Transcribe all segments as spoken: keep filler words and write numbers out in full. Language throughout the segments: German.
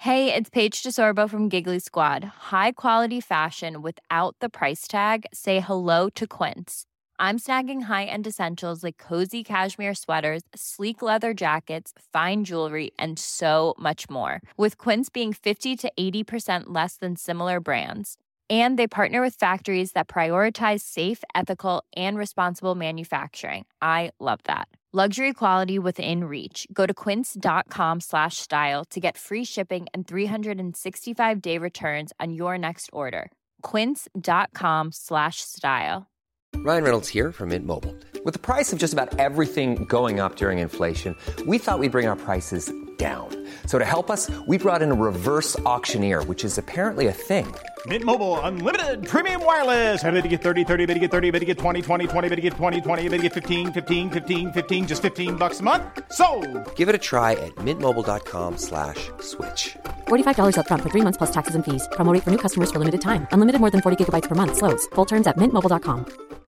Hey, it's Paige DeSorbo from Giggly Squad. High quality fashion without the price tag. Say hello to Quince. I'm snagging high-end essentials like cozy cashmere sweaters, sleek leather jackets, fine jewelry, and so much more. With Quince being fifty to eighty percent less than similar brands. And they partner with factories that prioritize safe, ethical, and responsible manufacturing. I love that. Luxury quality within reach. Go to quince.com slash style to get free shipping and three sixty-five day returns on your next order. Quince.com slash style. Ryan Reynolds here from Mint Mobile. With the price of just about everything going up during inflation, we thought we'd bring our prices down. So to help us, we brought in a reverse auctioneer, which is apparently a thing. Mint Mobile Unlimited Premium Wireless. How to get thirty, thirty, how to get thirty, how to get twenty, twenty, twenty, how to get twenty, twenty, how to get fifteen, fifteen, fifteen, fifteen, just fifteen bucks a month? Sold! Give it a try at mintmobile.com slash switch. forty-five dollars up front for three months plus taxes and fees. Promo rate for new customers for limited time. Unlimited more than forty gigabytes per month. Slows full terms at mint mobile dot com.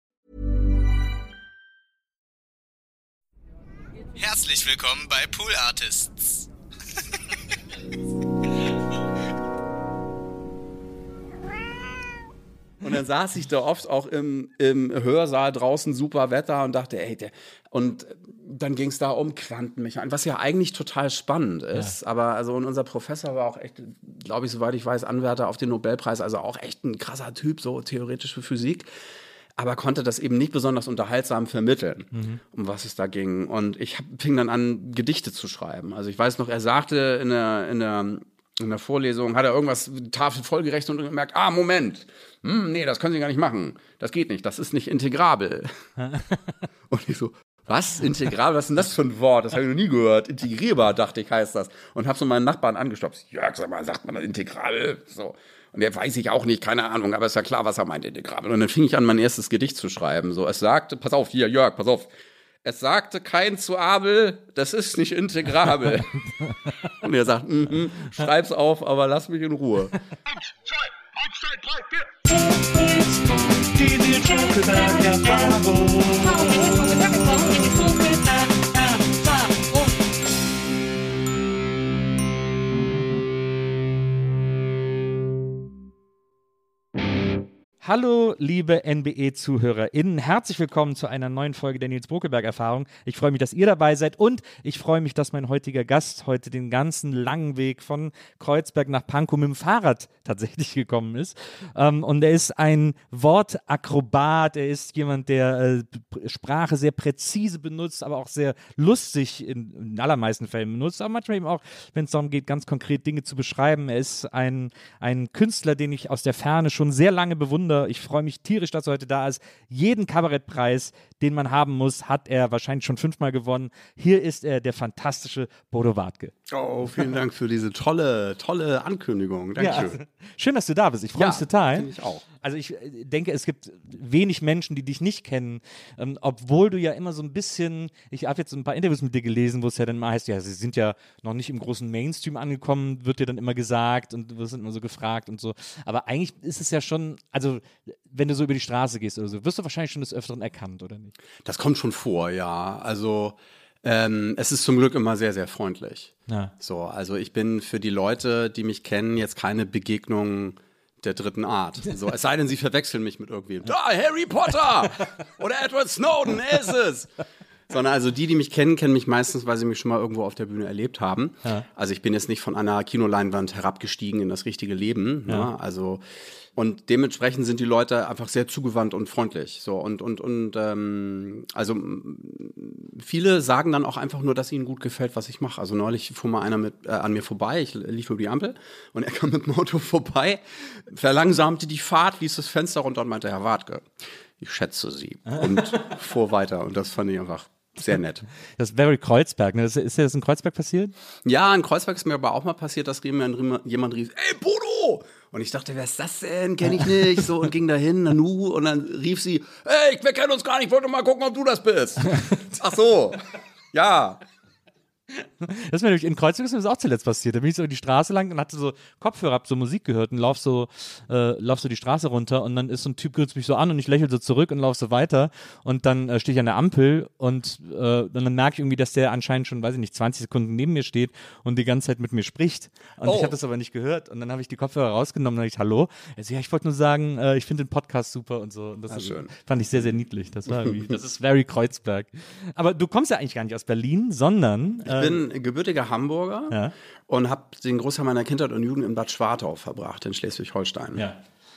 Herzlich willkommen bei Pool Artists. Und dann saß ich da oft auch im, im Hörsaal draußen, super Wetter und dachte, ey, der, und dann ging es da um Quantenmechanik, was ja eigentlich total spannend ist. Ja. Aber also und unser Professor war auch echt, glaube ich, soweit ich weiß, Anwärter auf den Nobelpreis, also auch echt ein krasser Typ, so theoretische Physik. Aber konnte das eben nicht besonders unterhaltsam vermitteln, mhm. um was es da ging. Und ich hab, fing dann an, Gedichte zu schreiben. Also ich weiß noch, er sagte in der, in der, in der Vorlesung, hat er irgendwas die Tafel vollgerechnet und gemerkt, ah, Moment, hm, nee, das können Sie gar nicht machen. Das geht nicht, das ist nicht integrabel. Und ich so, was? Integrabel? Was ist denn das für ein Wort? Das habe ich noch nie gehört. Integrierbar, dachte ich, heißt das. Und habe so meinen Nachbarn angestopft. Jörg, sag mal, sagt man das integrabel? So. Und der weiß ich auch nicht, keine Ahnung, aber ist ja klar, was er meint, integrabel. Und dann fing ich an, mein erstes Gedicht zu schreiben. So, es sagte, pass auf, hier, Jörg, pass auf. Es sagte kein zu Abel, das ist nicht integrabel. Und er sagt, mhm, schreib's auf, aber lass mich in Ruhe. Eins, zwei, eins, zwei, drei, vier. Die Schokolade-Erfahrung. Hallo, liebe N B E-ZuhörerInnen. Herzlich willkommen zu einer neuen Folge der Nils Bokelberg-Erfahrung. Ich freue mich, dass ihr dabei seid und ich freue mich, dass mein heutiger Gast heute den ganzen langen Weg von Kreuzberg nach Pankow mit dem Fahrrad tatsächlich gekommen ist. Ähm, und er ist ein Wortakrobat, er ist jemand, der äh, Sprache sehr präzise benutzt, aber auch sehr lustig in, in allermeisten Fällen benutzt, aber manchmal eben auch, wenn es darum geht, ganz konkret Dinge zu beschreiben. Er ist ein, ein Künstler, den ich aus der Ferne schon sehr lange bewundere. Ich freue mich tierisch, dass er heute da ist. Jeden Kabarettpreis, den man haben muss, hat er wahrscheinlich schon fünfmal gewonnen. Hier ist er, der fantastische Bodo Wartke. Oh, vielen Dank für diese tolle, tolle Ankündigung. Dankeschön. Ja, schön, dass du da bist. Ich freue mich ja, total. Finde ich auch. Also ich denke, es gibt wenig Menschen, die dich nicht kennen, ähm, obwohl du ja immer so ein bisschen, ich habe jetzt ein paar Interviews mit dir gelesen, wo es ja dann mal heißt, ja, sie sind ja noch nicht im großen Mainstream angekommen, wird dir dann immer gesagt und du wirst dann immer so gefragt und so. Aber eigentlich ist es ja schon, also wenn du so über die Straße gehst oder so, wirst du wahrscheinlich schon des Öfteren erkannt, oder nicht? Das kommt schon vor, ja. Also ähm, es ist zum Glück immer sehr, sehr freundlich. Ja. So, also ich bin für die Leute, die mich kennen, jetzt keine Begegnung der dritten Art. So, es sei denn, sie verwechseln mich mit irgendwem. Da, Harry Potter! Oder Edward Snowden, er ist es! Sondern also die, die mich kennen, kennen mich meistens, weil sie mich schon mal irgendwo auf der Bühne erlebt haben. Ja. Also ich bin jetzt nicht von einer Kinoleinwand herabgestiegen in das richtige Leben. Ja. Ne? Also und dementsprechend sind die Leute einfach sehr zugewandt und freundlich. So und und und ähm, also viele sagen dann auch einfach nur, dass ihnen gut gefällt, was ich mache. Also neulich fuhr mal einer mit äh, an mir vorbei. Ich lief über die Ampel und er kam mit dem Auto vorbei, verlangsamte die Fahrt, ließ das Fenster runter und meinte: Herr Wartke, ich schätze Sie. Und fuhr weiter. Und das fand ich einfach sehr nett. Das ist very Kreuzberg, ne? Ist, ist dir das in Kreuzberg passiert? Ja, in Kreuzberg ist mir aber auch mal passiert, dass jemand rief, ey, Bodo! Und ich dachte, wer ist das denn? Kenn ich nicht. So, und ging dahin, Nanu, und dann rief sie, ey, wir kennen uns gar nicht, wollte mal gucken, ob du das bist. Ach so, ja. Das ist mir nämlich in Kreuzberg ist mir das auch zuletzt passiert. Da bin ich so die Straße lang und hatte so Kopfhörer, hab so Musik gehört und lauf so, äh, lauf so die Straße runter und dann ist so ein Typ, grinst mich so an und ich lächle so zurück und lauf so weiter und dann äh, stehe ich an der Ampel und, äh, und dann merke ich irgendwie, dass der anscheinend schon, weiß ich nicht, zwanzig Sekunden neben mir steht und die ganze Zeit mit mir spricht und Oh. ich habe das aber nicht gehört und dann habe ich die Kopfhörer rausgenommen und dann ich, hallo? Er so, ja, ich wollte nur sagen, äh, ich finde den Podcast super und so. Und das Ah, ist, schön. fand ich sehr, sehr niedlich. Das war irgendwie, das ist very Kreuzberg. Aber du kommst ja eigentlich gar nicht aus Berlin, sondern Ich bin gebürtiger Hamburger Ja. und habe den Großteil meiner Kindheit und Jugend in Bad Schwartau verbracht, in Schleswig-Holstein. Ja.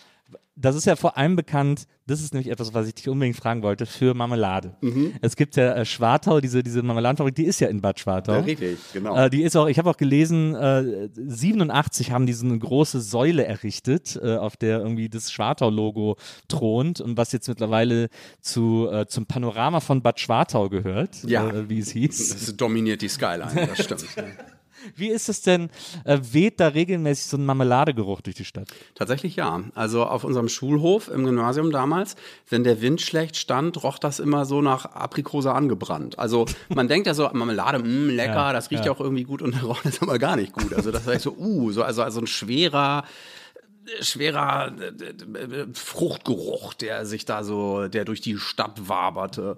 Das ist ja vor allem bekannt, das ist nämlich etwas, was ich dich unbedingt fragen wollte, für Marmelade. Es gibt ja äh, Schwartau, diese, diese Marmeladenfabrik, die ist ja in Bad Schwartau. Ja, richtig, genau. Äh, die ist auch, ich habe auch gelesen, äh, siebenundachtzig haben die so eine große Säule errichtet, äh, auf der irgendwie das Schwartau-Logo thront und was jetzt mittlerweile zu, äh, zum Panorama von Bad Schwartau gehört, Ja. äh, wie es hieß. Das dominiert die Skyline, das stimmt. Wie ist es denn, äh, weht da regelmäßig so ein Marmeladegeruch durch die Stadt? Tatsächlich ja. Also auf unserem Schulhof im Gymnasium damals, wenn der Wind schlecht stand, roch das immer so nach Aprikose angebrannt. Also man denkt ja so, Marmelade, mh, lecker, Ja, das riecht ja. ja auch irgendwie gut und der roch das aber gar nicht gut. Also das war so, uh, so, also, also ein schwerer, schwerer äh, Fruchtgeruch, der sich da so, der durch die Stadt waberte.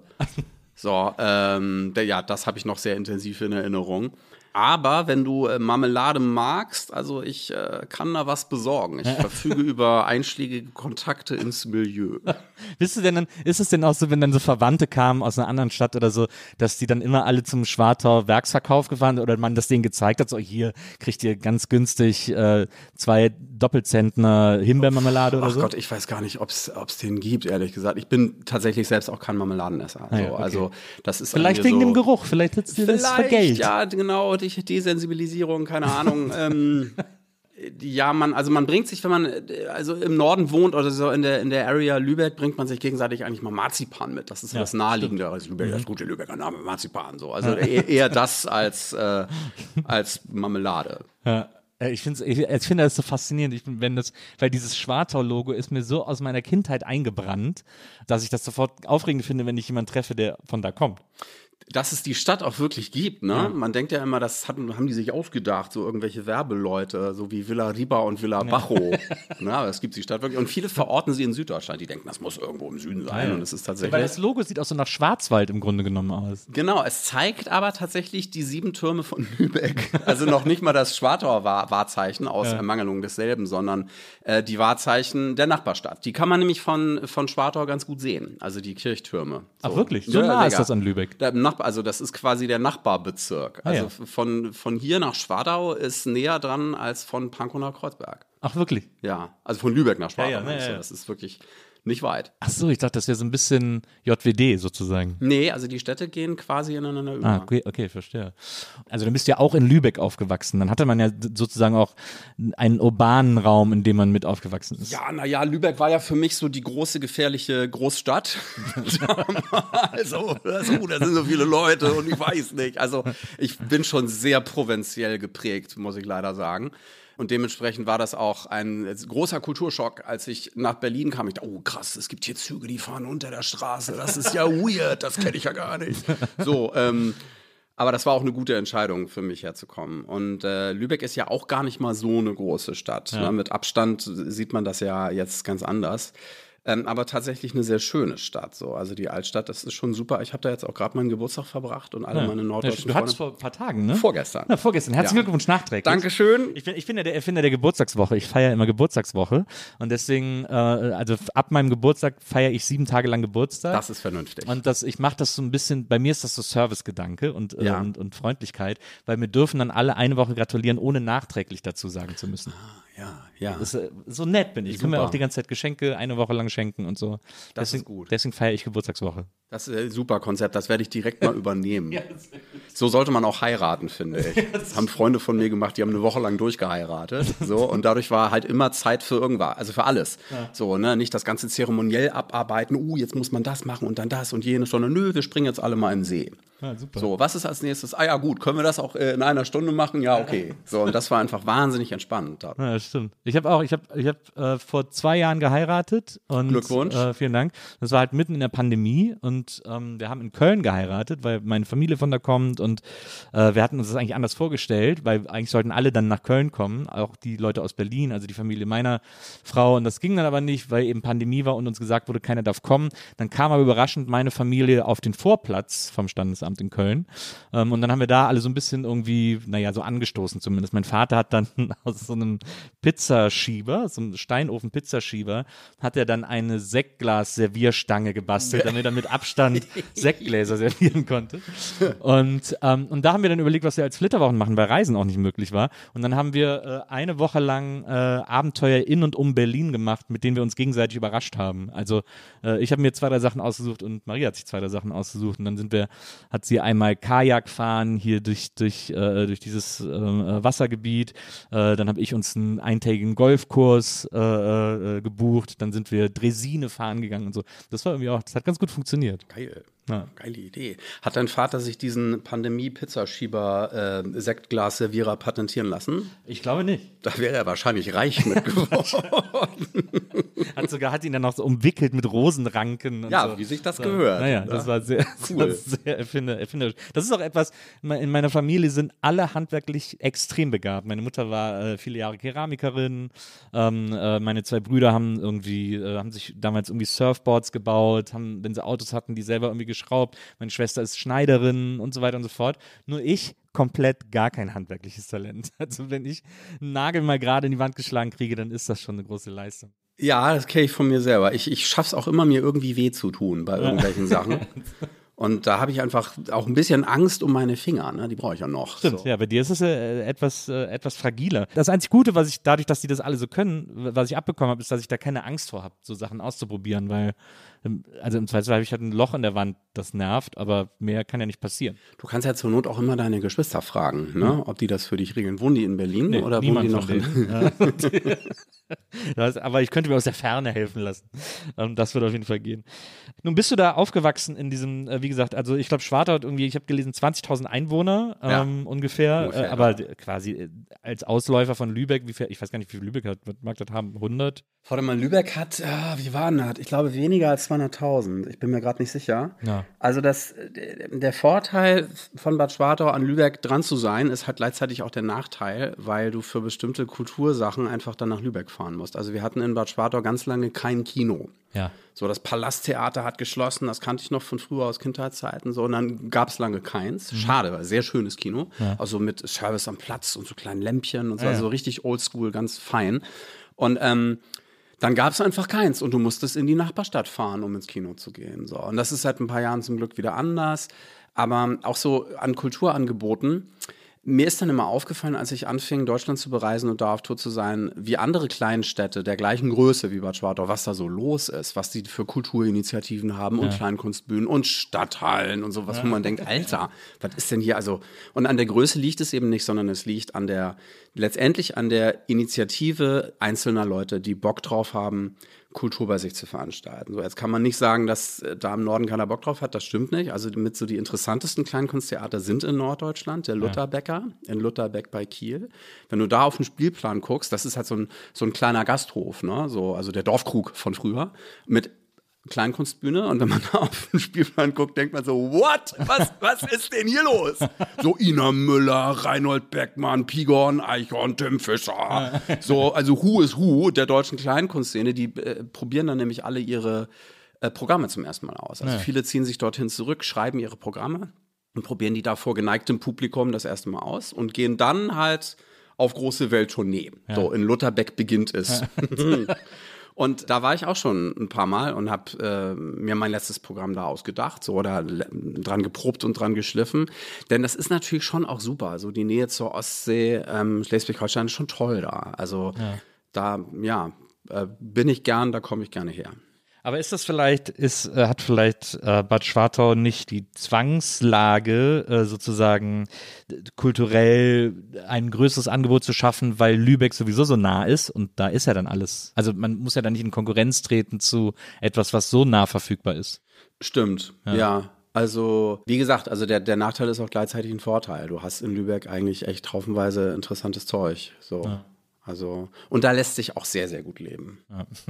So, ähm, der, ja, das habe ich noch sehr intensiv in Erinnerung. Aber wenn du äh, Marmelade magst, also ich äh, kann da was besorgen. Ich verfüge über einschlägige Kontakte ins Milieu. Bist du denn dann, ist es denn auch so, wenn dann so Verwandte kamen aus einer anderen Stadt oder so, dass die dann immer alle zum Schwartau Werksverkauf gefahren sind oder man das denen gezeigt hat, so hier kriegt ihr ganz günstig äh, zwei Doppelzentner Himbeermarmelade oder Ach so? Gott, ich weiß gar nicht, ob es den gibt, ehrlich gesagt. Ich bin tatsächlich selbst auch kein Marmeladenesser. Ah ja, so, okay. Also das ist Vielleicht irgendwie wegen so, dem Geruch, vielleicht hättest du das für Vielleicht, Geld. ja, genau, die Desensibilisierung, keine Ahnung. ähm, ja, man, also man bringt sich, wenn man äh, also im Norden wohnt oder so in der, in der Area Lübeck, bringt man sich gegenseitig eigentlich mal Marzipan mit. Das ist Ja, das Naheliegende. Also Lübeck, Mhm. das gute Lübecker Name, Marzipan. So. Also eher, eher das als, äh, als Marmelade. Ja. Äh, Ich finde ich, ich find das so faszinierend, ich, bin- wenn das, weil dieses Schwartau-Logo ist mir so aus meiner Kindheit eingebrannt, dass ich das sofort aufregend finde, wenn ich jemanden treffe, der von da kommt. Dass es die Stadt auch wirklich gibt, ne? Ja. Man denkt ja immer, das hatten, haben die sich ausgedacht, so irgendwelche Werbeleute, so wie Villa Riba und Villa Bajo. Ne? Aber es gibt die Stadt wirklich. Und viele verorten sie in Süddeutschland. Die denken, das muss irgendwo im Süden sein. Ja. Und es ist Weil tatsächlich. das Logo sieht auch so nach Schwarzwald im Grunde genommen aus. Genau, es zeigt aber tatsächlich die sieben Türme von Lübeck. Also noch nicht mal das Schwartauer Wahr- Wahrzeichen aus Ja. Ermangelung desselben, sondern äh, die Wahrzeichen der Nachbarstadt. Die kann man nämlich von, von Schwartau ganz gut sehen, also die Kirchtürme. Ach, wirklich? So nah sehr ist geil. das an Lübeck? Der Nachbar, also das ist quasi der Nachbarbezirk. Ah, Also ja. f- von, von hier nach Schwartau ist näher dran als von Pankow nach Kreuzberg. Ach, wirklich? Ja, also von Lübeck nach Schwartau. Ja, ja, ja, also ja. Das ist wirklich nicht weit. Ach so, ich dachte, das wäre so ein bisschen J W D sozusagen. Nee, also die Städte gehen quasi ineinander über. Ah, okay, okay, verstehe. Also dann bist du ja auch in Lübeck aufgewachsen. Dann hatte man ja sozusagen auch einen urbanen Raum, in dem man mit aufgewachsen ist. Ja, naja, Lübeck war ja für mich so die große, gefährliche Großstadt. also, also, da sind so viele Leute und ich weiß nicht. Also, ich bin schon sehr provinziell geprägt, muss ich leider sagen. Und dementsprechend war das auch ein großer Kulturschock, als ich nach Berlin kam. Ich dachte, oh krass, es gibt hier Züge, die fahren unter der Straße. Das ist ja weird, das kenne ich ja gar nicht. So, ähm, aber das war auch eine gute Entscheidung für mich herzukommen. Und äh, Lübeck ist ja auch gar nicht mal so eine große Stadt. Ja. Ne? Mit Abstand sieht man das ja jetzt ganz anders. Ähm, aber tatsächlich eine sehr schöne Stadt. So. Also die Altstadt, das ist schon super. Ich habe da jetzt auch gerade meinen Geburtstag verbracht und alle Ja. meine Ja, norddeutschen du hattest Freunde. vor ein paar Tagen, ne? Vorgestern. Ja, vorgestern. Herzlichen Ja. Glückwunsch nachträglich. Dankeschön. Ich bin, ich bin ja der Erfinder der Geburtstagswoche. Ich feiere immer Geburtstagswoche. Und deswegen, äh, also ab meinem Geburtstag feiere ich sieben Tage lang Geburtstag. Das ist vernünftig. Und das, ich mache das so ein bisschen, bei mir ist das so Servicegedanke und, äh, Ja. und, und Freundlichkeit, weil mir dürfen dann alle eine Woche gratulieren, ohne nachträglich dazu sagen zu müssen. ja, ja. Das, ist, äh, so nett bin ich. Ich kann mir Super. auch die ganze Zeit Geschenke eine Woche lang schenken und so. Das deswegen, ist gut. Deswegen feiere ich Geburtstagswoche. Das ist ein super Konzept, das werde ich direkt mal übernehmen. So sollte man auch heiraten, finde ich. Das haben Freunde von mir gemacht, die haben eine Woche lang durchgeheiratet. So, und dadurch war halt immer Zeit für irgendwas, also für alles. So, ne, nicht das ganze zeremoniell abarbeiten, uh, jetzt muss man das machen und dann das und jenes, sondern nö, wir springen jetzt alle mal in den See. Ja, super. So, was ist als nächstes? Ah ja, gut, können wir das auch äh, in einer Stunde machen? Ja, okay. So, und das war einfach wahnsinnig entspannt. Ja, das stimmt. Ich habe auch, ich habe ich hab, äh, vor zwei Jahren geheiratet und Und, Glückwunsch. Äh, vielen Dank. Das war halt mitten in der Pandemie und ähm, wir haben in Köln geheiratet, weil meine Familie von da kommt und äh, wir hatten uns das eigentlich anders vorgestellt, weil eigentlich sollten alle dann nach Köln kommen, auch die Leute aus Berlin, also die Familie meiner Frau, und das ging dann aber nicht, weil eben Pandemie war und uns gesagt wurde, keiner darf kommen. Dann kam aber überraschend meine Familie auf den Vorplatz vom Standesamt in Köln ähm, und dann haben wir da alle so ein bisschen irgendwie, naja, so angestoßen zumindest. Mein Vater hat dann aus so einem Pizzaschieber, so einem Steinofen-Pizzaschieber, hat er dann eine Sektglas-Servierstange gebastelt, damit er mit Abstand Sektgläser servieren konnte. Und, ähm, und da haben wir dann überlegt, was wir als Flitterwochen machen, weil Reisen auch nicht möglich war. Und dann haben wir äh, eine Woche lang äh, Abenteuer in und um Berlin gemacht, mit denen wir uns gegenseitig überrascht haben. Also äh, ich habe mir zwei, drei Sachen ausgesucht und Maria hat sich zwei, drei Sachen ausgesucht. Und dann sind wir, hat sie einmal Kajak fahren hier durch, durch, äh, durch dieses äh, Wassergebiet. Äh, dann habe ich uns einen eintägigen Golfkurs äh, äh, gebucht. Dann sind wir Draisine fahren gegangen und so. Das war irgendwie auch, das hat ganz gut funktioniert. Geil. Ja. Geile Idee. Hat dein Vater sich diesen Pandemie-Pizzaschieber-Sektglas-Servierer patentieren lassen? Ich glaube nicht. Da wäre er wahrscheinlich reich mit geworden. Hat sogar, hat ihn dann noch so umwickelt mit Rosenranken. Und Ja, so. wie sich das so. gehört. Naja, ne? das war sehr, Cool. das war sehr erfinder, erfinderisch. Das ist auch etwas, in meiner Familie sind alle handwerklich extrem begabt. Meine Mutter war äh, viele Jahre Keramikerin. Ähm, äh, meine zwei Brüder haben irgendwie, äh, haben sich damals irgendwie Surfboards gebaut, haben, wenn sie Autos hatten, die selber irgendwie geschraubt. Meine Schwester ist Schneiderin und so weiter und so fort. Nur ich komplett gar kein handwerkliches Talent. Also wenn ich einen Nagel mal gerade in die Wand geschlagen kriege, dann ist das schon eine große Leistung. Ja, das kenne ich von mir selber. Ich, ich schaffe es auch immer, mir irgendwie weh zu tun bei irgendwelchen Sachen. Und da habe ich einfach auch ein bisschen Angst um meine Finger, ne? Die brauche ich ja noch. Stimmt, so. ja, bei dir ist es äh, etwas, äh, etwas fragiler. Das einzig Gute, was ich, dadurch, dass die das alle so können, was ich abbekommen habe, ist, dass ich da keine Angst vor habe, so Sachen auszuprobieren, weil, ähm, also im Zweifelsfall habe ich halt ein Loch in der Wand, das nervt, aber mehr kann ja nicht passieren. Du kannst ja zur Not auch immer deine Geschwister fragen, ne? Ob die das für dich regeln. Wohnen die in Berlin Nee, oder wohnen die noch in in das, aber ich könnte mir aus der Ferne helfen lassen. Ähm, das wird auf jeden Fall gehen. Nun bist du da aufgewachsen in diesem, äh, wie gesagt, also ich glaube, Schwartau hat irgendwie, ich habe gelesen, zwanzigtausend Einwohner ähm, Ja. ungefähr, Ungefähr, äh, aber ja. d- quasi äh, als Ausläufer von Lübeck, wie viel, ich weiß gar nicht, wie viel Lübeck hat, was mag das haben, hundert? Warte mal, Lübeck hat, ah, wie war denn das? Ich glaube, weniger als zweihunderttausend. Ich bin mir gerade nicht sicher. Ja. Also das, der Vorteil von Bad Schwartau an Lübeck dran zu sein, ist halt gleichzeitig auch der Nachteil, weil du für bestimmte Kultursachen einfach dann nach Lübeck fahren musst. Also wir hatten in Bad Schwartau ganz lange kein Kino. Ja. So, das Palasttheater hat geschlossen, das kannte ich noch von früher aus Kindheitszeiten. So, und dann gab es lange keins. Schade, weil sehr schönes Kino. Also mit Service am Platz und so kleinen Lämpchen und so, Ja, ja. also richtig oldschool, ganz fein. Und ähm, dann gab es einfach keins und du musstest in die Nachbarstadt fahren, um ins Kino zu gehen. So. Und das ist seit ein paar Jahren zum Glück wieder anders. Aber auch so an Kulturangeboten. Mir ist dann immer aufgefallen, als ich anfing, Deutschland zu bereisen und da auf Tour zu sein, wie andere Kleinstädte der gleichen Größe wie Bad Schwartau, was da so los ist, was die für Kulturinitiativen haben und Kleinkunstbühnen und Stadthallen und sowas, wo man denkt, Alter, was ist denn hier? Also, und an der Größe liegt es eben nicht, sondern es liegt an der, letztendlich an der Initiative einzelner Leute, die Bock drauf haben, Kultur bei sich zu veranstalten. So, jetzt kann man nicht sagen, dass äh, da im Norden keiner Bock drauf hat, das stimmt nicht. Also mit so die interessantesten Kleinkunsttheater sind in Norddeutschland, der Lutherbecker in Lutherbeck bei Kiel. Wenn du da auf den Spielplan guckst, das ist halt so ein, so ein kleiner Gasthof, ne? So, also der Dorfkrug von früher, mit Kleinkunstbühne, und wenn man da auf den Spielplan guckt, denkt man so, what? Was, was ist denn hier los? So Ina Müller, Reinhold Beckmann, Pigon, Eichhorn, Tim Fischer. So, also Who is Who der deutschen Kleinkunstszene, die äh, probieren dann nämlich alle ihre äh, Programme zum ersten Mal aus. Also Ja. viele ziehen sich dorthin zurück, schreiben ihre Programme und probieren die da vor geneigtem Publikum das erste Mal aus und gehen dann halt auf große Welttournee. So, in Lutherbeck beginnt es. Und da war ich auch schon ein paar Mal und habe äh, mir mein letztes Programm da ausgedacht, so, oder le- dran geprobt und dran geschliffen. Denn das ist natürlich schon auch super. So die Nähe zur Ostsee, ähm, Schleswig-Holstein ist schon toll da. Also da, ja, äh, bin ich gern, da komme ich gerne her. Aber ist das vielleicht, ist, äh, hat vielleicht äh, Bad Schwartau nicht die Zwangslage, äh, sozusagen d- kulturell ein größeres Angebot zu schaffen, weil Lübeck sowieso so nah ist und da ist ja dann alles. Also man muss ja dann nicht in Konkurrenz treten zu etwas, was so nah verfügbar ist. Stimmt, ja. Also, wie gesagt, also der, der Nachteil ist auch gleichzeitig ein Vorteil. Du hast in Lübeck eigentlich echt haufenweise interessantes Zeug. So. Also, und da lässt sich auch sehr, sehr gut leben.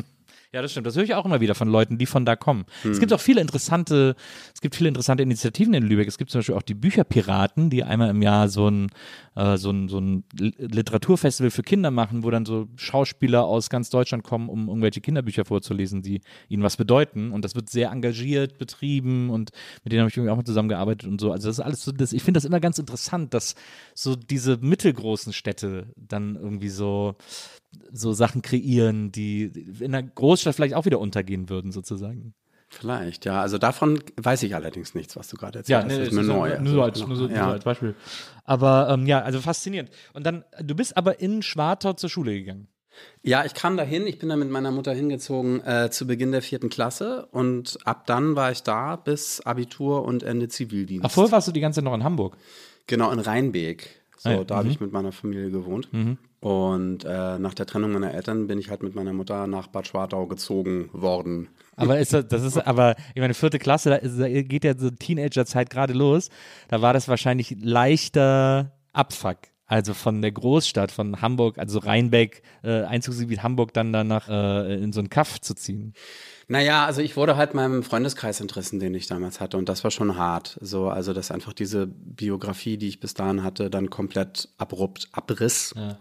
Ja, das stimmt. Das höre ich auch immer wieder von Leuten, die von da kommen. Hm. Es gibt auch viele interessante, es gibt viele interessante Initiativen in Lübeck. Es gibt zum Beispiel auch die Bücherpiraten, die einmal im Jahr so ein, äh, so ein, so ein Literaturfestival für Kinder machen, wo dann so Schauspieler aus ganz Deutschland kommen, um irgendwelche Kinderbücher vorzulesen, die ihnen was bedeuten. Und das wird sehr engagiert betrieben und mit denen habe ich irgendwie auch mal zusammengearbeitet und so. Also das ist alles so, das, ich finde das immer ganz interessant, dass so diese mittelgroßen Städte dann irgendwie so so Sachen kreieren, die in einer Großstadt vielleicht auch wieder untergehen würden, sozusagen. Vielleicht, ja. Also davon weiß ich allerdings nichts, was du gerade erzählt ja, hast. Nee, das ist mir so, neu. Nur so als, nur so, ja. nur so als Beispiel. Aber ähm, ja, also faszinierend. Und dann, du bist aber in Schwartau zur Schule gegangen. Ja, ich kam dahin, ich bin da mit meiner Mutter hingezogen äh, zu Beginn der vierten Klasse und ab dann war ich da bis Abitur und Ende Zivildienst. Ach, vorher warst du die ganze Zeit noch in Hamburg? Genau, in Rheinbeek. So, ah, ja. da mhm. habe ich mit meiner Familie gewohnt. Mhm. Und äh, nach der Trennung meiner Eltern bin ich halt mit meiner Mutter nach Bad Schwartau gezogen worden. Aber ist das, das ist, aber ich meine, vierte Klasse, da, ist, da geht ja so Teenagerzeit gerade los. Da war das wahrscheinlich leichter Abfuck. Also von der Großstadt, von Hamburg, also Rheinbeck, äh, Einzugsgebiet Hamburg, dann danach äh, in so einen Kaff zu ziehen. Naja, also ich wurde halt meinem Freundeskreis entrissen, den ich damals hatte, und das war schon hart. So, also dass einfach diese Biografie, die ich bis dahin hatte, dann komplett abrupt abriss. Ja.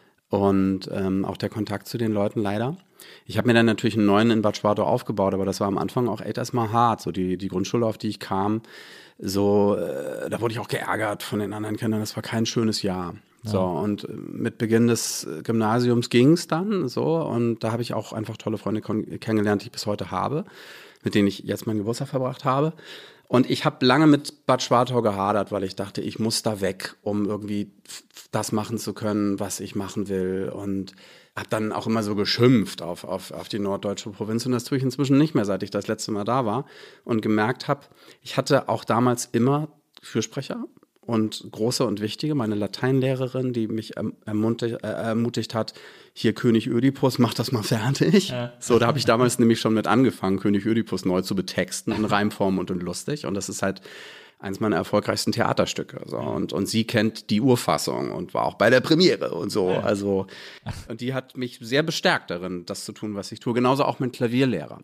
Und ähm, auch der Kontakt zu den Leuten leider. Ich habe mir dann natürlich einen neuen in Bad Schwartau aufgebaut, aber das war am Anfang auch echt erstmal hart. So die, die Grundschule, auf die ich kam, so, äh, da wurde ich auch geärgert von den anderen Kindern. Das war kein schönes Jahr. Ja. So, und mit Beginn des Gymnasiums ging es dann so, und da habe ich auch einfach tolle Freunde kon- kennengelernt, die ich bis heute habe, mit denen ich jetzt meinen Geburtstag verbracht habe. Und ich habe lange mit Bad Schwartau gehadert, weil ich dachte, ich muss da weg, um irgendwie das machen zu können, was ich machen will. Und habe dann auch immer so geschimpft auf, auf, auf die norddeutsche Provinz. Und das tue ich inzwischen nicht mehr, seit ich das letzte Mal da war. Und gemerkt habe, ich hatte auch damals immer Fürsprecher und große und wichtige. Meine Lateinlehrerin, die mich erm- ermutigt, äh, ermutigt hat, hier König Ödipus, mach das mal fertig. Ja. So, da habe ich damals nämlich schon mit angefangen, König Ödipus neu zu betexten, in Reimform und in lustig. Und das ist halt eins meiner erfolgreichsten Theaterstücke. So. Und, und sie kennt die Urfassung und war auch bei der Premiere und so. Also, und die hat mich sehr bestärkt darin, das zu tun, was ich tue. Genauso auch mein Klavierlehrer.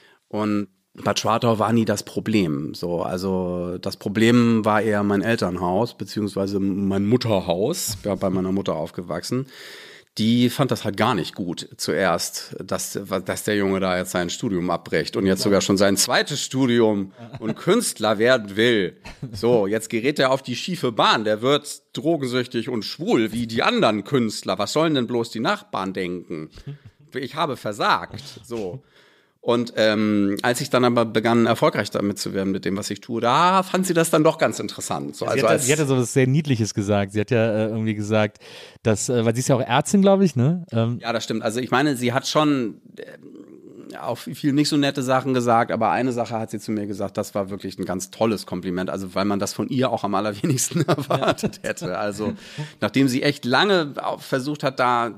Und Bad Schwartau war nie das Problem. So, also das Problem war eher mein Elternhaus, beziehungsweise mein Mutterhaus. Ich bin bei meiner Mutter aufgewachsen. Die fand das halt gar nicht gut zuerst, dass, dass der Junge da jetzt sein Studium abbricht und jetzt sogar schon sein zweites Studium und Künstler werden will. So, jetzt gerät er auf die schiefe Bahn. Der wird drogensüchtig und schwul wie die anderen Künstler. Was sollen denn bloß die Nachbarn denken? Ich habe versagt. So. Und ähm, als ich dann aber begann, erfolgreich damit zu werden mit dem, was ich tue, da fand sie das dann doch ganz interessant. So, sie, also hat, als sie hatte so was sehr Niedliches gesagt. Sie hat ja äh, irgendwie gesagt, dass, äh, weil sie ist ja auch Ärztin, glaube ich, ne? Ähm. Ja, das stimmt. Also ich meine, sie hat schon äh, auch viel nicht so nette Sachen gesagt, aber eine Sache hat sie zu mir gesagt, das war wirklich ein ganz tolles Kompliment, also weil man das von ihr auch am allerwenigsten erwartet hätte. Also nachdem sie echt lange versucht hat, da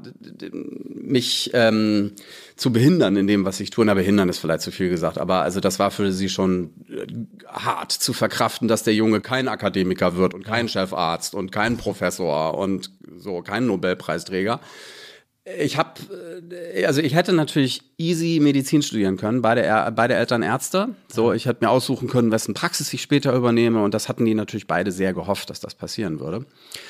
mich ähm, zu behindern in dem, was ich tue. Na, behindern ist vielleicht zu viel gesagt, aber also das war für sie schon hart zu verkraften, dass der Junge kein Akademiker wird und kein Chefarzt und kein Professor und so, kein Nobelpreisträger. Ich habe, also ich hätte natürlich easy Medizin studieren können, beide, beide Eltern Ärzte. So, ich hätte mir aussuchen können, wessen Praxis ich später übernehme, und das hatten die natürlich beide sehr gehofft, dass das passieren würde.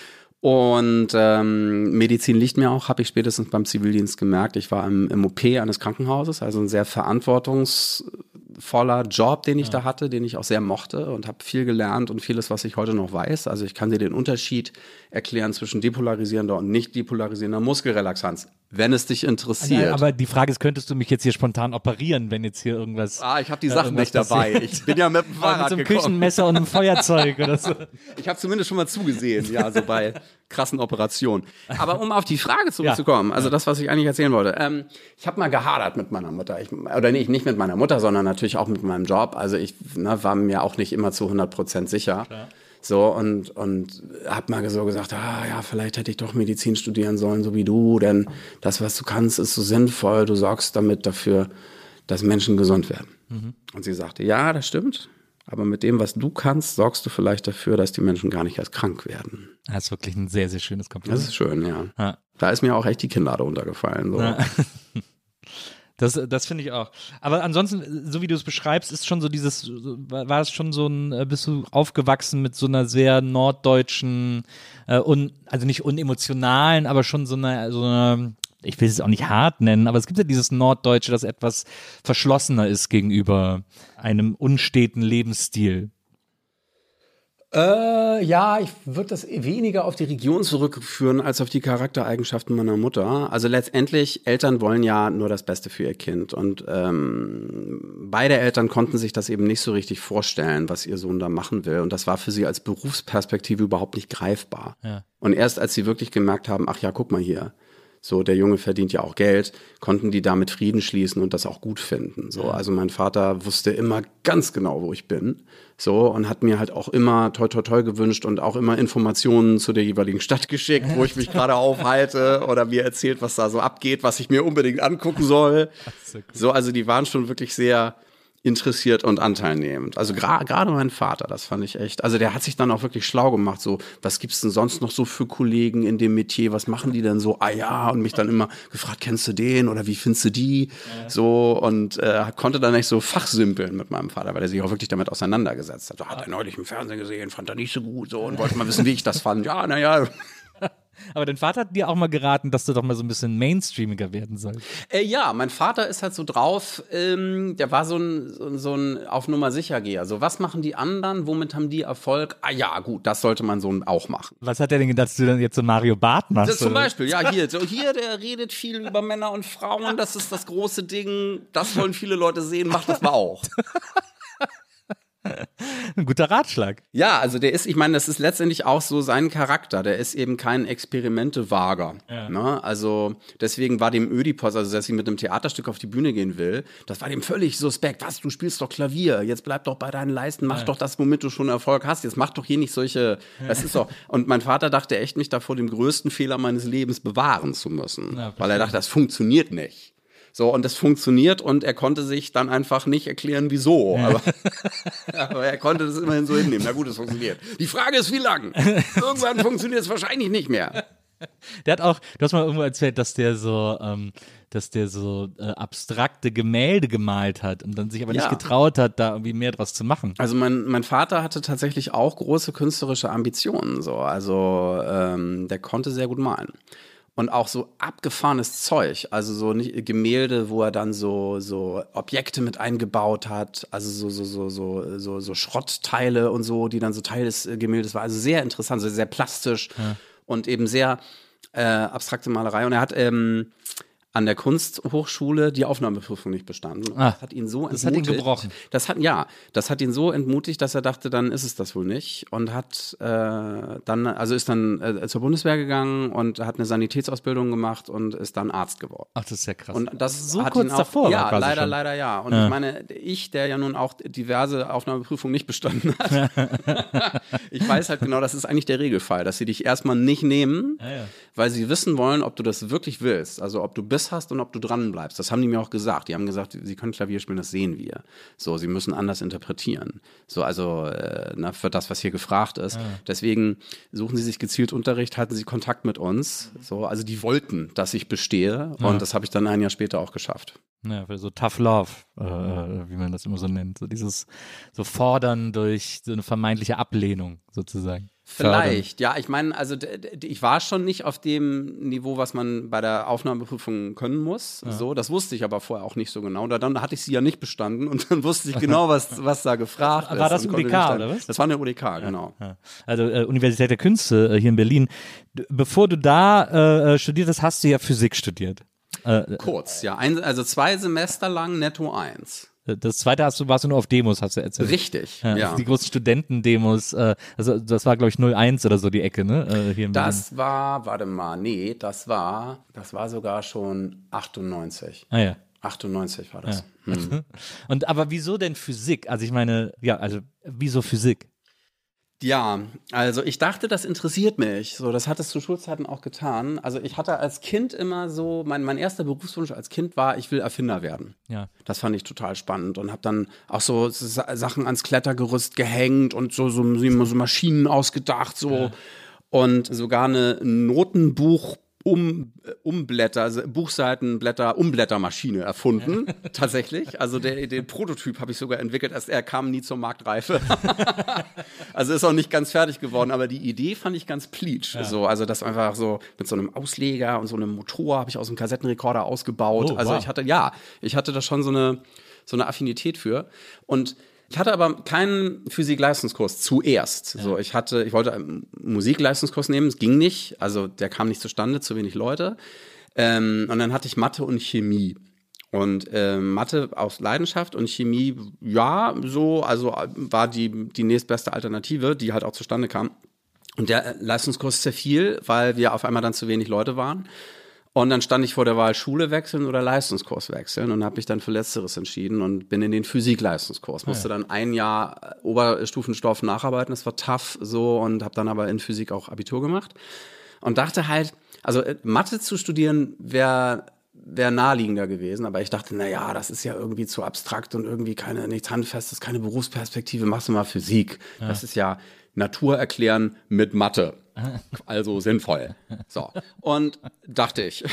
Und ähm, Medizin liegt mir auch, habe ich spätestens beim Zivildienst gemerkt. Ich war im, im O P eines Krankenhauses, also ein sehr verantwortungsvoller Job, den ich ja. da hatte, den ich auch sehr mochte, und habe viel gelernt und vieles, was ich heute noch weiß. Also ich kann dir den Unterschied erklären zwischen depolarisierender und nicht depolarisierender Muskelrelaxanz, wenn es dich interessiert. Ja, aber die Frage ist, könntest du mich jetzt hier spontan operieren, wenn jetzt hier irgendwas... Ah, ich habe die Sachen nicht dabei. Passiert. Ich bin ja mit dem Fahrrad mit so einem gekommen. Küchenmesser und einem Feuerzeug oder so. Ich habe zumindest schon mal zugesehen, ja, so bei krassen Operationen. Aber um auf die Frage zurückzukommen, ja. also das, was ich eigentlich erzählen wollte. Ähm, ich habe mal gehadert mit meiner Mutter. Ich, oder nee, nicht mit meiner Mutter, sondern natürlich auch mit meinem Job. Also ich ne, war mir auch nicht immer zu hundert Prozent sicher. Klar. So, und, und hab mal so gesagt, ah ja, vielleicht hätte ich doch Medizin studieren sollen, so wie du, denn das, was du kannst, ist so sinnvoll, du sorgst damit dafür, dass Menschen gesund werden. Mhm. Und sie sagte, ja, das stimmt, aber mit dem, was du kannst, sorgst du vielleicht dafür, dass die Menschen gar nicht erst krank werden. Das ist wirklich ein sehr, sehr schönes Kompliment. Das ist schön, ja. ja. Da ist mir auch echt die Kinnlade runtergefallen. So. Ja. Das, das finde ich auch. Aber ansonsten, so wie du es beschreibst, ist schon so dieses, war es schon so ein, bist du aufgewachsen mit so einer sehr norddeutschen, äh, un, also nicht unemotionalen, aber schon so einer, so einer, ich will es auch nicht hart nennen, aber es gibt ja dieses Norddeutsche, das etwas verschlossener ist gegenüber einem unsteten Lebensstil. Äh, ja, ich würde das weniger auf die Region zurückführen als auf die Charaktereigenschaften meiner Mutter. Also letztendlich, Eltern wollen ja nur das Beste für ihr Kind. Und ähm, beide Eltern konnten sich das eben nicht so richtig vorstellen, was ihr Sohn da machen will. Und das war für sie als Berufsperspektive überhaupt nicht greifbar. Ja. Und erst als sie wirklich gemerkt haben, ach ja, guck mal hier, so, der Junge verdient ja auch Geld, konnten die damit Frieden schließen und das auch gut finden. So, also mein Vater wusste immer ganz genau, wo ich bin. So, und hat mir halt auch immer toi toi toi gewünscht und auch immer Informationen zu der jeweiligen Stadt geschickt, wo ich mich gerade aufhalte oder mir erzählt, was da so abgeht, was ich mir unbedingt angucken soll. So, also die waren schon wirklich sehr interessiert und anteilnehmend. Also gra- gerade mein Vater, das fand ich echt, also der hat sich dann auch wirklich schlau gemacht, so, was gibt's denn sonst noch so für Kollegen in dem Metier, was machen die denn so, ah ja, und mich dann immer gefragt, kennst du den oder wie findest du die, ja. So, und äh, konnte dann echt so fachsimpeln mit meinem Vater, weil er sich auch wirklich damit auseinandergesetzt hat. So, hat er neulich im Fernsehen gesehen, fand er nicht so gut, so, und wollte mal wissen, wie ich das fand. Ja, naja. Aber dein Vater hat dir auch mal geraten, dass du doch mal so ein bisschen mainstreamiger werden sollst. Äh, ja, mein Vater ist halt so drauf, ähm, der war so ein, so, so ein auf Nummer sicher Geher. Also was machen die anderen, womit haben die Erfolg? Ah ja, gut, das sollte mein Sohn auch machen. Was hat er denn gedacht, dass du dann jetzt so Mario Barth machst? Das zum Beispiel, ja, hier, so hier, der redet viel über Männer und Frauen, das ist das große Ding, das wollen viele Leute sehen, mach das mal auch. Ein guter Ratschlag. Ja, also der ist, ich meine, das ist letztendlich auch so sein Charakter. Der ist eben kein Experimente-Wager. Ja. Ne? Also deswegen war dem Ödipos, also dass sie mit einem Theaterstück auf die Bühne gehen will, das war dem völlig suspekt. Was, du spielst doch Klavier, jetzt bleib doch bei deinen Leisten, mach ja. doch das, womit du schon Erfolg hast. Jetzt mach doch hier nicht solche, ja. das ist doch. Und mein Vater dachte echt, mich da vor dem größten Fehler meines Lebens bewahren zu müssen. Ja, weil er dachte, das funktioniert nicht. So, und das funktioniert und er konnte sich dann einfach nicht erklären, wieso. Ja. Aber, aber er konnte das immerhin so hinnehmen. Na gut, es funktioniert. Die Frage ist, wie lang? Irgendwann funktioniert es wahrscheinlich nicht mehr. Der hat auch, du hast mal irgendwo erzählt, dass der so, ähm, dass der so äh, abstrakte Gemälde gemalt hat und dann sich aber ja. nicht getraut hat, da irgendwie mehr draus zu machen. Also mein, mein Vater hatte tatsächlich auch große künstlerische Ambitionen. So. Also ähm, der konnte sehr gut malen. Und auch so abgefahrenes Zeug, also so nicht, Gemälde, wo er dann so, so Objekte mit eingebaut hat, also so, so, so, so, so, so Schrottteile und so, die dann so Teil des Gemäldes war. Also sehr interessant, sehr plastisch ja. und eben sehr äh, abstrakte Malerei. Und er hat ähm, an der Kunsthochschule die Aufnahmeprüfung nicht bestanden. Ah, das hat ihn so das entmutigt. hat ihn gebrochen. Das hat, ja, das hat ihn so entmutigt, dass er dachte, dann ist es das wohl nicht. Und hat äh, dann, also ist dann äh, zur Bundeswehr gegangen und hat eine Sanitätsausbildung gemacht und ist dann Arzt geworden. Ach, das ist ja krass. Und das so hat kurz ihn auch, davor ja, war leider, schon. leider ja. Und ja. ich meine, ich, der ja nun auch diverse Aufnahmeprüfungen nicht bestanden hat, ich weiß halt genau, das ist eigentlich der Regelfall, dass sie dich erstmal nicht nehmen, ja, ja. weil sie wissen wollen, ob du das wirklich willst. Also ob du Biss hast und ob du dran bleibst. Das haben die mir auch gesagt. Die haben gesagt, sie können Klavier spielen, das sehen wir. So, sie müssen anders interpretieren. So, also äh, na, für das, was hier gefragt ist. Ja. Deswegen suchen sie sich gezielt Unterricht, halten sie Kontakt mit uns. So, also die wollten, dass ich bestehe. Ja. Und das habe ich dann ein Jahr später auch geschafft. Ja, so Tough Love, äh, wie man das immer so nennt. So dieses so Fordern durch so eine vermeintliche Ablehnung sozusagen. Vielleicht, fördern. Ja, ich meine, also d- d- ich war schon nicht auf dem Niveau, was man bei der Aufnahmeprüfung können muss. Ja. So, das wusste ich aber vorher auch nicht so genau. Da, dann hatte ich sie ja nicht bestanden und dann wusste ich genau, was, was da gefragt war ist. War das U D K oder was? Das war eine U D K, genau. Ja, ja. Also äh, Universität der Künste äh, hier in Berlin. D- bevor du da äh, studiert hast, hast du ja Physik studiert. Äh, Kurz, ja. Ein, also zwei Semester lang netto eins. Das zweite hast du, warst du nur auf Demos, hast du erzählt. Richtig, ja. ja. Die großen Studentendemos, äh, also das war, glaube ich, null eins oder so die Ecke, ne? Äh, hier in das Berlin. war, warte mal, nee, das war, das war sogar schon achtundneunzig. Ah ja. achtundneunzig war das. Ja. Hm. Und aber wieso denn Physik? Also ich meine, ja, also wieso Physik? Ja, also ich dachte, das interessiert mich. So, das hat es zu Schulzeiten auch getan. Also ich hatte als Kind immer so, mein, mein erster Berufswunsch als Kind war, ich will Erfinder werden. Ja. Das fand ich total spannend und habe dann auch so Sa- Sachen ans Klettergerüst gehängt und so, so, so Maschinen ausgedacht so. Ja. Und sogar eine Notenbuch Um, Umblätter, also Buchseitenblätter, Umblättermaschine erfunden, tatsächlich. Also der, den Prototyp habe ich sogar entwickelt, erst er kam nie zur Marktreife. Also ist auch nicht ganz fertig geworden, aber die Idee fand ich ganz pleatsch. Ja. So, also das einfach so mit so einem Ausleger und so einem Motor habe ich aus dem Kassettenrekorder ausgebaut. Oh, also wow. ich hatte, ja, ich hatte da schon so eine, so eine Affinität für. Und ich hatte aber keinen Physik-Leistungskurs zuerst. Ja. So, ich hatte, ich wollte einen Musikleistungskurs nehmen, es ging nicht, also der kam nicht zustande, zu wenig Leute. Ähm, und dann hatte ich Mathe und Chemie. Und äh, Mathe aus Leidenschaft und Chemie, ja, so, also war die, die nächstbeste Alternative, die halt auch zustande kam. Und der Leistungskurs zerfiel, weil wir auf einmal dann zu wenig Leute waren. Und dann stand ich vor der Wahl, Schule wechseln oder Leistungskurs wechseln und habe mich dann für Letzteres entschieden und bin in den Physik-Leistungskurs. Musste dann ein Jahr Oberstufenstoff nacharbeiten, das war tough so, und habe dann aber in Physik auch Abitur gemacht und dachte halt, also Mathe zu studieren wäre wär naheliegender gewesen, aber ich dachte, na ja, das ist ja irgendwie zu abstrakt und irgendwie keine, nichts Handfestes, keine Berufsperspektive, machst du mal Physik. Ja. Das ist ja Natur erklären mit Mathe. Also sinnvoll. So. Und dachte ich.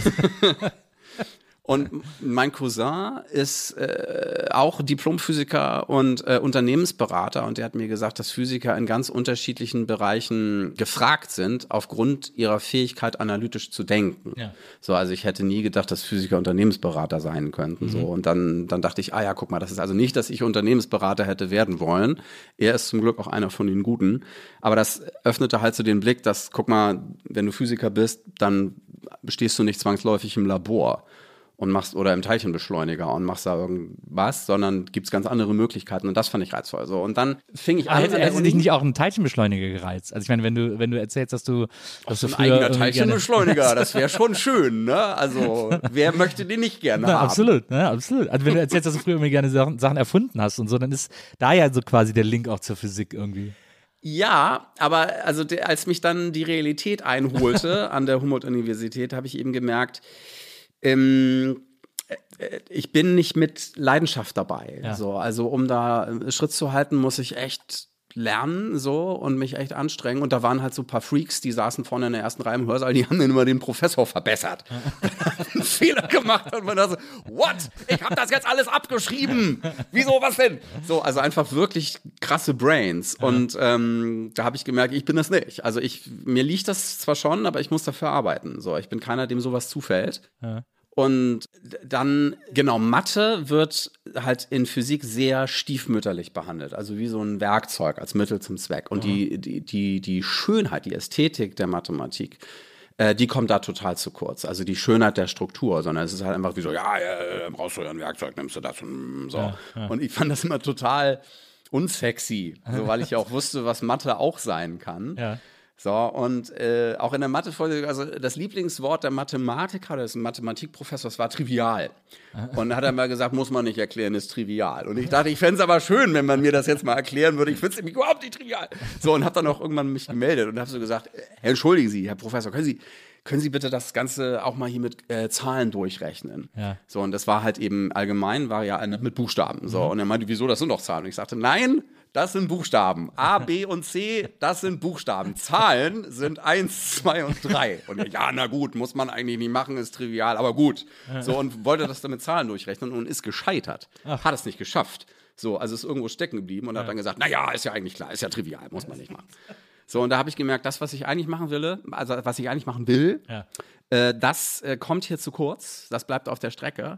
Und mein Cousin ist äh, auch Diplomphysiker und äh, Unternehmensberater, und der hat mir gesagt, dass Physiker in ganz unterschiedlichen Bereichen gefragt sind, aufgrund ihrer Fähigkeit, analytisch zu denken. Ja. So, also ich hätte nie gedacht, dass Physiker Unternehmensberater sein könnten. Mhm. So. Und dann, dann dachte ich, ah ja, guck mal, das ist also nicht, dass ich Unternehmensberater hätte werden wollen. Er ist zum Glück auch einer von den Guten. Aber das öffnete halt so den Blick, dass, guck mal, wenn du Physiker bist, dann stehst du nicht zwangsläufig im Labor und machst oder im Teilchenbeschleuniger und machst da irgendwas, sondern gibt's ganz andere Möglichkeiten, und das fand ich reizvoll. So, und dann fing ich an. an. Hätte dich nicht auch ein Teilchenbeschleuniger gereizt? Also ich meine, wenn du wenn du erzählst, dass du, dass so du ein eigener Teilchenbeschleuniger, das wäre schon schön, ne? Also wer möchte den nicht gerne Na, haben? Absolut, ne? Absolut. Also wenn du erzählst, dass du früher immer gerne Sachen, Sachen erfunden hast und so, dann ist da ja so quasi der Link auch zur Physik irgendwie. Ja, aber also der, als mich dann die Realität einholte an der Humboldt-Universität, habe ich eben gemerkt, Ähm, ich bin nicht mit Leidenschaft dabei. Ja. So, also um da Schritt zu halten, muss ich echt lernen so und mich echt anstrengen. Und da waren halt so ein paar Freaks, die saßen vorne in der ersten Reihe im Hörsaal, die haben dann immer den Professor verbessert. einen Fehler gemacht und man dachte so, what? Ich habe das jetzt alles abgeschrieben. Wieso, was denn? So, also einfach wirklich krasse Brains. Ja. Und ähm, da habe ich gemerkt, ich bin das nicht. Also ich, mir liegt das zwar schon, aber ich muss dafür arbeiten. So, ich bin keiner, dem sowas zufällt. Ja. Und dann, genau, Mathe wird halt in Physik sehr stiefmütterlich behandelt, also wie so ein Werkzeug als Mittel zum Zweck. Und mhm. die, die, die, die Schönheit, die Ästhetik der Mathematik, äh, die kommt da total zu kurz. Also die Schönheit der Struktur, sondern es ist halt einfach wie so, ja, ja, brauchst du ja ein Werkzeug, nimmst du das und so. Ja, ja. Und ich fand das immer total unsexy, so, weil ich ja auch wusste, was Mathe auch sein kann. Ja. So, und äh, auch in der Mathe-Folge, also das Lieblingswort der Mathematiker, des Mathematikprofessors, war trivial. Und da hat er mal gesagt, muss man nicht erklären, ist trivial. Und ich dachte, ich fände es aber schön, wenn man mir das jetzt mal erklären würde. Ich finde es nämlich überhaupt nicht trivial. So, und habe dann auch irgendwann mich gemeldet und habe so gesagt, äh, entschuldigen Sie, Herr Professor, können Sie, können Sie bitte das Ganze auch mal hier mit äh, Zahlen durchrechnen? Ja. So, und das war halt eben allgemein, war ja eine, mit Buchstaben. So, mhm. Und er meinte, wieso, das sind doch Zahlen. Und ich sagte, nein, das sind Buchstaben. A, B und C, das sind Buchstaben. Zahlen sind eins, zwei und drei. Und ich, ja, na gut, muss man eigentlich nicht machen, ist trivial, aber gut. So, und wollte das dann mit Zahlen durchrechnen und ist gescheitert. Ach. Hat es nicht geschafft. So, also ist irgendwo stecken geblieben und ja. hat dann gesagt, na ja, ist ja eigentlich klar, ist ja trivial, muss man nicht machen. So, und da habe ich gemerkt, das, was ich eigentlich machen will, also was ich eigentlich machen will, ja. äh, das äh, kommt hier zu kurz, das bleibt auf der Strecke.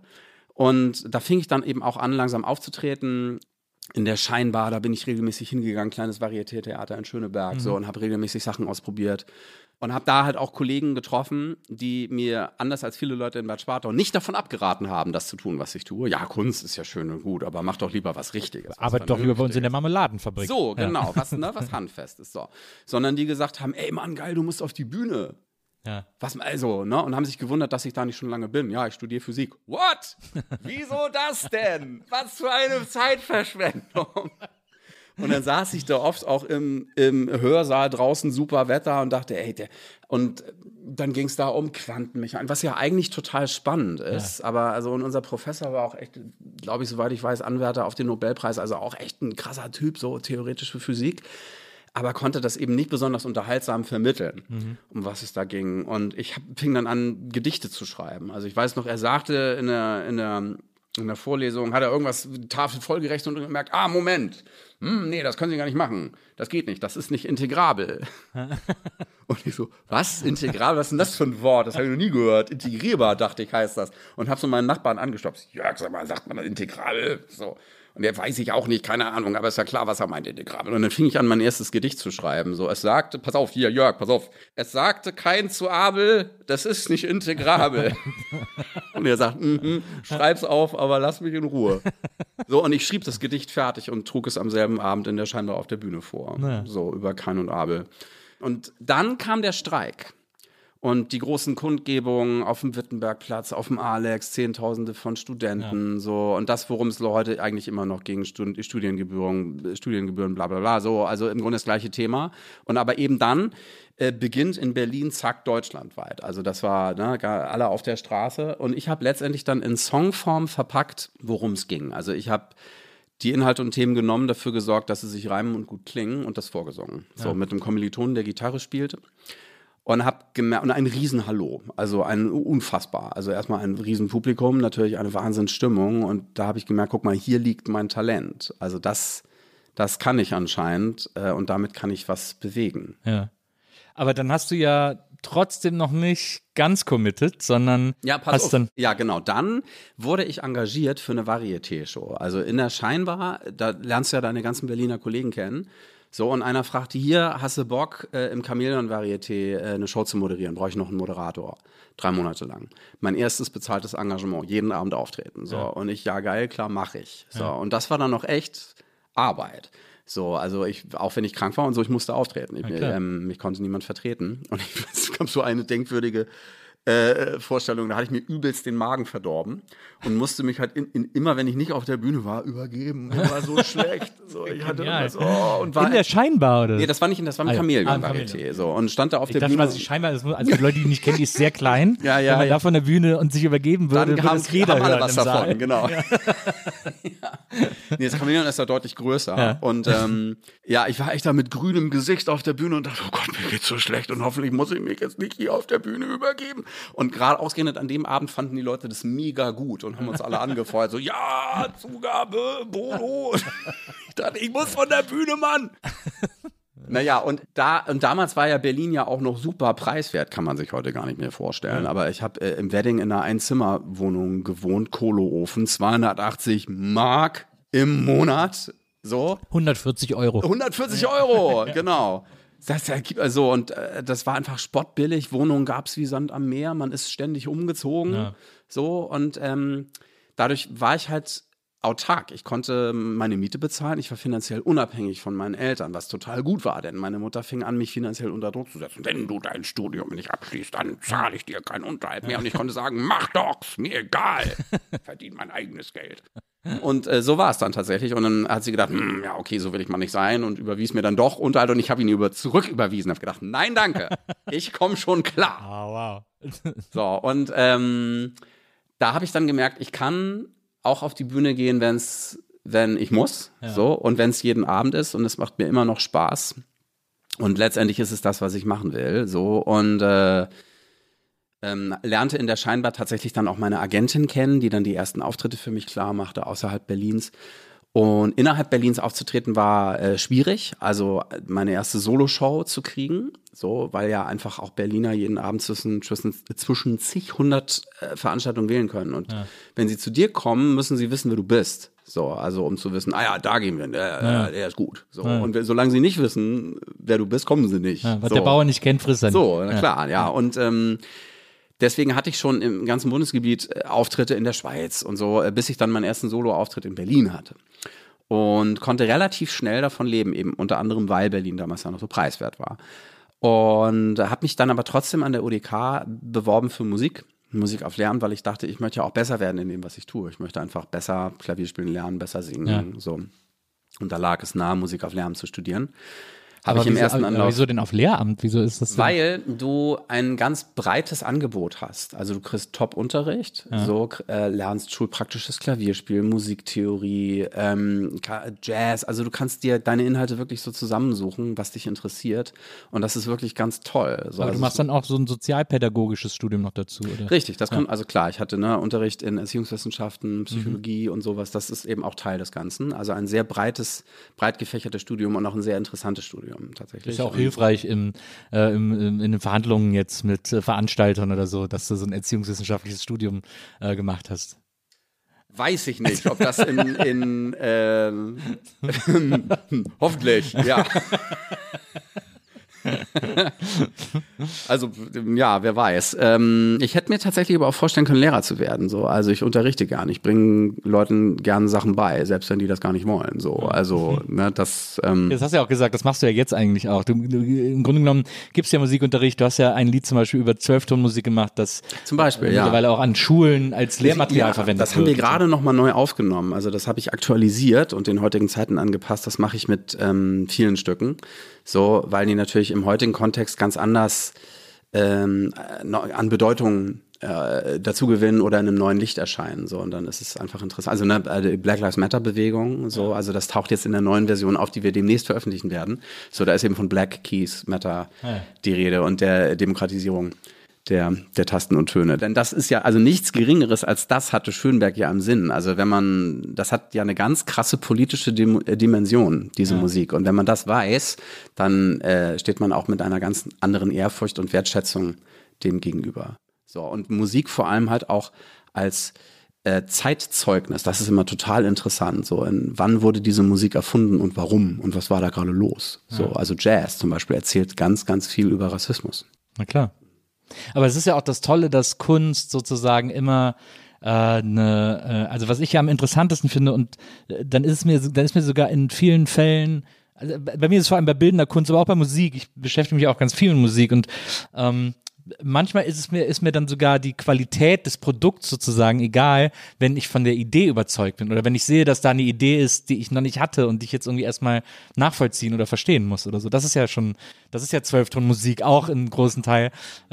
Und da fing ich dann eben auch an, langsam aufzutreten. In der Scheinbar, da bin ich regelmäßig hingegangen, kleines Varieté-Theater in Schöneberg, mhm. so, und habe regelmäßig Sachen ausprobiert. Und habe da halt auch Kollegen getroffen, die mir, anders als viele Leute in Bad Schwartau, nicht davon abgeraten haben, das zu tun, was ich tue. Ja, Kunst ist ja schön und gut, aber mach doch lieber was Richtiges. Aber doch lieber bei uns in der Marmeladenfabrik. So, genau, ja. was, ne, was Handfestes. So. Sondern die gesagt haben, ey Mann, geil, du musst auf die Bühne. Ja. Was, also, ne? Und haben sich gewundert, dass ich da nicht schon lange bin. Ja, ich studiere Physik. What? Wieso das denn? Was für eine Zeitverschwendung. Und dann saß ich da oft auch im, im Hörsaal draußen, super Wetter, und dachte, ey, der, und dann ging es da um Quantenmechanik, was ja eigentlich total spannend ist. Ja. Aber also, und unser Professor war auch echt, glaube ich, soweit ich weiß, Anwärter auf den Nobelpreis, also auch echt ein krasser Typ, so theoretisch für Physik. aber konnte das eben nicht besonders unterhaltsam vermitteln, mhm. um was es da ging. Und ich hab, fing dann an, Gedichte zu schreiben. Also ich weiß noch, er sagte in der, in der, in der Vorlesung, hat er irgendwas die Tafel vollgerechnet und gemerkt, ah, Moment, hm, nee, das können Sie gar nicht machen. Das geht nicht, das ist nicht integrabel. Und ich so, was? Integrabel? Was ist denn das für ein Wort? Das habe ich noch nie gehört. Integrierbar, dachte ich, heißt das. Und habe so meinen Nachbarn angestopft. Jörg, sag mal, sagt man das integrabel? So. Und der weiß ich auch nicht, keine Ahnung, aber ist ja klar, was er meint, integrabel. Und dann fing ich an, mein erstes Gedicht zu schreiben. So, es sagte, pass auf, hier, Jörg, pass auf. Es sagte kein zu Abel, das ist nicht integrabel. Und er sagt, mhm, schreib's auf, aber lass mich in Ruhe. So, und ich schrieb das Gedicht fertig und trug es am selben Abend in der Scheinbar auf der Bühne vor. Ja. So, über Kain und Abel. Und dann kam der Streik. Und die großen Kundgebungen auf dem Wittenbergplatz, auf dem Alex, Zehntausende von Studenten, ja. so. Und das, worum es heute eigentlich immer noch ging, Stud- Studiengebühren, Studiengebühren, bla, bla, bla, so. Also im Grunde das gleiche Thema. Und aber eben dann äh, beginnt in Berlin, zack, deutschlandweit. Also das war, ne, alle auf der Straße. Und ich habe letztendlich dann in Songform verpackt, worum es ging. Also ich habe die Inhalte und Themen genommen, dafür gesorgt, dass sie sich reimen und gut klingen und das vorgesungen. Ja. So, mit einem Kommilitonen, der Gitarre spielte. Und hab gemerkt, und ein Riesenhallo, also ein unfassbar, also erstmal ein Riesenpublikum, natürlich eine Wahnsinnsstimmung und da habe ich gemerkt, guck mal, hier liegt mein Talent, also das, das kann ich anscheinend äh, und damit kann ich was bewegen. Ja, aber dann hast du ja trotzdem noch nicht ganz committed, sondern ja, pass hast auf. dann Ja, genau, dann wurde ich engagiert für eine Varieté-Show, also in der Scheinbar, da lernst du ja deine ganzen Berliner Kollegen kennen. So, und einer fragte, hier, hast du Bock, äh, im Chamäleon-Varieté äh, eine Show zu moderieren? Brauche ich noch einen Moderator? Drei Monate lang. Mein erstes bezahltes Engagement, jeden Abend auftreten. So, ja. Und ich, ja geil, klar, mache ich. So, ja. Und das war dann noch echt Arbeit. So, also ich, auch wenn ich krank war und so, ich musste auftreten. Ich, ja, ähm, mich konnte niemand vertreten. Und ich, es kam so eine denkwürdige Äh, Vorstellung, da hatte ich mir übelst den Magen verdorben und musste mich halt in, in, immer, wenn ich nicht auf der Bühne war, übergeben. Mir war so schlecht. So, ich hatte ja. das, oh, und war in der Scheinbar, oder? Nee, das war nicht in, das war im ah, Chamäleon-Varieté. So, und stand da auf ich der dachte Bühne. Mal, die Scheinbar, also für Leute, die nicht kennen, die ist sehr klein. ja, ja, wenn man ja. da von der Bühne und sich übergeben würde, dann würde haben, es jeder haben alle hören was im davon, Saal. genau. Ja. ja. Nee, das Chamäleon ist ja deutlich größer. Ja. Und ähm, ja, ich war echt da mit grünem Gesicht auf der Bühne und dachte, oh Gott, mir geht's so schlecht und hoffentlich muss ich mich jetzt nicht hier auf der Bühne übergeben. Und gerade ausgerechnet an dem Abend fanden die Leute das mega gut und haben uns alle angefeuert. So, ja, Zugabe, Bodo. Ich dachte, ich muss von der Bühne, Mann. Naja, und da und damals war ja Berlin ja auch noch super preiswert, kann man sich heute gar nicht mehr vorstellen. Ja. Aber ich habe äh, im Wedding in einer Einzimmerwohnung gewohnt, Kohloofen, zweihundertachtzig Mark im Monat. So. hundertvierzig Euro. hundertvierzig Euro, genau. Das, also, und äh, das war einfach spottbillig. Wohnungen gab es wie Sand am Meer. Man ist ständig umgezogen. Ja. So, und ähm, dadurch war ich halt autark. Ich konnte meine Miete bezahlen. Ich war finanziell unabhängig von meinen Eltern, was total gut war, denn meine Mutter fing an, mich finanziell unter Druck zu setzen. Wenn du dein Studium nicht abschließt, dann zahle ich dir keinen Unterhalt mehr. Und ich konnte sagen, mach doch's, mir egal. Verdiene mein eigenes Geld. Und äh, so war es dann tatsächlich. Und dann hat sie gedacht, hm, ja, okay, so will ich mal nicht sein. Und überwies mir dann doch Unterhalt. Und ich habe ihn über zurück überwiesen. Habe gedacht, nein, danke. Ich komme schon klar. Oh, wow. So, und ähm, da habe ich dann gemerkt, ich kann auch auf die Bühne gehen, wenn's, wenn ich muss. Ja. So, und wenn es jeden Abend ist. Und es macht mir immer noch Spaß. Und letztendlich ist es das, was ich machen will. So, und äh, Ähm, lernte in der Scheinbar tatsächlich dann auch meine Agentin kennen, die dann die ersten Auftritte für mich klar machte, außerhalb Berlins. Und innerhalb Berlins aufzutreten war äh, schwierig, also meine erste Soloshow zu kriegen, so, weil ja einfach auch Berliner jeden Abend zwischen, zwischen, zwischen zig hundert äh, Veranstaltungen wählen können. Und ja. wenn sie zu dir kommen, müssen sie wissen, wer du bist. So, also um zu wissen, ah ja, da gehen wir, der, ja. der ist gut. So. Ja. Und solange sie nicht wissen, wer du bist, kommen sie nicht. Ja, was so. der Bauer nicht kennt, frisst er nicht. So, na klar, ja. ja. Und ähm, deswegen hatte ich schon im ganzen Bundesgebiet äh, Auftritte in der Schweiz und so, äh, bis ich dann meinen ersten Solo-Auftritt in Berlin hatte. Und konnte relativ schnell davon leben, eben unter anderem, weil Berlin damals ja noch so preiswert war. Und habe mich dann aber trotzdem an der U D K beworben für Musik, Musik auf Lehramt, weil ich dachte, ich möchte ja auch besser werden in dem, was ich tue. Ich möchte einfach besser Klavier spielen lernen, besser singen. Ja. So. Und da lag es nahe, Musik auf Lehramt zu studieren. Habe ich im wieso, ersten aber Anlauf. Wieso denn auf Lehramt? Wieso ist das denn? Weil du ein ganz breites Angebot hast. Also du kriegst Top-Unterricht, ja. so äh, lernst schulpraktisches Klavierspiel, Musiktheorie, ähm, Jazz. Also du kannst dir deine Inhalte wirklich so zusammensuchen, was dich interessiert. Und das ist wirklich ganz toll. So, aber also du machst dann auch so ein sozialpädagogisches Studium noch dazu, oder? Richtig, das kommt, ja. also klar, ich hatte ne, Unterricht in Erziehungswissenschaften, Psychologie mhm. und sowas. Das ist eben auch Teil des Ganzen. Also ein sehr breites, breit gefächertes Studium und auch ein sehr interessantes Studium tatsächlich. Ist ja auch hilfreich im, äh, im, in den Verhandlungen jetzt mit äh, Veranstaltern oder so, dass du so ein erziehungswissenschaftliches Studium äh, gemacht hast. Weiß ich nicht, ob das in, in äh, hoffentlich, ja. Also, ja, wer weiß. Ähm, ich hätte mir tatsächlich aber auch vorstellen können, Lehrer zu werden. So. Also ich unterrichte gern. Ich bringe Leuten gerne Sachen bei, selbst wenn die das gar nicht wollen. So. Also, ne, das. Ähm das hast du ja auch gesagt, das machst du ja jetzt eigentlich auch. Du, du, im Grunde genommen gibst du ja Musikunterricht. Du hast ja ein Lied zum Beispiel über Zwölftonmusik gemacht, das zum Beispiel, äh, ja. mittlerweile auch an Schulen als Lehrmaterial ja, verwendet das haben wird. wir gerade nochmal neu aufgenommen. Also das habe ich aktualisiert und den heutigen Zeiten angepasst. Das mache ich mit ähm, vielen Stücken. So, weil die natürlich im heutigen Kontext ganz anders ähm, an Bedeutung äh, dazu gewinnen oder in einem neuen Licht erscheinen. So, und dann ist es einfach interessant. Also ne, die Black Lives Matter Bewegung, so, ja. also das taucht jetzt in der neuen Version auf, die wir demnächst veröffentlichen werden. So, da ist eben von Black Keys Matter ja. die Rede und der Demokratisierung der, der Tasten und Töne. Denn das ist ja, also nichts Geringeres als das hatte Schönberg ja im Sinn. Also wenn man, das hat ja eine ganz krasse politische Dim- Dimension, diese ja. Musik. Und wenn man das weiß, dann äh, steht man auch mit einer ganz anderen Ehrfurcht und Wertschätzung dem gegenüber. So, und Musik vor allem halt auch als äh, Zeitzeugnis. Das ist immer total interessant. So, in, wann wurde diese Musik erfunden und warum? Und was war da gerade los? Ja. So, also Jazz zum Beispiel erzählt ganz, ganz viel über Rassismus. Na klar. Aber es ist ja auch das Tolle, dass Kunst sozusagen immer äh, eine, äh, also was ich ja am interessantesten finde und äh, dann ist es mir, dann ist mir sogar in vielen Fällen, also bei mir ist es vor allem bei bildender Kunst, aber auch bei Musik, ich beschäftige mich auch ganz viel mit Musik und ähm, manchmal ist es mir, ist mir dann sogar die Qualität des Produkts sozusagen egal, wenn ich von der Idee überzeugt bin oder wenn ich sehe, dass da eine Idee ist, die ich noch nicht hatte und die ich jetzt irgendwie erstmal nachvollziehen oder verstehen muss oder so. Das ist ja schon, das ist ja Zwölftonmusik auch in großen Teil.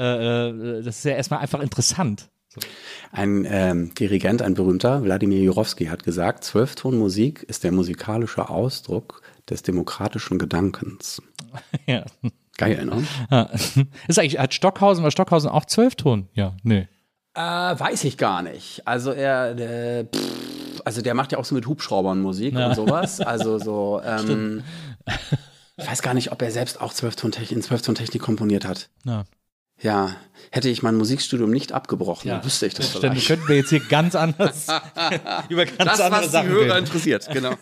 Äh, das ist ja erstmal einfach interessant. So. Ein ähm, Dirigent, ein berühmter, Wladimir Jurowski, hat gesagt, Zwölftonmusik ist der musikalische Ausdruck des demokratischen Gedankens. Ja. Geil, ne? Ja. Ist eigentlich, hat Stockhausen, war Stockhausen auch Zwölfton? Ja, nee. Äh, weiß ich gar nicht. Also er, der, pff, also der macht ja auch so mit Hubschraubern Musik ja. und sowas. Also so, ähm, ich weiß gar nicht, ob er selbst auch Zwölftontechnik, in Zwölftontechnik komponiert hat. Ja. Ja, hätte ich mein Musikstudium nicht abgebrochen, ja. dann wüsste ich das Stimmt, vielleicht. könnten wir jetzt hier ganz anders über ganz das, andere was Sachen die Hörer reden. interessiert, genau.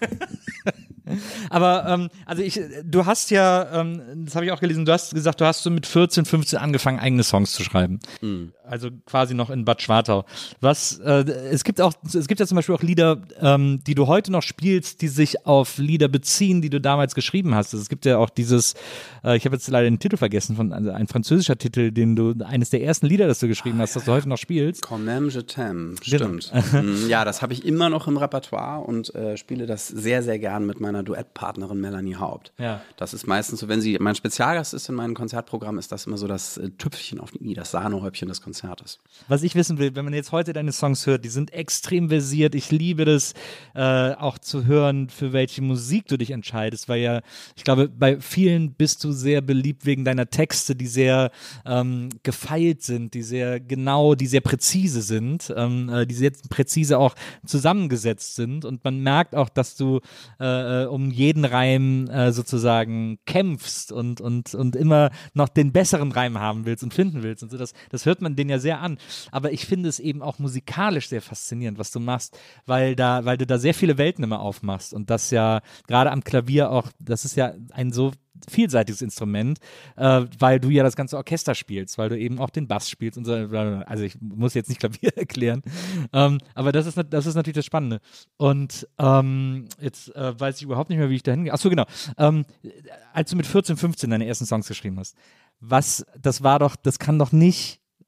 Aber ähm, also ich, du hast ja, ähm, das habe ich auch gelesen, du hast gesagt, du hast so mit vierzehn, fünfzehn angefangen, eigene Songs zu schreiben. Mhm. Also quasi noch in Bad Schwartau. Was, äh, es gibt auch, es gibt ja zum Beispiel auch Lieder, ähm, die du heute noch spielst, die sich auf Lieder beziehen, die du damals geschrieben hast. Also es gibt ja auch dieses, äh, ich habe jetzt leider den Titel vergessen, von also ein französischer Titel, den du, eines der ersten Lieder, das du geschrieben oh, hast, das ja, du heute noch spielst. Quand même je t'aime, stimmt. Genau. Ja, das habe ich immer noch im Repertoire und äh, spiele das sehr, sehr gern mit meiner Duettpartnerin Melanie Haupt. Ja. Das ist meistens so, wenn sie mein Spezialgast ist in meinem Konzertprogramm, ist das immer so das äh, Tüpfchen auf die i, das Sahnehäubchen des Konzertes. Was ich wissen will, wenn man jetzt heute deine Songs hört, die sind extrem versiert. Ich liebe das, äh, auch zu hören, für welche Musik du dich entscheidest, weil ja, ich glaube, bei vielen bist du sehr beliebt wegen deiner Texte, die sehr ähm, gefeilt sind, die sehr genau, die sehr präzise sind, ähm, äh, die sehr präzise auch zusammengesetzt sind und man merkt auch, dass du äh, um jeden Reim äh, sozusagen kämpfst und, und, und immer noch den besseren Reim haben willst und finden willst und so. Das, das hört man den ja sehr an. Aber ich finde es eben auch musikalisch sehr faszinierend, was du machst, weil da, weil du da sehr viele Welten immer aufmachst und das ja gerade am Klavier auch, das ist ja ein so vielseitiges Instrument, äh, weil du ja das ganze Orchester spielst, weil du eben auch den Bass spielst und so. Also ich muss jetzt nicht Klavier erklären, ähm, aber das ist, das ist natürlich das Spannende. Und ähm, jetzt äh, weiß ich überhaupt nicht mehr, wie ich da hingehe. Achso, genau. Ähm, als du mit vierzehn, fünfzehn deine ersten Songs geschrieben hast, was, das war doch, das kann doch nicht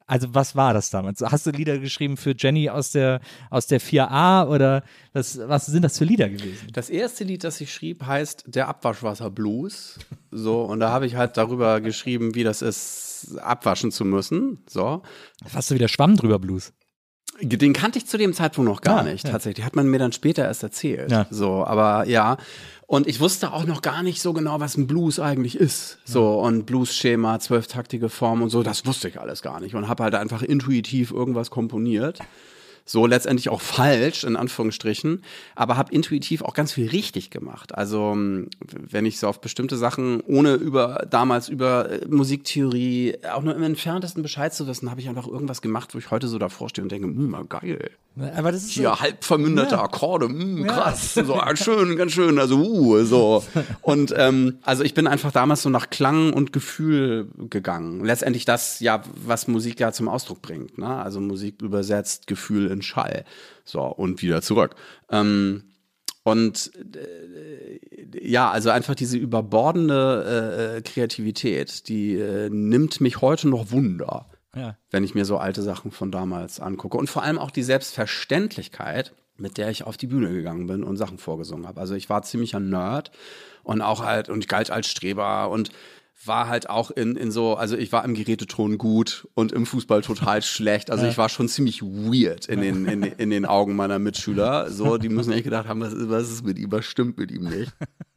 Also was war das damals? Hast du Lieder geschrieben für Jenny aus der, aus der vier a oder was, was sind das für Lieder gewesen? Das erste Lied, das ich schrieb, heißt Der Abwaschwasser-Blues. So, und da habe ich halt darüber geschrieben, wie das ist, abwaschen zu müssen. So. Hast du wieder Schwamm drüber Blues? Den kannte ich zu dem Zeitpunkt noch gar Ah, nicht, ja. tatsächlich. Hat man mir dann später erst erzählt. Ja. So, aber ja. Und ich wusste auch noch gar nicht so genau, was ein Blues eigentlich ist. So, und Blues-Schema, zwölftaktige Form und so, das wusste ich alles gar nicht. Und habe halt einfach intuitiv irgendwas komponiert. So letztendlich auch falsch, in Anführungsstrichen, aber habe intuitiv auch ganz viel richtig gemacht. Also wenn ich so auf bestimmte Sachen, ohne über damals über äh, Musiktheorie auch nur im entferntesten Bescheid zu wissen, habe ich einfach irgendwas gemacht, wo ich heute so davor stehe und denke, hm, geil. Aber das ist Hier so, halb verminderte Ja. Akkorde, hm, krass, so ah, schön, ganz schön, also uh, so. Und ähm, also ich bin einfach damals so nach Klang und Gefühl gegangen. Letztendlich das, ja, was Musik ja zum Ausdruck bringt, ne? Also Musik übersetzt Gefühl in Schall. So, und wieder zurück. Ähm, und äh, ja, also einfach diese überbordende äh, Kreativität, die äh, nimmt mich heute noch Wunder. Ja. Wenn ich mir so alte Sachen von damals angucke. Und vor allem auch die Selbstverständlichkeit, mit der ich auf die Bühne gegangen bin und Sachen vorgesungen habe. Also ich war ziemlicher Nerd und auch halt, und ich galt als Streber und war halt auch in, in so, also ich war im Geräteton gut und im Fußball total schlecht. Also ich war schon ziemlich weird in den, in, in den Augen meiner Mitschüler. So, die müssen echt gedacht haben, was ist, was ist mit ihm, was stimmt mit ihm nicht.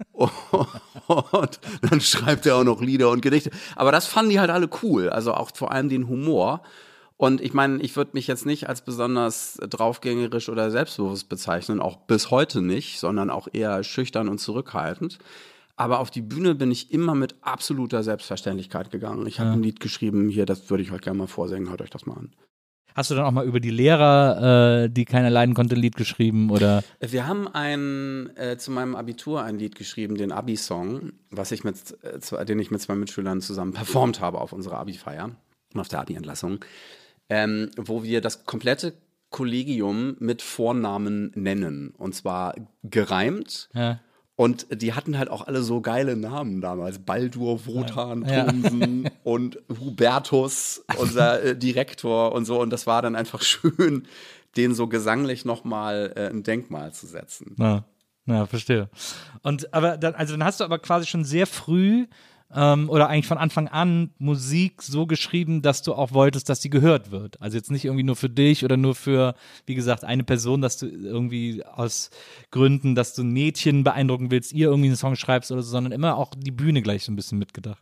Und dann schreibt er auch noch Lieder und Gedichte. Aber das fanden die halt alle cool. Also auch vor allem den Humor. Und ich meine, ich würde mich jetzt nicht als besonders draufgängerisch oder selbstbewusst bezeichnen, auch bis heute nicht, sondern auch eher schüchtern und zurückhaltend. Aber auf die Bühne bin ich immer mit absoluter Selbstverständlichkeit gegangen. Ich habe ein Lied geschrieben, hier, das würde ich heute gerne mal vorsingen, hört euch das mal an. Hast du dann auch mal über die Lehrer, äh, die keiner leiden konnte, ein Lied geschrieben oder? Wir haben ein, äh, zu meinem Abitur ein Lied geschrieben, den Abi-Song, was ich mit, äh, zwei, den ich mit zwei Mitschülern zusammen performt habe auf unserer Abi-Feier und auf der Abi-Entlassung, ähm, wo wir das komplette Kollegium mit Vornamen nennen. Und zwar gereimt. Ja. Und die hatten halt auch alle so geile Namen damals. Baldur, Wotan, Ja. Thomsen und Hubertus, unser äh, Direktor und so. Und das war dann einfach schön, denen so gesanglich nochmal äh, ein Denkmal zu setzen. Ja, ja, verstehe. Und aber dann, also dann hast du aber quasi schon sehr früh ähm, oder eigentlich von Anfang an Musik so geschrieben, dass du auch wolltest, dass sie gehört wird. Also jetzt nicht irgendwie nur für dich oder nur für, wie gesagt, eine Person, dass du irgendwie aus Gründen, dass du ein Mädchen beeindrucken willst, ihr irgendwie einen Song schreibst oder so, sondern immer auch die Bühne gleich so ein bisschen mitgedacht.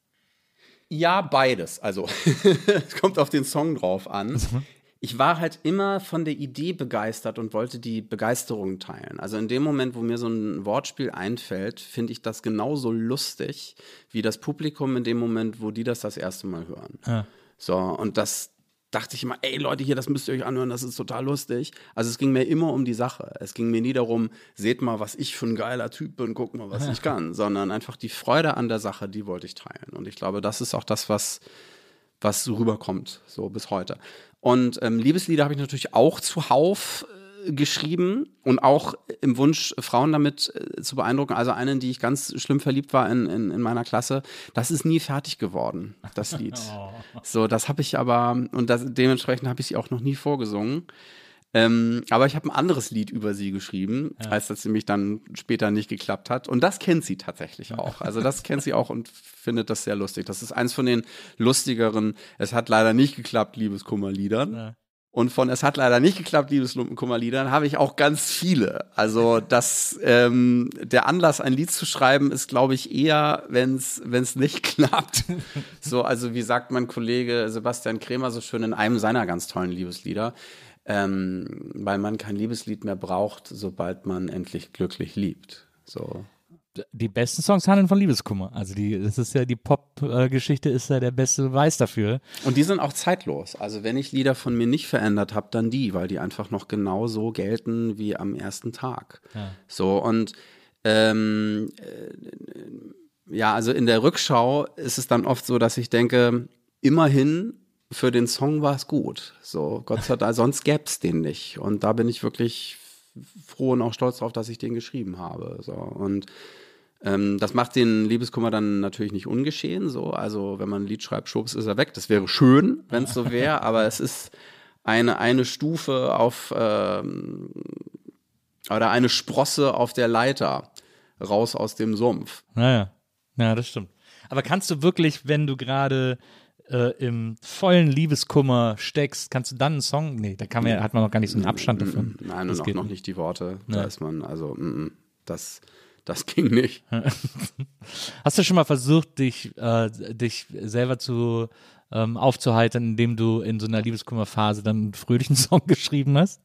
Ja, beides. Also, es kommt auf den Song drauf an. Ich war halt immer von der Idee begeistert und wollte die Begeisterung teilen. Also in dem Moment, wo mir so ein Wortspiel einfällt, finde ich das genauso lustig wie das Publikum in dem Moment, wo die das das erste Mal hören. Ja. So, und das dachte ich immer, ey Leute, hier, das müsst ihr euch anhören, das ist total lustig. Also es ging mir immer um die Sache. Es ging mir nie darum, seht mal, was ich für ein geiler Typ bin, guck mal, was ich kann, sondern einfach die Freude an der Sache, die wollte ich teilen. Und ich glaube, das ist auch das, was was so rüberkommt, so bis heute. Und ähm, Liebeslieder habe ich natürlich auch zuhauf äh, geschrieben und auch im Wunsch, Frauen damit äh, zu beeindrucken. Also eine, in die ich ganz schlimm verliebt war in, in, in meiner Klasse, das ist nie fertig geworden, das Lied. So, das habe ich aber, und das, dementsprechend habe ich sie auch noch nie vorgesungen. Ähm, aber ich habe ein anderes Lied über sie geschrieben, ja. als das nämlich dann später nicht geklappt hat. Und das kennt sie tatsächlich auch. Also das kennt sie auch und findet das sehr lustig. Das ist eins von den lustigeren, es hat leider nicht geklappt, Liebeskummerliedern. Ja. Und von es hat leider nicht geklappt, Liebeskummerliedern, habe ich auch ganz viele. Also das, ähm, der Anlass, ein Lied zu schreiben, ist, glaube ich, eher, wenn es nicht klappt. So, also wie sagt mein Kollege Sebastian Krämer so schön in einem seiner ganz tollen Liebeslieder, Ähm, weil man kein Liebeslied mehr braucht, sobald man endlich glücklich liebt. So. Die besten Songs handeln von Liebeskummer. Also die, das ist ja die Pop-Geschichte ist ja der beste Beweis dafür. Und die sind auch zeitlos. Also wenn ich Lieder von mir nicht verändert habe, dann die, weil die einfach noch genau so gelten wie am ersten Tag. Ja. So und ähm, äh, ja, also in der Rückschau ist es dann oft so, dass ich denke, immerhin für den Song war es gut. So, Gott sei Dank, sonst gäbe es den nicht. Und da bin ich wirklich froh und auch stolz drauf, dass ich den geschrieben habe. So, und Ähm, das macht den Liebeskummer dann natürlich nicht ungeschehen. So. Also wenn man ein Lied schreibt, schwupps, ist er weg. Das wäre schön, wenn es so wäre, aber es ist eine, eine Stufe auf ähm, oder eine Sprosse auf der Leiter raus aus dem Sumpf. Naja, ja, das stimmt. Aber kannst du wirklich, wenn du gerade äh, im vollen Liebeskummer steckst, kannst du dann einen Song? Nee, da kann man, hat man noch gar nicht so einen Abstand davon. Nein, das und auch geht noch nicht. nicht die Worte. Ja. Da ist man, also, mm, das, das ging nicht. Hast du schon mal versucht, dich, äh, dich selber zu ähm, aufzuheitern, indem du in so einer Liebeskummerphase dann einen fröhlichen Song geschrieben hast?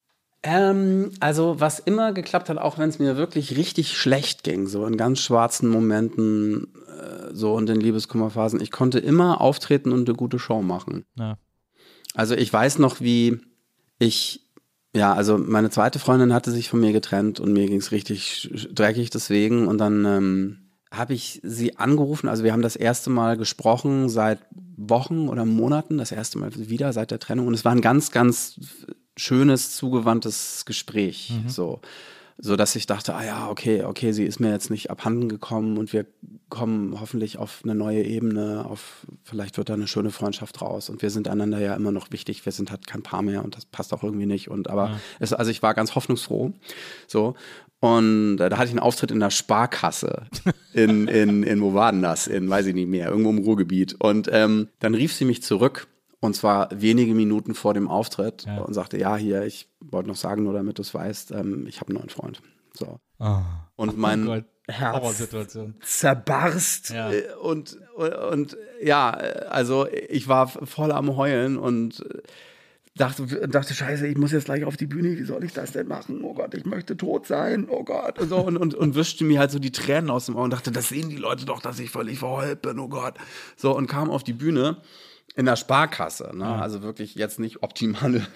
Ähm, also was immer geklappt hat, auch wenn es mir wirklich richtig schlecht ging, so in ganz schwarzen Momenten, äh, so in den Liebeskummerphasen, ich konnte immer auftreten und eine gute Show machen. Ja. Also ich weiß noch, wie ich, ja, also meine zweite Freundin hatte sich von mir getrennt und mir ging es richtig sch- dreckig deswegen und dann ähm, habe ich sie angerufen, also wir haben das erste Mal gesprochen seit Wochen oder Monaten, das erste Mal wieder seit der Trennung und es war ein ganz, ganz schönes, zugewandtes Gespräch, mhm. so, so dass ich dachte, ah ja, okay, okay, sie ist mir jetzt nicht abhanden gekommen und wir kommen hoffentlich auf eine neue Ebene, auf, vielleicht wird da eine schöne Freundschaft raus und wir sind einander ja immer noch wichtig, wir sind halt kein Paar mehr und das passt auch irgendwie nicht und aber, ja. es, also ich war ganz hoffnungsfroh, so, und äh, da hatte ich einen Auftritt in der Sparkasse in, in, in, wo war denn das, in, weiß ich nicht mehr, irgendwo im Ruhrgebiet und ähm, dann rief sie mich zurück. Und zwar wenige Minuten vor dem Auftritt ja. und sagte, ja, hier, ich wollte noch sagen, nur damit du es weißt, ähm, ich habe einen neuen Freund. So. Oh. Und mein oh Herz zerbarst. Ja. Und, und, und ja, also ich war voll am Heulen und dachte, dachte, scheiße, ich muss jetzt gleich auf die Bühne, wie soll ich das denn machen? Oh Gott, ich möchte tot sein, oh Gott. Und, so, und, und, und wischte mir halt so die Tränen aus dem Auge und dachte, das sehen die Leute doch, dass ich völlig verheult bin, oh Gott. So, und kam auf die Bühne. In der Sparkasse, ne? Ja. Also wirklich jetzt nicht optimale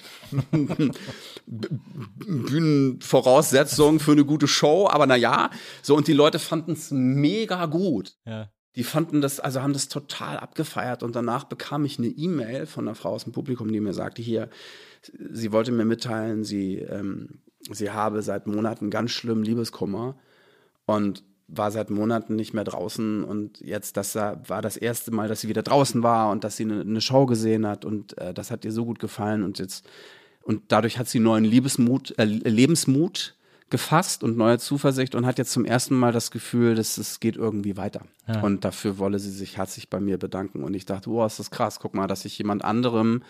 Bühnenvoraussetzungen für eine gute Show, aber naja, so und die Leute fanden es mega gut. Ja. Die fanden das, also haben das total abgefeiert und danach bekam ich eine E-Mail von einer Frau aus dem Publikum, die mir sagte, hier, sie wollte mir mitteilen, sie, ähm, sie habe seit Monaten ganz schlimmen Liebeskummer und war seit Monaten nicht mehr draußen und jetzt das war das erste Mal, dass sie wieder draußen war und dass sie eine, eine Show gesehen hat und äh, das hat ihr so gut gefallen und jetzt und dadurch hat sie neuen Liebesmut, äh, Lebensmut gefasst und neue Zuversicht und hat jetzt zum ersten Mal das Gefühl, dass es geht irgendwie weiter. Ja. Und dafür wolle sie sich herzlich bei mir bedanken und ich dachte, oh, ist das krass, guck mal, dass ich jemand anderem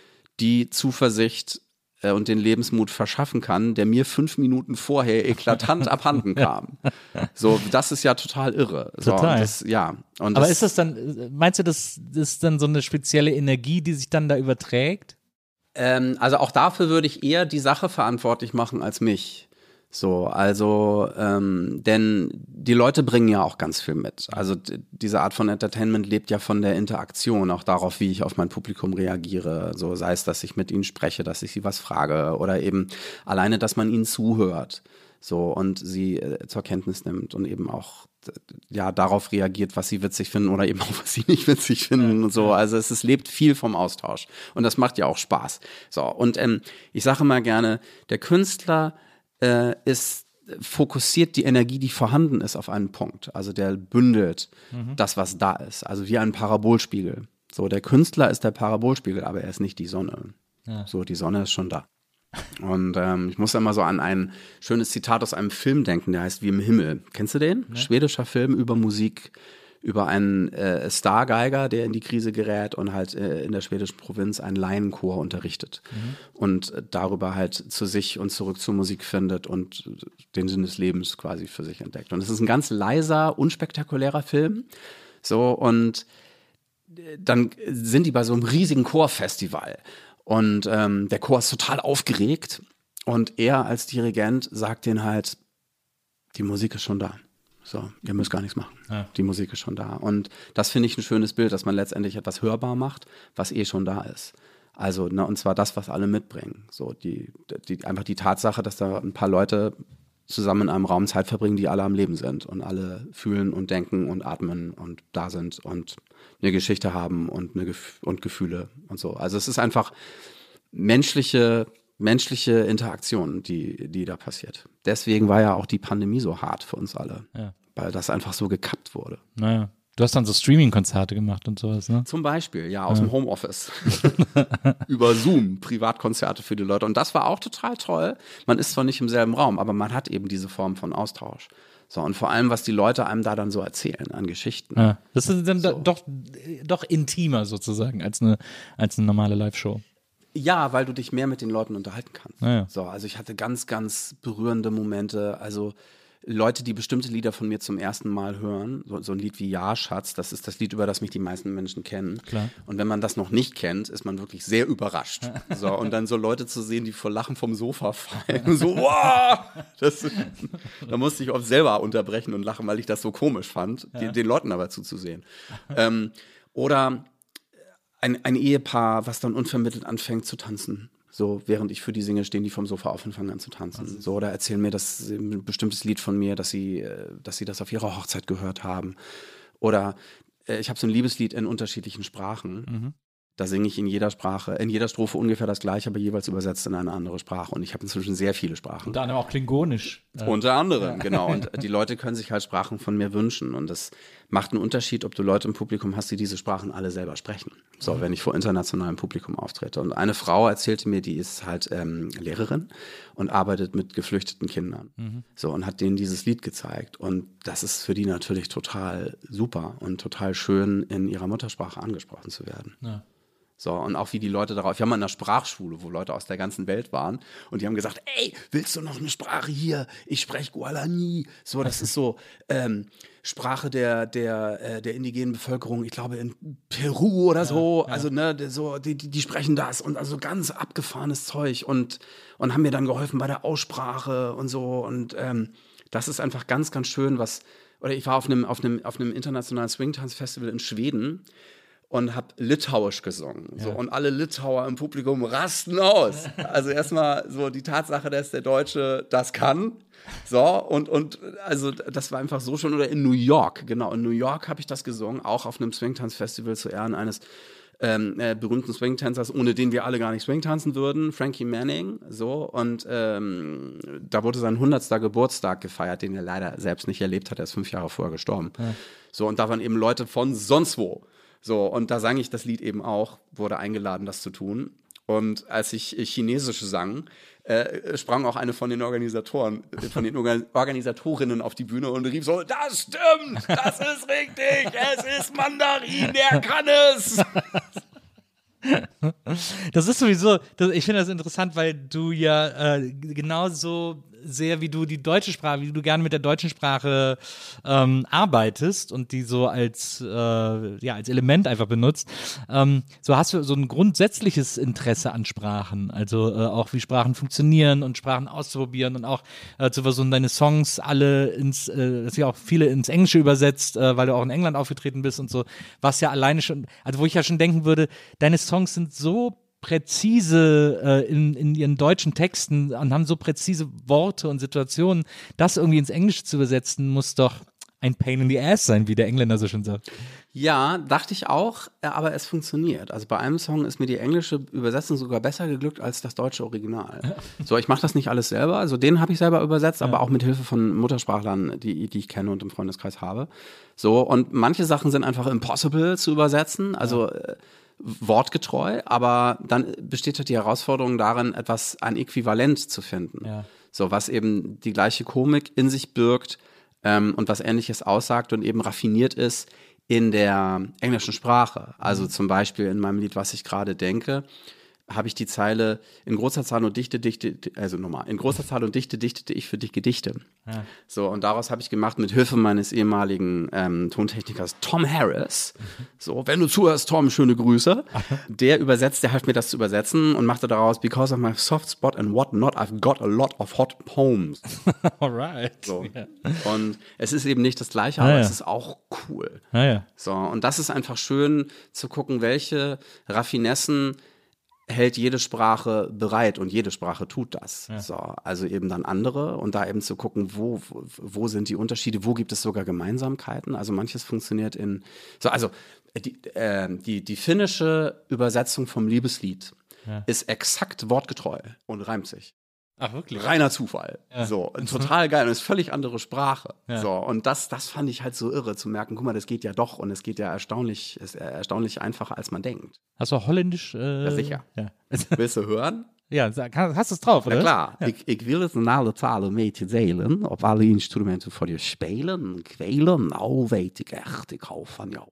die Zuversicht und den Lebensmut verschaffen kann, der mir fünf Minuten vorher eklatant abhanden kam. So, das ist ja total irre. So, total. Und das, ja. Und Aber das, ist das dann, meinst du, das ist dann so eine spezielle Energie, die sich dann da überträgt? Ähm, also auch dafür würde ich eher die Sache verantwortlich machen als mich. So, also, ähm, denn die Leute bringen ja auch ganz viel mit. Also d- diese Art von Entertainment lebt ja von der Interaktion, auch darauf, wie ich auf mein Publikum reagiere. So sei es, dass ich mit ihnen spreche, dass ich sie was frage oder eben alleine, dass man ihnen zuhört. So und sie äh, zur Kenntnis nimmt und eben auch d- ja darauf reagiert, was sie witzig finden oder eben auch was sie nicht witzig finden und so. Also es, es lebt viel vom Austausch und das macht ja auch Spaß. So und ähm, ich sage mal gerne, der Künstler Äh, ist fokussiert die Energie, die vorhanden ist, auf einen Punkt. Also der bündelt mhm. das, was da ist. Also wie ein Parabolspiegel. So, der Künstler ist der Parabolspiegel, aber er ist nicht die Sonne. Ja. So, die Sonne ist schon da. Und ähm, ich muss immer so an ein schönes Zitat aus einem Film denken, der heißt Wie im Himmel. Kennst du den? Ja. Schwedischer Film über Musik, über einen äh, Stargeiger, der in die Krise gerät und halt äh, in der schwedischen Provinz einen Laienchor unterrichtet mhm. und äh, darüber halt zu sich und zurück zur Musik findet und den Sinn des Lebens quasi für sich entdeckt. Und es ist ein ganz leiser, unspektakulärer Film. So, und äh, dann sind die bei so einem riesigen Chorfestival und ähm, der Chor ist total aufgeregt und er als Dirigent sagt denen halt, die Musik ist schon da. So, ihr müsst gar nichts machen. Ja. Die Musik ist schon da. Und das finde ich ein schönes Bild, dass man letztendlich etwas hörbar macht, was eh schon da ist. Also, ne, und zwar das, was alle mitbringen. So, die, die, einfach die Tatsache, dass da ein paar Leute zusammen in einem Raum Zeit verbringen, die alle am Leben sind und alle fühlen und denken und atmen und da sind und eine Geschichte haben und, eine Gef- und Gefühle und so. Also es ist einfach menschliche menschliche Interaktion, die, die da passiert. Deswegen war ja auch die Pandemie so hart für uns alle. Ja. weil das einfach so gekappt wurde. Naja. Du hast dann so Streaming-Konzerte gemacht und sowas, ne? Zum Beispiel, ja, aus ja. dem Homeoffice. Über Zoom, Privatkonzerte für die Leute. Und das war auch total toll. Man ist zwar nicht im selben Raum, aber man hat eben diese Form von Austausch. So, und vor allem, was die Leute einem da dann so erzählen an Geschichten. Ja. Das ist dann so. doch, doch intimer sozusagen als eine, als eine normale Live-Show. Ja, weil du dich mehr mit den Leuten unterhalten kannst. Ja, ja. So, also ich hatte ganz, ganz berührende Momente. Also Leute, die bestimmte Lieder von mir zum ersten Mal hören, so, so ein Lied wie Ja, Schatz, das ist das Lied, über das mich die meisten Menschen kennen. Klar. Und wenn man das noch nicht kennt, ist man wirklich sehr überrascht. So, und dann so Leute zu sehen, die vor Lachen vom Sofa fallen. So, wow! Das, da musste ich oft selber unterbrechen und lachen, weil ich das so komisch fand, ja. den, den Leuten aber zuzusehen. ähm, oder ein, ein Ehepaar, was dann unvermittelt anfängt zu tanzen. So, während ich für die singe, stehen die vom Sofa auf und fangen an zu tanzen. So, oder erzählen mir das ein bestimmtes Lied von mir, dass sie, dass sie das auf ihrer Hochzeit gehört haben. Oder äh, ich habe so ein Liebeslied in unterschiedlichen Sprachen. Mhm. Da singe ich in jeder Sprache, in jeder Strophe ungefähr das Gleiche, aber jeweils übersetzt in eine andere Sprache. Und ich habe inzwischen sehr viele Sprachen. Unter anderem auch Klingonisch. Unter anderem, genau. Und die Leute können sich halt Sprachen von mir wünschen. Und das macht einen Unterschied, ob du Leute im Publikum hast, die diese Sprachen alle selber sprechen. So, wenn ich vor internationalem Publikum auftrete. Und eine Frau erzählte mir, die ist halt ähm, Lehrerin und arbeitet mit geflüchteten Kindern. Mhm. So, und hat denen dieses Lied gezeigt. Und das ist für die natürlich total super und total schön, in ihrer Muttersprache angesprochen zu werden. Ja. So, und auch wie die Leute darauf, wir haben mal in einer Sprachschule, wo Leute aus der ganzen Welt waren und die haben gesagt, ey, willst du noch eine Sprache hier? Ich spreche Guarani. So, das ist so ähm, Sprache der, der, äh, der indigenen Bevölkerung, ich glaube in Peru oder so, ja, ja. also ne, so, die, die, die sprechen das und also ganz abgefahrenes Zeug und, und haben mir dann geholfen bei der Aussprache und so und ähm, das ist einfach ganz, ganz schön, was, oder ich war auf einem, auf einem, auf einem internationalen Swingtanz-Festival in Schweden und habe Litauisch gesungen. So, ja. Und alle Litauer im Publikum rasten aus. Also erstmal so die Tatsache, dass der Deutsche das kann. So, und, und also das war einfach so schon. Oder in New York, genau. In New York habe ich das gesungen, auch auf einem Swingtanz-Festival zu Ehren eines ähm, äh, berühmten Swingtänzers, ohne den wir alle gar nicht Swingtanzen würden, Frankie Manning. So, und ähm, da wurde sein hundertster Geburtstag gefeiert, den er leider selbst nicht erlebt hat. Er ist fünf Jahre vorher gestorben. Ja. So, und da waren eben Leute von sonst wo. So, und da sang ich das Lied eben auch, wurde eingeladen, das zu tun. Und als ich Chinesisch sang, äh, sprang auch eine von den Organisatoren, von den Organ- Organisatorinnen auf die Bühne und rief so, das stimmt, das ist richtig, es ist Mandarin, der kann es. Das ist sowieso, das, ich finde das interessant, weil du ja äh, genauso sehr wie du die deutsche Sprache, wie du gerne mit der deutschen Sprache ähm, arbeitest und die so als, äh, ja, als Element einfach benutzt, ähm, so hast du so ein grundsätzliches Interesse an Sprachen, also äh, auch wie Sprachen funktionieren und Sprachen auszuprobieren und auch äh, zu versuchen, deine Songs alle ins, äh, dass ja auch viele ins Englische übersetzt, äh, weil du auch in England aufgetreten bist und so, was ja alleine schon, also wo ich ja schon denken würde, deine Songs sind so präzise äh, in, in ihren deutschen Texten und haben so präzise Worte und Situationen, das irgendwie ins Englische zu übersetzen, muss doch ein Pain in the Ass sein, wie der Engländer so schön sagt. Ja, dachte ich auch, aber es funktioniert. Also bei einem Song ist mir die englische Übersetzung sogar besser geglückt als das deutsche Original. So, ich mache das nicht alles selber, also den habe ich selber übersetzt, aber auch mit Hilfe von Muttersprachlern, die, die ich kenne und im Freundeskreis habe. So, und manche Sachen sind einfach impossible zu übersetzen, also ja. äh, wortgetreu, aber dann besteht halt die Herausforderung darin, etwas, ein Äquivalent zu finden. Ja. So, was eben die gleiche Komik in sich birgt ähm, und was Ähnliches aussagt und eben raffiniert ist in der englischen Sprache. Also mhm. zum Beispiel in meinem Lied, was ich gerade denke, habe ich die Zeile in großer Zahl und Dichte, Dichte, also nochmal, in großer Zahl und Dichte dichtete ich für dich Gedichte. Ja. So, und daraus habe ich gemacht mit Hilfe meines ehemaligen ähm, Tontechnikers Tom Harris. Mhm. So, wenn du zuhörst, Tom, schöne Grüße. Der übersetzt, der half mir das zu übersetzen und machte daraus, because of my soft spot and what not, I've got a lot of hot poems. Alright. So. Yeah. Und es ist eben nicht das Gleiche, aber ah, ja. es ist auch cool. Ah, ja. So, und das ist einfach schön zu gucken, welche Raffinessen hält jede Sprache bereit und jede Sprache tut das. Ja. So, also eben dann andere und da eben zu gucken, wo, wo, wo sind die Unterschiede, wo gibt es sogar Gemeinsamkeiten. Also manches funktioniert in, so, also die, äh, die, die finnische Übersetzung vom Liebeslied ja. ist exakt wortgetreu und reimt sich. Ach, wirklich? Reiner Zufall. Ja. So, total geil. Und es ist völlig andere Sprache. Ja. So, und das, das fand ich halt so irre, zu merken, guck mal, das geht ja doch und es geht ja erstaunlich, ist erstaunlich einfacher, als man denkt. Hast du auch Holländisch? Äh, ja, sicher. Ja. Willst du hören? Ja, hast du es drauf, oder? Ja, klar. Ja. Ik, ik wil het in alle talen met je delen, op alle instrumenten voor je spelen, kwelen. Nou weet ik echt, ik hou van jou.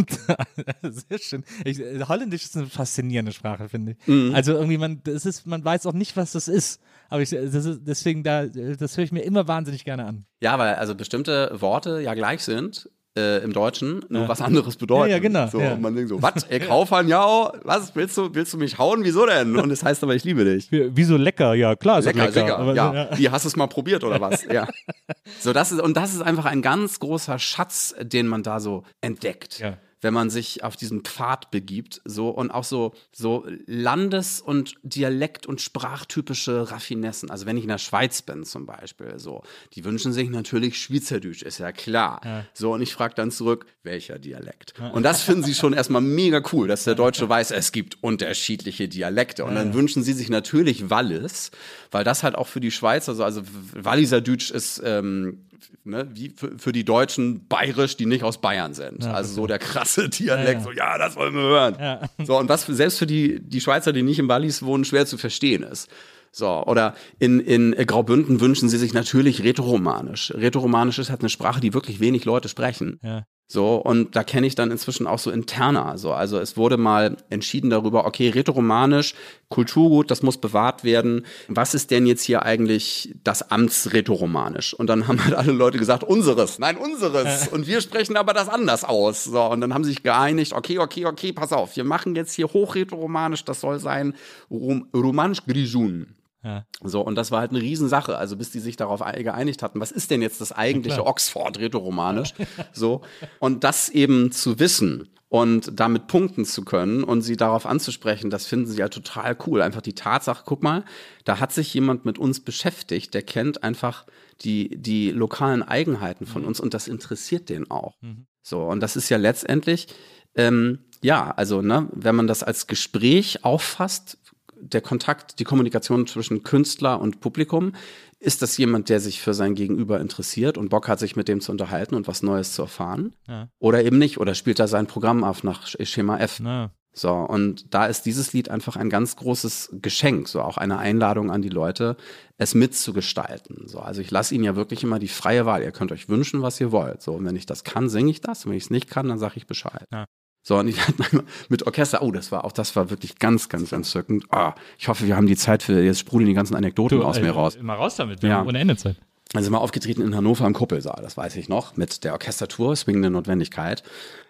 Sehr schön. Ich, Holländisch ist eine faszinierende Sprache, finde ich. Mhm. Also irgendwie, man, das ist, man weiß auch nicht, was das ist. Aber ich, das ist deswegen, da, das höre ich mir immer wahnsinnig gerne an. Ja, weil also bestimmte Worte ja gleich sind. Äh, im Deutschen nur ja. was anderes bedeuten. Ja, ja genau. So, ja. Und man denkt so, was, ich hau von jou, was, willst du, willst du mich hauen, wieso denn? Und es das heißt aber, ich liebe dich. Wieso lecker? Ja, klar ist lecker. lecker. lecker. Aber, ja. ja. Wie, hast du es mal probiert oder was? Ja. So, das ist, und das ist einfach ein ganz großer Schatz, den man da so entdeckt. Ja. Wenn man sich auf diesen Pfad begibt, so und auch so, so Landes- und Dialekt- und sprachtypische Raffinessen. Also wenn ich in der Schweiz bin zum Beispiel, so, die wünschen sich natürlich Schweizerdeutsch, ist ja klar. Ja. So, und ich frage dann zurück, welcher Dialekt? Ja. Und das finden sie schon erstmal mega cool, dass der Deutsche weiß, es gibt unterschiedliche Dialekte. Und dann ja. wünschen sie sich natürlich Wallis, weil das halt auch für die Schweizer, also, also Walliser Deutsch ist ähm, ne, wie für, für die Deutschen bayerisch, die nicht aus Bayern sind. Ja, also so der krasse Dialekt, ja, ja. so ja, das wollen wir hören. Ja. So, und was für, selbst für die, die Schweizer, die nicht im Wallis wohnen, schwer zu verstehen ist. So, oder in, in Graubünden wünschen sie sich natürlich Rätoromanisch. Rätoromanisch ist halt eine Sprache, die wirklich wenig Leute sprechen. Ja. So, und da kenne ich dann inzwischen auch so interner. So, also es wurde mal entschieden darüber, okay, Rätoromanisch, Kulturgut, das muss bewahrt werden. Was ist denn jetzt hier eigentlich das Amtsrätoromanisch? Und dann haben halt alle Leute gesagt, unseres, nein, unseres. Und wir sprechen aber das anders aus. So, und dann haben sie sich geeinigt, okay, okay, okay, pass auf, wir machen jetzt hier Hochrätoromanisch, das soll sein Rom- Romansch-Grisun. Ja. So, und das war halt eine Riesensache, also bis die sich darauf geeinigt hatten, was ist denn jetzt das eigentliche Oxford-Rätoromanisch? So, und das eben zu wissen und damit punkten zu können und sie darauf anzusprechen, das finden sie ja total cool. Einfach die Tatsache, guck mal, da hat sich jemand mit uns beschäftigt, der kennt einfach die, die lokalen Eigenheiten von mhm. uns und das interessiert den auch. Mhm. So, und das ist ja letztendlich, ähm, ja, also, ne, wenn man das als Gespräch auffasst, der Kontakt, die Kommunikation zwischen Künstler und Publikum, ist das jemand, der sich für sein Gegenüber interessiert und Bock hat, sich mit dem zu unterhalten und was Neues zu erfahren? Ja. Oder eben nicht? Oder spielt er sein Programm auf nach Schema F? Ja. So, und da ist dieses Lied einfach ein ganz großes Geschenk, so auch eine Einladung an die Leute, es mitzugestalten. So, also ich lasse ihnen ja wirklich immer die freie Wahl. Ihr könnt euch wünschen, was ihr wollt. So, und wenn ich das kann, singe ich das. Und wenn ich es nicht kann, dann sage ich Bescheid. Ja. So, und ich hatte mit Orchester, oh, das war auch, das war wirklich ganz, ganz entzückend. Oh, ich hoffe, wir haben die Zeit für, jetzt sprudeln die ganzen Anekdoten du, aus äh, mir raus. Immer raus damit, wir ja. haben ohne Ende Zeit. Also sind wir aufgetreten in Hannover im Kuppelsaal, das weiß ich noch, mit der Orchestertour Swingende Notwendigkeit.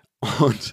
Und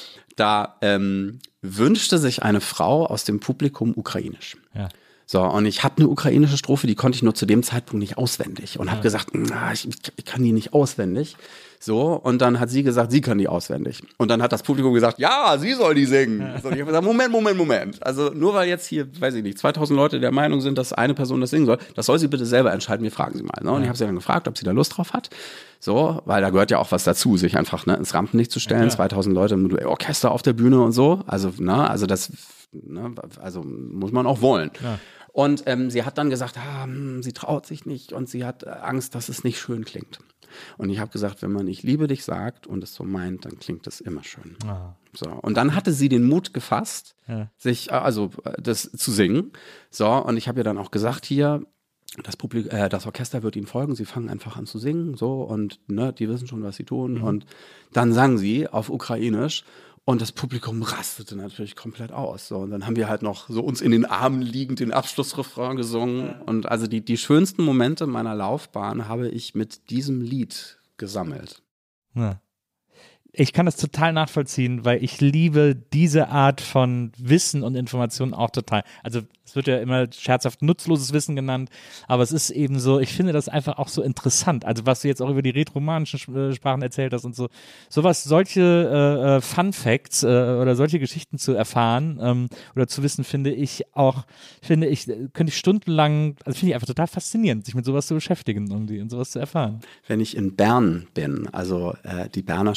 da ähm, wünschte sich eine Frau aus dem Publikum ukrainisch. Ja. So, und ich habe eine ukrainische Strophe, die konnte ich nur zu dem Zeitpunkt nicht auswendig. Und ja. habe gesagt, na, ich, ich kann die nicht auswendig. So, und dann hat sie gesagt, sie kann die auswendig. Und dann hat das Publikum gesagt, ja, sie soll die singen. Ja. So, ich habe gesagt, Moment, Moment, Moment. Also nur weil jetzt hier, weiß ich nicht, zweitausend Leute der Meinung sind, dass eine Person das singen soll, das soll sie bitte selber entscheiden, wir fragen sie mal. Ne? Und ja. ich habe sie dann gefragt, ob sie da Lust drauf hat. So, weil da gehört ja auch was dazu, sich einfach ne, ins Rampenlicht zu stellen, ja, zweitausend Leute im Orchester auf der Bühne und so. Also, ne, also das, ne, also muss man auch wollen. Ja. Und ähm, sie hat dann gesagt, ah, sie traut sich nicht und sie hat Angst, dass es nicht schön klingt. Und ich habe gesagt, wenn man ich liebe dich sagt und es so meint, dann klingt es immer schön. Ah. So, und dann hatte sie den Mut gefasst, ja. sich also das zu singen. So, und ich habe ihr dann auch gesagt, hier, das Publikum, äh, das Orchester wird ihnen folgen, sie fangen einfach an zu singen, so, und ne, die wissen schon, was sie tun. Mhm. Und dann sang sie auf Ukrainisch. Und das Publikum rastete natürlich komplett aus. So. Und dann haben wir halt noch so uns in den Armen liegend den Abschlussrefrain gesungen. Und also die, die schönsten Momente meiner Laufbahn habe ich mit diesem Lied gesammelt. Ja. Ich kann das total nachvollziehen, weil ich liebe diese Art von Wissen und Informationen auch total. Also es wird ja immer scherzhaft nutzloses Wissen genannt, aber es ist eben so, ich finde das einfach auch so interessant. Also was du jetzt auch über die rätoromanischen Sprachen erzählt hast und so, sowas, solche äh, Fun Facts äh, oder solche Geschichten zu erfahren ähm, oder zu wissen, finde ich auch, finde ich, könnte ich stundenlang, also finde ich einfach total faszinierend, sich mit sowas zu beschäftigen irgendwie und sowas zu erfahren. Wenn ich in Bern bin, also äh, die Berner sprechen ja auch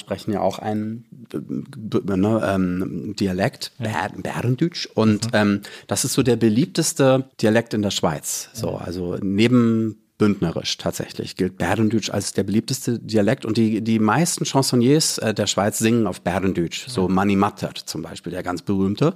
auch ein äh, ne, ähm, Dialekt, ja. Bärendütsch. Und mhm. ähm, das ist so der beliebteste Dialekt in der Schweiz. So, ja. Also neben Bündnerisch tatsächlich gilt Bärendütsch als der beliebteste Dialekt. Und die, die meisten Chansonniers äh, der Schweiz singen auf Bärendütsch. Ja. So Mani Matter zum Beispiel, der ganz berühmte.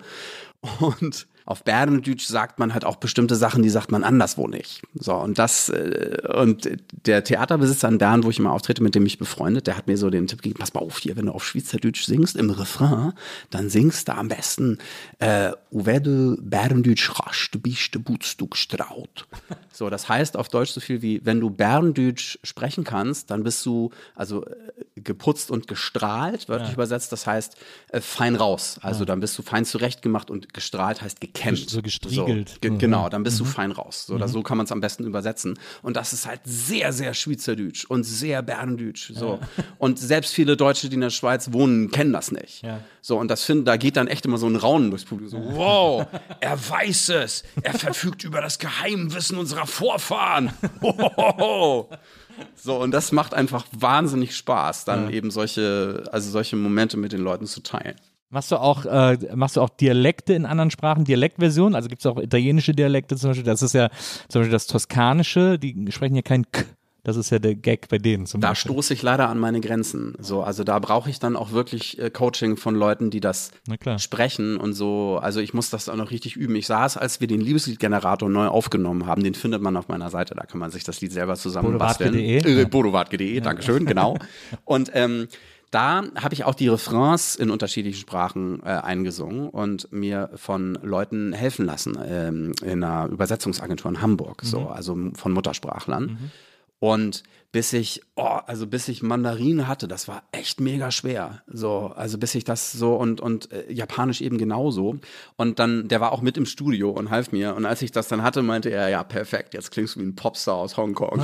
Und auf Bärendütsch sagt man halt auch bestimmte Sachen, die sagt man anderswo nicht. So, und das, äh, und der Theaterbesitzer in Bern, wo ich immer auftrete, mit dem ich befreundet, der hat mir so den Tipp gegeben, pass mal auf hier, wenn du auf Schweizerdeutsch singst, im Refrain, dann singst du am besten, äh, wenn du Bärendütsch rasch, bist du butzt du gestraut. So, das heißt auf Deutsch so viel wie, wenn du Bärendütsch sprechen kannst, dann bist du, also, äh, geputzt und gestrahlt, wörtlich ja. übersetzt, das heißt, äh, fein raus. Also, ja. dann bist du fein zurechtgemacht und gestrahlt heißt gekämmt. So gestriegelt. So, ge- mhm. Genau, dann bist mhm. du fein raus. So, oder so kann man es am besten übersetzen. Und das ist halt sehr, sehr Schweizerdeutsch und sehr Berndeutsch. So. Ja. Und selbst viele Deutsche, die in der Schweiz wohnen, kennen das nicht. Ja. So, und das find, da geht dann echt immer so ein Raunen durchs Publikum. So, wow, er weiß es. Er verfügt über das Geheimwissen unserer Vorfahren. Hohoho. So, und das macht einfach wahnsinnig Spaß, dann ja. eben solche, also solche Momente mit den Leuten zu teilen. Machst du auch, äh, machst du auch Dialekte in anderen Sprachen, Dialektversionen? Also gibt es auch italienische Dialekte zum Beispiel, das ist ja zum Beispiel das Toskanische, die sprechen ja kein K. Das ist ja der Gag bei denen zum Da Beispiel. stoße ich leider an meine Grenzen. So, also da brauche ich dann auch wirklich äh, Coaching von Leuten, die das sprechen und so. Also ich muss das auch noch richtig üben. Ich saß, als wir den Liebesliedgenerator neu aufgenommen haben, den findet man auf meiner Seite, da kann man sich das Lied selber zusammenbasteln. Bodowartke.de. Äh, Bodowartke.de, ja. Dankeschön, genau. Und ähm, da habe ich auch die Refrains in unterschiedlichen Sprachen äh, eingesungen und mir von Leuten helfen lassen ähm, in einer Übersetzungsagentur in Hamburg, mhm. so, also von Muttersprachlern. Mhm. Und bis ich, oh, also bis ich Mandarin hatte, das war echt mega schwer. So, also bis ich das so und und äh, Japanisch eben genauso. Und dann, der war auch mit im Studio und half mir. Und als ich das dann hatte, meinte er, ja, perfekt, jetzt klingst du wie ein Popstar aus Hongkong.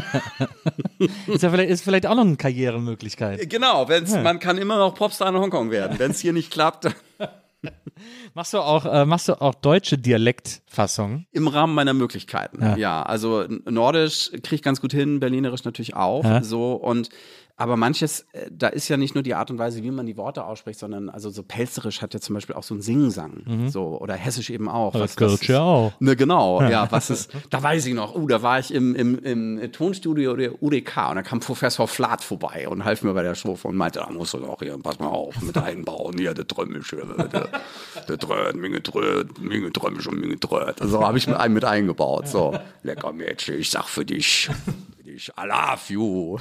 ist ja vielleicht, ist vielleicht auch noch eine Karrieremöglichkeit. Genau, wenn's, ja. man kann immer noch Popstar in Hongkong werden. Wenn es hier nicht klappt, dann Machst du auch, äh, machst du auch deutsche Dialektfassungen? Im Rahmen meiner Möglichkeiten, ja. ja also Nordisch kriege ich ganz gut hin, Berlinerisch natürlich auch. Ja. So, und aber manches, da ist ja nicht nur die Art und Weise, wie man die Worte ausspricht, sondern also so Pelzerisch hat ja zum Beispiel auch so einen Singsang. Mhm. So, oder Hessisch eben auch. Das gehört ja auch. Ne, genau, ja. ja, was ist, da weiß ich noch, uh, da war ich im, im, im Tonstudio der U D K und da kam Professor Flath vorbei und half mir bei der Strophe und meinte, da musst du auch hier, pass mal auf, mit einbauen, hier, der Trömmische, der, der Tröd, Minge Tröd, Minge Trömmisch und Minge Tröd. Also habe ich mit einem mit eingebaut, so, lecker Mädchen, ich sag für dich, für dich, I love you.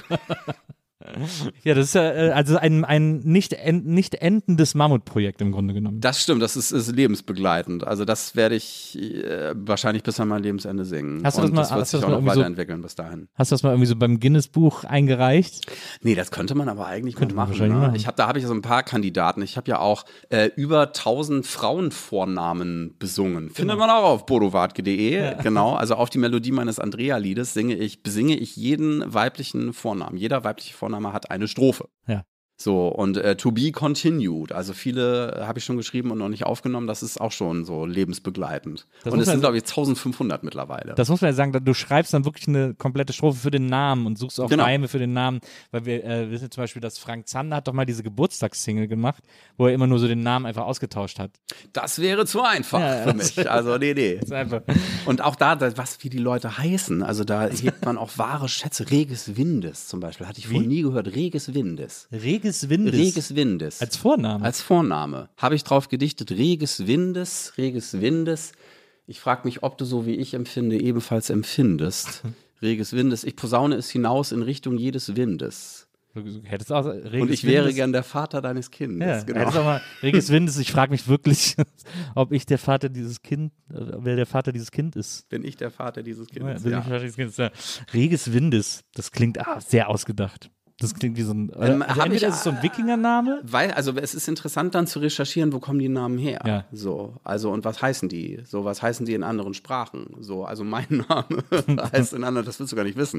Ja, das ist ja äh, also ein, ein nicht, end, nicht endendes Mammutprojekt im Grunde genommen. Das stimmt, das ist, ist lebensbegleitend. Also das werde ich äh, wahrscheinlich bis an mein Lebensende singen. Hast du das Und mal, das wird hast sich du das auch mal noch irgendwie weiterentwickeln so, bis dahin. Hast du das mal irgendwie so beim Guinness-Buch eingereicht? Nee, das könnte man aber eigentlich könnte mal man machen. Ne? machen. Ich hab, da habe ich so ein paar Kandidaten. Ich habe ja auch äh, über tausend Frauenvornamen besungen. Genau. Findet man auch auf bodowartke.de. Ja. Genau, also auf die Melodie meines Andrea-Liedes singe ich, besinge ich jeden weiblichen Vornamen. Jeder weibliche Vorname hat eine Strophe. Ja. So, und äh, to be continued. Also viele habe ich schon geschrieben und noch nicht aufgenommen. Das ist auch schon so lebensbegleitend. Das und es sind, man, glaube ich, eintausendfünfhundert mittlerweile. Das muss man ja sagen, du schreibst dann wirklich eine komplette Strophe für den Namen und suchst auch genau. Reime für den Namen. Weil wir äh, wissen zum Beispiel, dass Frank Zander hat doch mal diese Geburtstagssingle gemacht, wo er immer nur so den Namen einfach ausgetauscht hat. Das wäre zu einfach ja, für mich. Also, nee, nee. Und auch da, was wie die Leute heißen. Also da hebt man auch wahre Schätze. Reges Windes zum Beispiel. Hatte ich vorher nie gehört. Reges Windes. Reges Windes. Reges Windes. Als Vorname? Als Vorname. Habe ich drauf gedichtet. Reges Windes, Reges Windes. Ich frage mich, ob du so wie ich empfinde, ebenfalls empfindest. Reges Windes. Ich posaune es hinaus in Richtung jedes Windes. Du hättest auch Reges Und ich wäre Windes. Gern der Vater deines Kindes. Ja, genau. Hättest auch mal Reges Windes. Ich frage mich wirklich, ob ich der Vater dieses Kind, wer der Vater dieses Kind ist. Bin ich der Vater dieses Kindes? Ja, bin ja. ich der Vater dieses Kindes. Ja. Reges Windes. Das klingt ah, sehr ausgedacht. Das klingt wie so ein, ähm, also entweder ich, ist es so ein Wikingername? Weil, also es ist interessant dann zu recherchieren, wo kommen die Namen her. Ja. So, also und was heißen die? So, was heißen die in anderen Sprachen? So, also mein Name heißt in anderen, das willst du gar nicht wissen.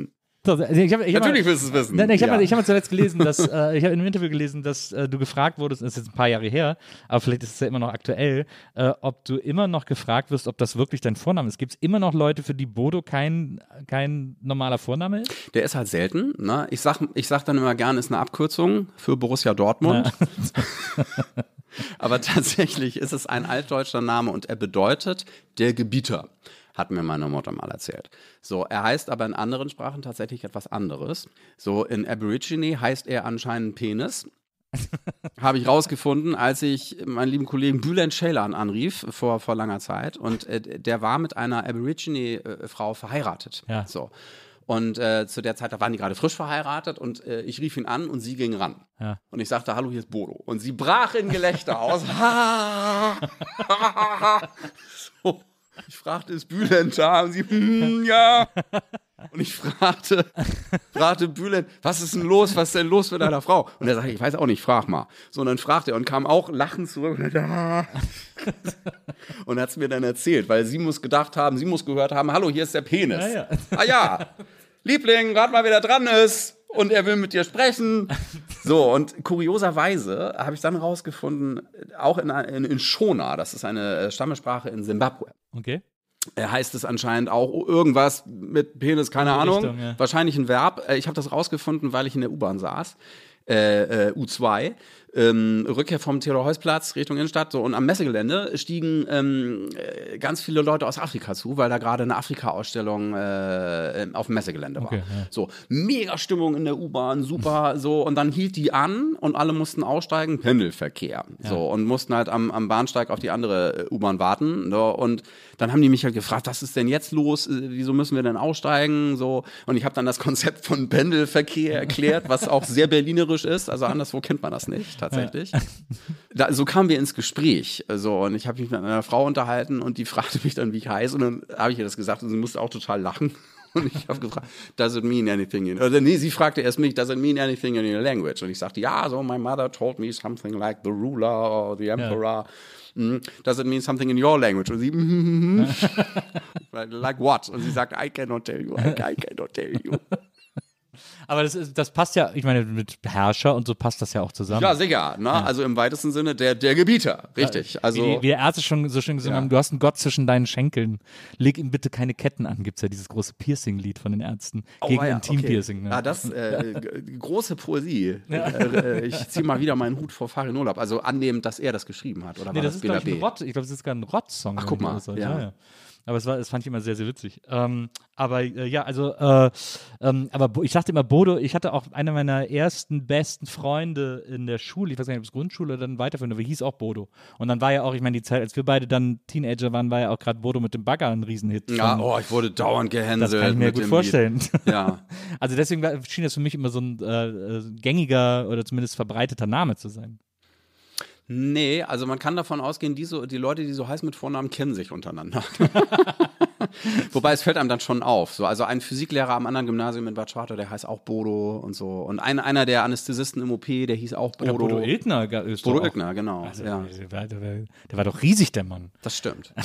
Also ich hab, ich Natürlich hab mal, willst du es wissen. Nein, ich habe ja. mal, hab mal zuletzt gelesen, dass, äh, ich habe in einem Interview gelesen, dass äh, du gefragt wurdest, das ist jetzt ein paar Jahre her, aber vielleicht ist es ja immer noch aktuell, äh, ob du immer noch gefragt wirst, ob das wirklich dein Vorname ist. Gibt es immer noch Leute, für die Bodo kein, kein normaler Vorname ist? Der ist halt selten. Ne? Ich sag, ich sag dann immer gern, ist eine Abkürzung für Borussia Dortmund. Ja. Aber tatsächlich ist es ein altdeutscher Name und er bedeutet der Gebieter. Hat mir meine Mutter mal erzählt. So, er heißt aber in anderen Sprachen tatsächlich etwas anderes. So, in Aborigine heißt er anscheinend Penis. Habe ich rausgefunden, als ich meinen lieben Kollegen Bülent Ceylan anrief vor, vor langer Zeit. Und äh, der war mit einer Aborigine-Frau verheiratet. Ja. So. Und äh, zu der Zeit, da waren die gerade frisch verheiratet und äh, ich rief ihn an und sie ging ran. Ja. Und ich sagte, hallo, hier ist Bodo. Und sie brach in Gelächter aus. So. Ich fragte, ist Bülent da? Und sie, hm, ja. Und ich fragte, fragte Bülent, was ist denn los? Was ist denn los mit deiner Frau? Und er sagte, ich weiß auch nicht, frag mal. So, und dann fragte er und kam auch lachend zurück. Und hat es mir dann erzählt, weil sie muss gedacht haben, sie muss gehört haben, hallo, hier ist der Penis. Ja, ja. Ah ja, Liebling, rat mal, wer da dran ist. Und er will mit dir sprechen. So, und kurioserweise habe ich dann rausgefunden, auch in, in, in Shona, das ist eine Stammessprache in Simbabwe. Okay. Er heißt es anscheinend auch irgendwas mit Penis, keine In die Ahnung. Richtung, ja. Wahrscheinlich ein Verb. Ich habe das rausgefunden, weil ich in der U-Bahn saß. Äh, äh, U zwei. Ähm, Rückkehr vom Theodor-Heuss-Platz Richtung Innenstadt. So, und am Messegelände stiegen ähm, äh, ganz viele Leute aus Afrika zu, weil da gerade eine Afrika-Ausstellung äh, auf dem Messegelände war. Okay, ja. So, mega Stimmung in der U-Bahn, super, so. Und dann hielt die an und alle mussten aussteigen, Pendelverkehr. Ja. So, und mussten halt am, am Bahnsteig auf die andere U-Bahn warten. So, und dann haben die mich halt gefragt, was ist denn jetzt los? Wieso müssen wir denn aussteigen? So, und ich habe dann das Konzept von Pendelverkehr erklärt, was auch sehr berlinerisch ist. Also anderswo kennt man das nicht, tatsächlich. Ja. Da, so kamen wir ins Gespräch. So, und ich habe mich mit einer Frau unterhalten und die fragte mich dann, wie ich heiße. Und dann habe ich ihr das gesagt und sie musste auch total lachen. Und ich habe gefragt, does it mean anything in, oder nee, sie fragte erst mich, does it mean anything in your language? Und ich sagte, ja, so, my mother told me something like the ruler or the emperor. Ja. Mm, does it mean something in your language? Und sie, mm, like what? Und sie sagte, I cannot tell you, I, I cannot tell you. Aber das, ist, das passt ja, ich meine, mit Herrscher und so passt das ja auch zusammen. Ja, sicher. Ne? Ja. Also im weitesten Sinne der, der Gebieter, richtig. Also wie, wie der Ärzte schon so schön gesagt ja. haben, du hast einen Gott zwischen deinen Schenkeln. Leg ihm bitte keine Ketten an, gibt es ja dieses große Piercing-Lied von den Ärzten. Oh, gegen ja, Intim-Piercing. Okay. Ne? Ah, das, äh, g- große Poesie. Ja. Äh, ich ziehe mal wieder meinen Hut vor Farin Urlaub. Also annehmend, dass er das geschrieben hat. Oder nee, war das, das ist, glaube ich, ein Rott. Ich glaube, das ist gar ein Rott-Song. Ach, guck mal. Ja. Ja. Ja. Aber es war, das fand ich immer sehr, sehr witzig. Ähm, aber äh, ja, also, äh, ähm, aber Bo- ich dachte immer, Bodo, ich hatte auch einer meiner ersten besten Freunde in der Schule, ich weiß gar nicht, ob es Grundschule oder dann weiterführende, aber hieß auch Bodo. Und dann war ja auch, ich meine, die Zeit, als wir beide dann Teenager waren, war ja auch gerade Bodo mit dem Bagger ein Riesenhit. Ja, von, oh, ich wurde dauernd gehänselt. das kann ich mir mit gut dem vorstellen. Lied. Ja. Also deswegen war, schien das für mich immer so ein äh, gängiger oder zumindest verbreiteter Name zu sein. Nee, also man kann davon ausgehen, die, so, die Leute, die so heißen mit Vornamen, kennen sich untereinander. Wobei es fällt einem dann schon auf. So, also ein Physiklehrer am anderen Gymnasium in Bad Schwartau, der heißt auch Bodo und so. Und ein, einer der Anästhesisten im O P, der hieß auch Bodo. Ja, Bodo Ilgner ist Bodo doch Ilgner, genau. Also, ja. der, war, der, war, der war doch riesig, der Mann. Das stimmt.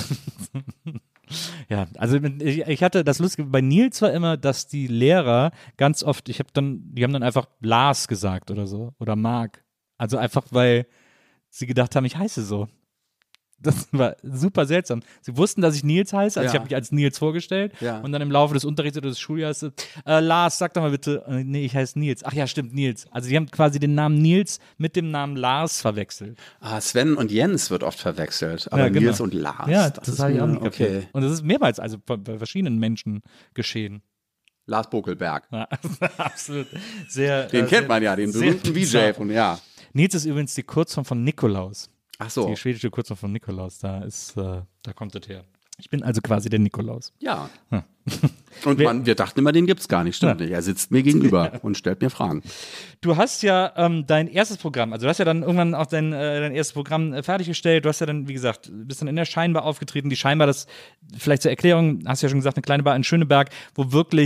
Ja, also ich, ich hatte das Lustige bei Nils war immer, dass die Lehrer ganz oft, ich habe dann, die haben dann einfach Lars gesagt oder so oder Marc. Also einfach, weil sie gedacht haben, ich heiße so. Das war super seltsam. Sie wussten, dass ich Nils heiße, also Ja. ich habe mich als Nils vorgestellt Ja. und dann im Laufe des Unterrichts oder des Schuljahres, äh, Lars, sag doch mal bitte, äh, nee, ich heiße Nils. Ach ja, stimmt, Nils. Also die haben quasi den Namen Nils mit dem Namen Lars verwechselt. Ah, Sven und Jens wird oft verwechselt, aber Ja, genau. Nils und Lars. Ja, das, das, ist habe ich auch mir- nicht kapiert. okay. Und das ist mehrmals, also bei, bei verschiedenen Menschen geschehen. Lars Bokelberg. Ja, absolut. Sehr, Den äh, kennt sehr, man ja, den sehr berühmten V bizarr. J von, ja. Nils ist übrigens die Kurzform von Nikolaus. Ach so. Die schwedische Kurzform von Nikolaus. Da ist, äh, da kommt das her. Ich bin also quasi der Nikolaus. Ja. Hm. Und Wer- man, wir dachten immer, den gibt's gar nicht. Stimmt Ja. nicht. Er sitzt mir gegenüber und stellt mir Fragen. Du hast ja ähm, dein erstes Programm, also du hast ja dann irgendwann auch dein, äh, dein erstes Programm äh, fertiggestellt. Du hast ja dann, wie gesagt, bist dann in der Scheinbar aufgetreten. Die Scheinbar, das vielleicht zur Erklärung, hast du ja schon gesagt, eine kleine Bar in Schöneberg, wo wirklich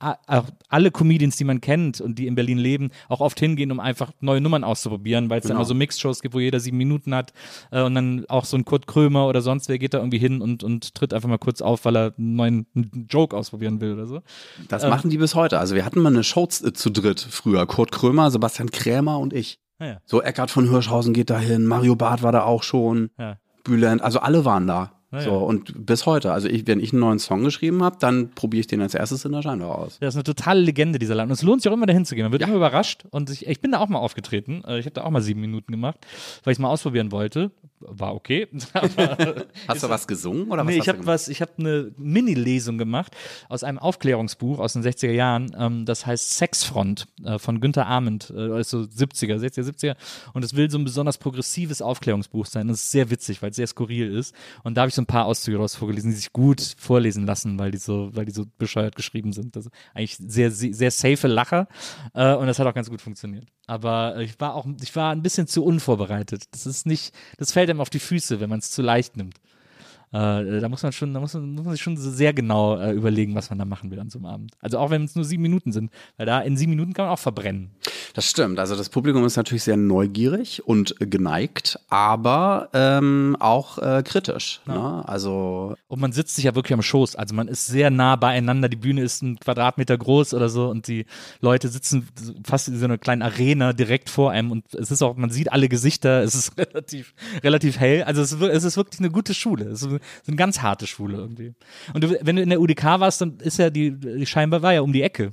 a- auch alle Comedians, die man kennt und die in Berlin leben, auch oft hingehen, um einfach neue Nummern auszuprobieren, weil es Genau. dann immer so Mixed-Shows gibt, wo jeder sieben Minuten hat äh, und dann auch so ein Kurt Krömer oder sonst wer geht da irgendwie hin und, und tritt einfach mal kurz auf, weil er einen neuen einen Joke ausprobieren will oder so. Das machen die bis heute. Also wir hatten mal eine Show z- zu dritt früher. Kurt Krömer, Sebastian Krämer und ich. Ah, ja. So Eckhard von Hirschhausen geht dahin, Mario Barth war da auch schon, Ja. Bülent, also alle waren da. Ah, so ja. und bis heute. Also ich, wenn ich einen neuen Song geschrieben habe, dann probiere ich den als erstes in der Scheinbar aus. Das ist eine totale Legende, dieser Laden. Und es lohnt sich auch immer, dahin zu gehen. Man wird immer überrascht. Und ich, ich bin da auch mal aufgetreten. Äh, Ich habe da auch mal sieben Minuten gemacht, weil ich es mal ausprobieren wollte. War okay. Aber Hast du was gesungen oder was nee, hast ich habe du was, ich habe eine Mini-Lesung gemacht aus einem Aufklärungsbuch aus den sechziger Jahren. Ähm, das heißt Sexfront äh, von Günther Ahment, äh, also siebziger, sechziger, siebziger. Und es will so ein besonders progressives Aufklärungsbuch sein. Das ist sehr witzig, weil es sehr skurril ist. Und da habe ich so ein paar Auszüge daraus vorgelesen, die sich gut vorlesen lassen, weil die so, weil die so bescheuert geschrieben sind. Das ist eigentlich sehr, sehr, sehr safe Lacher. Äh, und das hat auch ganz gut funktioniert. Aber ich war auch, ich war ein bisschen zu unvorbereitet. Das ist nicht, das fällt einem auf die Füße, wenn man es zu leicht nimmt. Äh, da muss man schon, da muss man, muss man sich schon sehr genau äh, überlegen, was man da machen will an so einem Abend. Also auch wenn es nur sieben Minuten sind, weil da in sieben Minuten kann man auch verbrennen. Das stimmt. Also das Publikum ist natürlich sehr neugierig und geneigt, aber ähm, auch äh, kritisch. Ne? Also Und man sitzt sich ja wirklich am Schoß. Also man ist sehr nah beieinander. Die Bühne ist ein Quadratmeter groß oder so und die Leute sitzen fast in so einer kleinen Arena direkt vor einem und es ist auch, man sieht alle Gesichter. Es ist relativ, relativ hell. Also es ist, es ist wirklich eine gute Schule. Es ist eine ganz harte Schule irgendwie. Und du, wenn du in der U D K warst, dann ist ja die, die scheinbar war ja um die Ecke.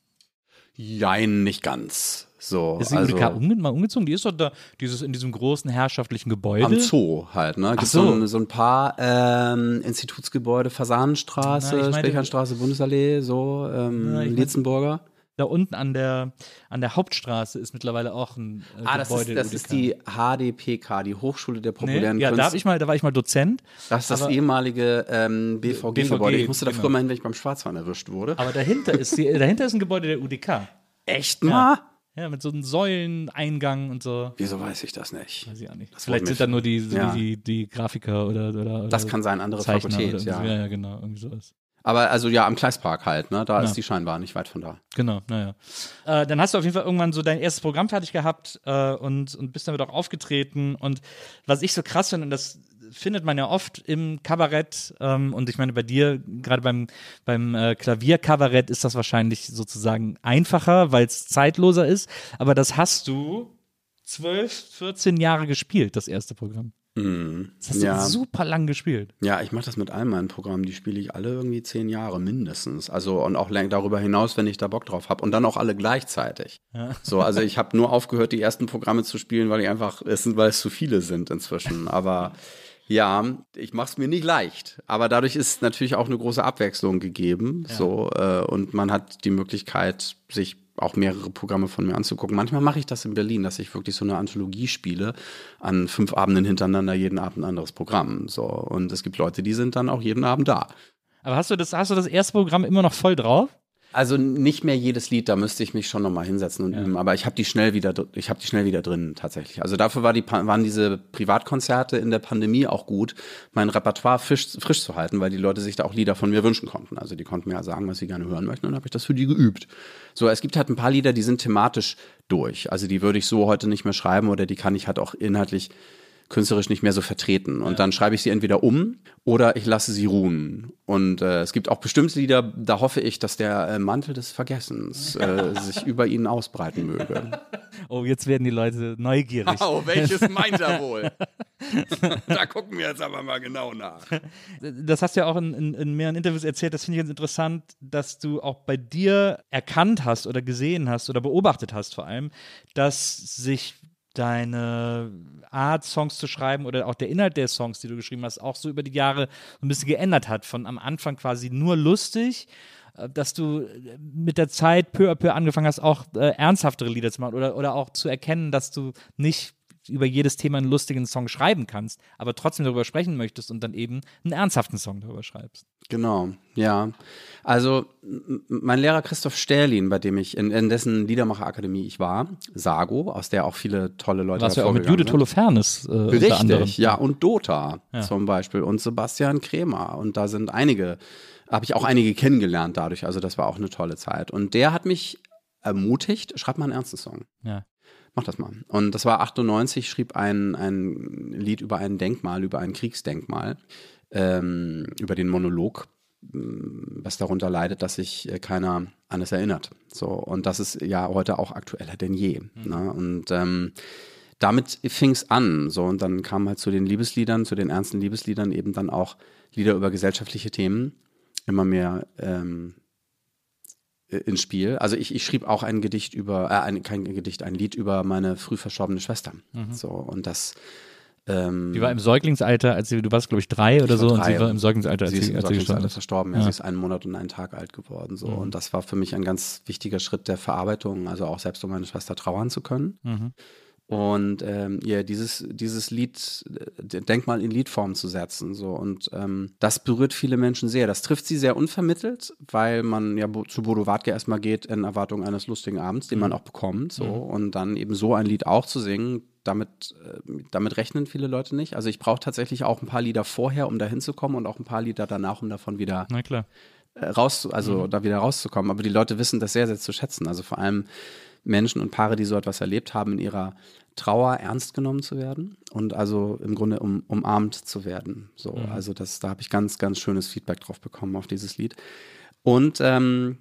jein, nicht ganz. So, Ist die also U D K umge mal umgezogen? Die ist doch da, dieses in diesem großen herrschaftlichen Gebäude. am Zoo halt, ne? Gibt so. so. ein, so ein paar ähm, Institutsgebäude, Fasanenstraße, Na, ich meine- Speichernstraße, Bundesallee, so, ähm, Na, ich mein- Lietzenburger. Da unten an der, an der Hauptstraße ist mittlerweile auch ein äh, Ah, das Gebäude ist, der das U D K. ist die H D P K, die Hochschule der Nee, populären ja, da, Künste. hab ich mal, da war ich mal Dozent. Das ist das aber- ehemalige ähm, B V G-Gebäude. B V G, Ich musste da genau. früher mal hin, wenn ich beim Schwarzfahren erwischt wurde. Aber dahinter ist, die, dahinter ist ein Gebäude der U D K. Echt mal? Ja, mit so einem Säuleneingang und so. Wieso weiß ich das nicht? Weiß ich auch nicht. Das Vielleicht wundert sind da mich. nur die, die, Ja. die, die Grafiker oder, oder, Das oder kann sein, andere Zeichner Fakultät, oder ja. irgendwie so. Ja, ja, genau, irgendwie sowas. Aber also ja, am Gleispark halt, ne? Da Ja. ist die Scheinbar nicht weit von da. Genau, naja. Äh, dann hast du auf jeden Fall irgendwann so dein erstes Programm fertig gehabt äh, und, und bist damit auch aufgetreten. Und was ich so krass finde, und das findet man ja oft im Kabarett, ähm, und ich meine, bei dir, gerade beim, beim äh, Klavierkabarett, ist das wahrscheinlich sozusagen einfacher, weil es zeitloser ist. Aber das hast du zwölf, vierzehn Jahre gespielt, das erste Programm. Mhm. Das hast du Ja. super lang gespielt. Ja, ich mache das mit all meinen Programmen, die spiele ich alle irgendwie zehn Jahre mindestens. Also und auch lang darüber hinaus, wenn ich da Bock drauf habe. Und dann auch alle gleichzeitig. So, also ich habe nur aufgehört, die ersten Programme zu spielen, weil ich einfach, es sind, weil es zu viele sind inzwischen. Aber ja, ich mache es mir nicht leicht. Aber dadurch ist natürlich auch eine große Abwechslung gegeben. So, äh, und man hat die Möglichkeit, sich auch mehrere Programme von mir anzugucken. Manchmal mache ich das in Berlin, dass ich wirklich so eine Anthologie spiele, an fünf Abenden hintereinander, jeden Abend ein anderes Programm. So. Und es gibt Leute, die sind dann auch jeden Abend da. Aber hast du das, hast du das erste Programm immer noch voll drauf? Also nicht mehr jedes Lied, da müsste ich mich schon nochmal hinsetzen und üben, aber ich habe die schnell wieder, dr- ich habe die schnell wieder drin tatsächlich. Also dafür war die, Pa- waren diese Privatkonzerte in der Pandemie auch gut, mein Repertoire frisch, frisch zu halten, weil die Leute sich da auch Lieder von mir wünschen konnten. Also die konnten mir ja sagen, was sie gerne hören möchten, und dann habe ich das für die geübt. So, es gibt halt ein paar Lieder, die sind thematisch durch. Also die würde ich so heute nicht mehr schreiben oder die kann ich halt auch inhaltlich künstlerisch nicht mehr so vertreten. Und dann schreibe ich sie entweder um oder ich lasse sie ruhen. Und äh, es gibt auch bestimmte Lieder, da hoffe ich, dass der äh, Mantel des Vergessens äh, sich über ihnen ausbreiten möge. Oh, jetzt werden die Leute neugierig. Oh, welches meint er wohl? Da gucken wir jetzt aber mal genau nach. Das hast du ja auch in, in, in mehreren Interviews erzählt, das finde ich ganz interessant, dass du auch bei dir erkannt hast oder gesehen hast oder beobachtet hast vor allem, dass sich deine Art, Songs zu schreiben oder auch der Inhalt der Songs, die du geschrieben hast, auch so über die Jahre ein bisschen geändert hat. Von am Anfang quasi nur lustig, äh, dass du mit der Zeit peu à peu angefangen hast, auch äh, ernsthaftere Lieder zu machen oder, oder auch zu erkennen, dass du nicht über jedes Thema einen lustigen Song schreiben kannst, aber trotzdem darüber sprechen möchtest und dann eben einen ernsthaften Song darüber schreibst. Genau, ja. Also m- mein Lehrer Christoph Stählin, bei dem ich, in, in dessen Liedermacherakademie ich war, Sago, aus der auch viele tolle Leute Warst du ja auch mit hervorgegangen Judith sind. Holofernes äh, unter Richtig, anderem. ja, und Dota Ja. zum Beispiel und Sebastian Krämer. Und da sind einige, habe ich auch einige kennengelernt dadurch. Also das war auch eine tolle Zeit. Und der hat mich ermutigt, schreib mal einen ernsten Song. Ja. Mach das mal. Und das war achtundneunzig, schrieb ein, ein Lied über ein Denkmal, über ein Kriegsdenkmal, ähm, über den Monolog, was darunter leidet, dass sich äh, keiner an es erinnert. So, und das ist ja heute auch aktueller denn je. Mhm. Ne? Und ähm, damit fing es an. So, und dann kam halt zu den Liebesliedern, zu den ernsten Liebesliedern eben dann auch Lieder über gesellschaftliche Themen immer mehr ähm, ins Spiel. Also ich, ich schrieb auch ein Gedicht über, äh, ein, kein Gedicht, ein Lied über meine früh verstorbene Schwester. Mhm. So, und das ähm, Die war im Säuglingsalter, als sie, du warst, glaube ich, drei oder so, drei, und sie war im Säuglingsalter, als sie ist sie, im als sie gestorben Säuglingsalter ist. verstorben. Ja. Ja. Sie ist einen Monat und einen Tag alt geworden. So. Mhm. Und das war für mich ein ganz wichtiger Schritt der Verarbeitung, also auch selbst um meine Schwester trauern zu können. Mhm. Und ähm, ihr dieses, dieses Lied, äh, Denkmal in Liedform zu setzen. So. Und ähm, das berührt viele Menschen sehr. Das trifft sie sehr unvermittelt, weil man ja bo- zu Bodo Wartke erstmal geht in Erwartung eines lustigen Abends, den man auch bekommt. So. Mhm. Und dann eben so ein Lied auch zu singen, damit, äh, damit rechnen viele Leute nicht. Also ich brauche tatsächlich auch ein paar Lieder vorher, um da hinzukommen, und auch ein paar Lieder danach, um davon wieder Na klar. äh, raus, also mhm. da wieder rauszukommen. Aber die Leute wissen das sehr, sehr zu schätzen. Also vor allem Menschen und Paare, die so etwas erlebt haben, in ihrer Trauer ernst genommen zu werden und also im Grunde um, umarmt zu werden. So, mhm. also das, da habe ich ganz, ganz schönes Feedback drauf bekommen auf dieses Lied. Und ähm,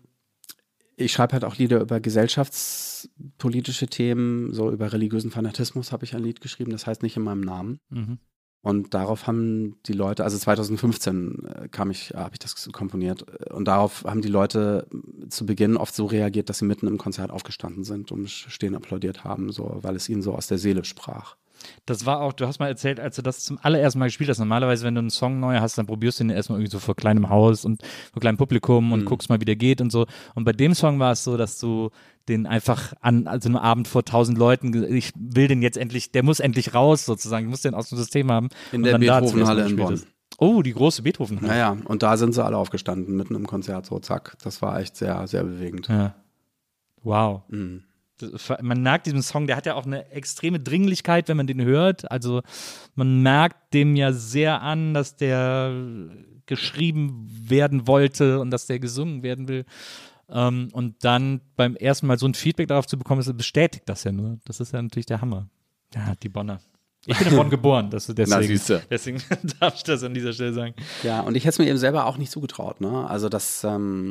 ich schreibe halt auch Lieder über gesellschaftspolitische Themen, so über religiösen Fanatismus habe ich ein Lied geschrieben, das heißt nicht in meinem Namen. Mhm. Und darauf haben die Leute, also zweitausendfünfzehn äh, kam ich, habe ich das komponiert, und darauf haben die Leute zu Beginn oft so reagiert, dass sie mitten im Konzert aufgestanden sind und stehen applaudiert haben, so, weil es ihnen so aus der Seele sprach. Das war auch, du hast mal erzählt, als du das zum allerersten Mal gespielt hast, normalerweise, wenn du einen Song neu hast, dann probierst du ihn erstmal irgendwie so vor kleinem Haus und vor kleinem Publikum und mhm. guckst mal, wie der geht und so. Und bei dem Song war es so, dass du den einfach an, also einem Abend vor tausend Leuten, ich will den jetzt endlich, der muss endlich raus sozusagen, ich muss den aus dem System haben. In der Beethovenhalle in Bonn. Oh, die große Beethovenhalle. Naja, und da sind sie alle aufgestanden, mitten im Konzert, so zack. Das war echt sehr, sehr bewegend. Ja. Wow. Mhm. Man merkt diesem Song, der hat ja auch eine extreme Dringlichkeit, wenn man den hört. Also man merkt dem ja sehr an, dass der geschrieben werden wollte und dass der gesungen werden will. Ähm, und dann beim ersten Mal so ein Feedback darauf zu bekommen, das bestätigt das ja nur. Das ist ja natürlich der Hammer. Ja, die Bonner. Ich bin in Bonn geboren, das, deswegen, Na, deswegen darf ich das an dieser Stelle sagen. Ja, und ich hätte es mir eben selber auch nicht zugetraut, ne? Also das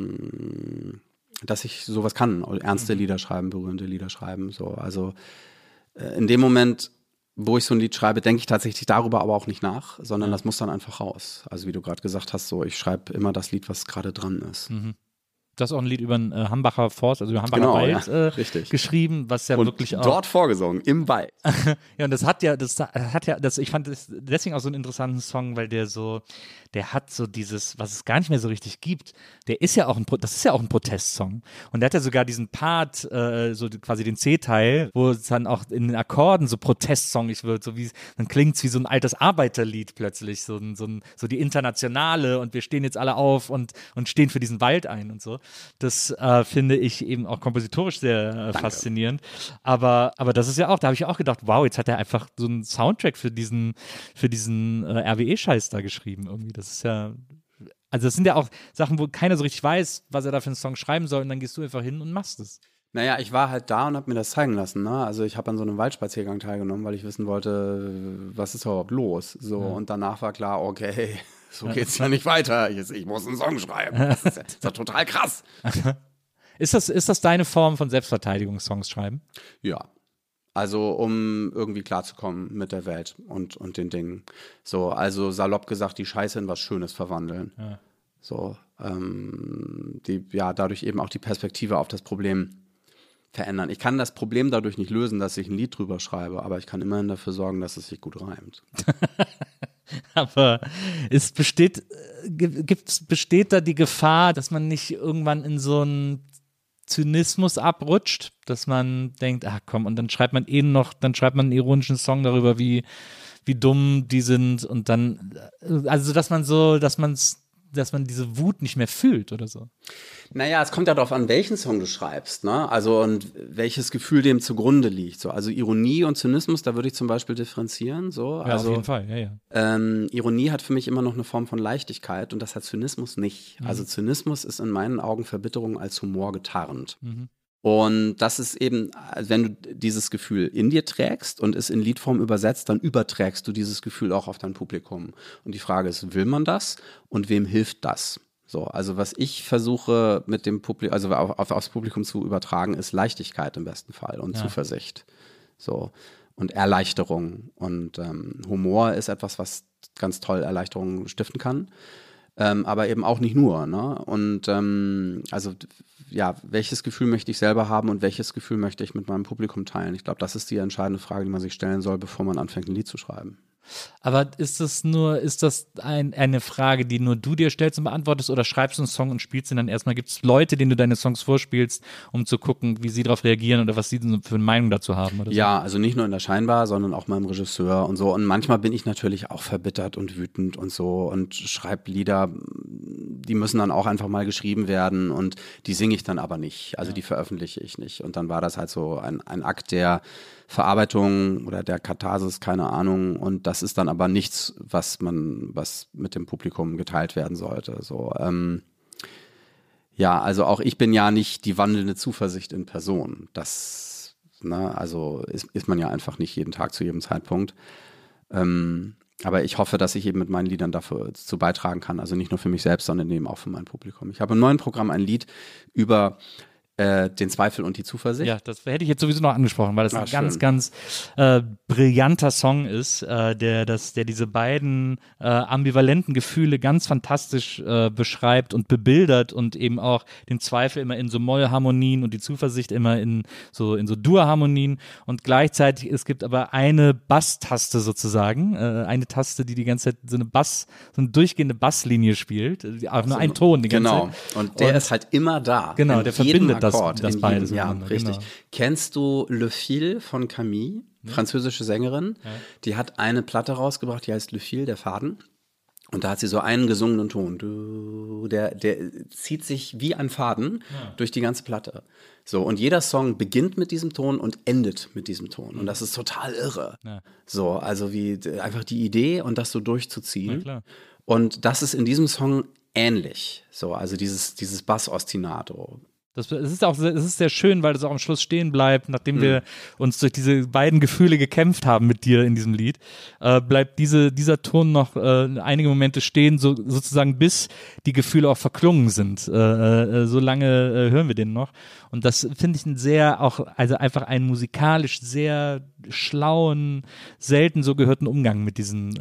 ähm dass ich sowas kann, ernste Lieder schreiben, berührende Lieder schreiben. So. Also äh, in dem Moment, wo ich so ein Lied schreibe, denke ich tatsächlich darüber aber auch nicht nach, sondern ja. das muss dann einfach raus. Also wie du gerade gesagt hast, so ich schreibe immer das Lied, was gerade dran ist. Mhm. Du hast auch ein Lied über den äh, Hambacher Forst, also über Hambacher genau, Wald ja, äh, geschrieben, was ja und wirklich auch dort vorgesungen, im Wald. Ja, und das hat ja, das hat ja, das, ich fand das deswegen auch so einen interessanten Song, weil der so, der hat so dieses, was es gar nicht mehr so richtig gibt, der ist ja auch ein, das ist ja auch ein Protestsong. Und der hat ja sogar diesen Part, äh, so quasi den C-Teil, wo es dann auch in den Akkorden so protestsongig wird, so wie, dann klingt es wie so ein altes Arbeiterlied plötzlich, so, ein, so, ein, so die Internationale und wir stehen jetzt alle auf und, und stehen für diesen Wald ein und so. Das äh, finde ich eben auch kompositorisch sehr äh, faszinierend. Aber, aber das ist ja auch, da habe ich auch gedacht, wow, jetzt hat er einfach so einen Soundtrack für diesen, für diesen äh, R W E-Scheiß da geschrieben irgendwie. Das ist ja, also das sind ja auch Sachen, wo keiner so richtig weiß, was er da für einen Song schreiben soll, und dann gehst du einfach hin und machst es. Naja, ich war halt da und habe mir das zeigen lassen. Ne? Also ich habe an so einem Waldspaziergang teilgenommen, weil ich wissen wollte, was ist überhaupt los. So, ja. Und danach war klar, okay, so ja. geht's ja nicht weiter. Ich, ich muss einen Song schreiben. Das ist ja, das ist ja total krass. Ist das, ist das deine Form von Selbstverteidigung, Songs schreiben? Ja. Also um irgendwie klarzukommen mit der Welt und, und den Dingen. So, also salopp gesagt, die Scheiße in was Schönes verwandeln. Ja. So, ähm, die, ja, dadurch eben auch die Perspektive auf das Problem verändern. Ich kann das Problem dadurch nicht lösen, dass ich ein Lied drüber schreibe, aber ich kann immerhin dafür sorgen, dass es sich gut reimt. Aber es besteht, gibt's, besteht da die Gefahr, dass man nicht irgendwann in so ein Zynismus abrutscht, dass man denkt, ach komm, und dann schreibt man eben noch, dann schreibt man einen ironischen Song darüber, wie, wie dumm die sind und dann, also dass man so, dass man dass man diese Wut nicht mehr fühlt oder so. Naja, es kommt ja darauf an, welchen Song du schreibst, ne? Also und welches Gefühl dem zugrunde liegt. So, also Ironie und Zynismus, da würde ich zum Beispiel differenzieren. So. Ja, also, auf jeden Fall, ja, ja. Ähm, Ironie hat für mich immer noch eine Form von Leichtigkeit und das hat Zynismus nicht. Mhm. Also Zynismus ist in meinen Augen Verbitterung als Humor getarnt. Mhm. Und das ist eben, wenn du dieses Gefühl in dir trägst und es in Liedform übersetzt, dann überträgst du dieses Gefühl auch auf dein Publikum. Und die Frage ist, will man das und wem hilft das? So, also was ich versuche mit dem Publikum, also auf, auf, aufs Publikum zu übertragen, ist Leichtigkeit im besten Fall und ja. Zuversicht. So, und Erleichterung. Und ähm, Humor ist etwas, was ganz toll Erleichterung stiften kann. Ähm, aber eben auch nicht nur, ne? Und ähm, also ja, welches Gefühl möchte ich selber haben und welches Gefühl möchte ich mit meinem Publikum teilen? Ich glaube, das ist die entscheidende Frage, die man sich stellen soll, bevor man anfängt, ein Lied zu schreiben. Aber ist das nur, ist das ein, eine Frage, die nur du dir stellst und beantwortest oder schreibst du einen Song und spielst ihn dann erstmal? Gibt es Leute, denen du deine Songs vorspielst, um zu gucken, wie sie darauf reagieren oder was sie für eine Meinung dazu haben? Oder so? Ja, also nicht nur in der Scheinbar, sondern auch meinem Regisseur und so. Und manchmal bin ich natürlich auch verbittert und wütend und so und schreibe Lieder, die müssen dann auch einfach mal geschrieben werden und die singe ich dann aber nicht. Also ja. Die veröffentliche ich nicht. Und dann war das halt so ein, ein Akt der Verarbeitung oder der Katharsis, keine Ahnung. Und das ist dann aber nichts, was man, was mit dem Publikum geteilt werden sollte. So, ähm, ja, also auch ich bin ja nicht die wandelnde Zuversicht in Person. Das, ne, also ist, ist man ja einfach nicht jeden Tag zu jedem Zeitpunkt. Ähm, aber ich hoffe, dass ich eben mit meinen Liedern dafür zu beitragen kann. Also nicht nur für mich selbst, sondern eben auch für mein Publikum. Ich habe im neuen Programm ein Lied über den Zweifel und die Zuversicht. Ja, das hätte ich jetzt sowieso noch angesprochen, weil das Ach, ein ganz, schön. ganz äh, brillanter Song ist, äh, der, das, der diese beiden äh, ambivalenten Gefühle ganz fantastisch äh, beschreibt und bebildert und eben auch den Zweifel immer in so Mollharmonien und die Zuversicht immer in so, in so Dur-Harmonien und gleichzeitig, es gibt aber eine Basstaste sozusagen, äh, eine Taste, die die ganze Zeit so eine Bass, so eine durchgehende Basslinie spielt, auch nur ein Ton die ganze genau. Zeit. Genau, und der und, ist halt immer da. Genau, der verbindet das, Akkord, das beides. Ja, miteinander, richtig. Genau. Kennst du Le Fil von Camille, ja. französische Sängerin? Ja. Die hat eine Platte rausgebracht, die heißt Le Fil, der Faden. Und da hat sie so einen gesungenen Ton. Du, der, der zieht sich wie ein Faden ja. durch die ganze Platte. So, und jeder Song beginnt mit diesem Ton und endet mit diesem Ton. Und das ist total irre. Ja. So, also wie einfach die Idee und das so durchzuziehen. Ja, klar. Und das ist in diesem Song ähnlich. So, also dieses, dieses Bass-Ostinato. Das, es ist auch es ist sehr schön, weil das auch am Schluss stehen bleibt, nachdem mhm. wir uns durch diese beiden Gefühle gekämpft haben mit dir in diesem Lied, äh, bleibt diese, dieser Ton noch äh, einige Momente stehen, so, sozusagen bis die Gefühle auch verklungen sind. Äh, äh, so lange äh, hören wir den noch. Und das finde ich ein sehr, auch, also einfach einen musikalisch sehr schlauen, selten so gehörten Umgang mit diesen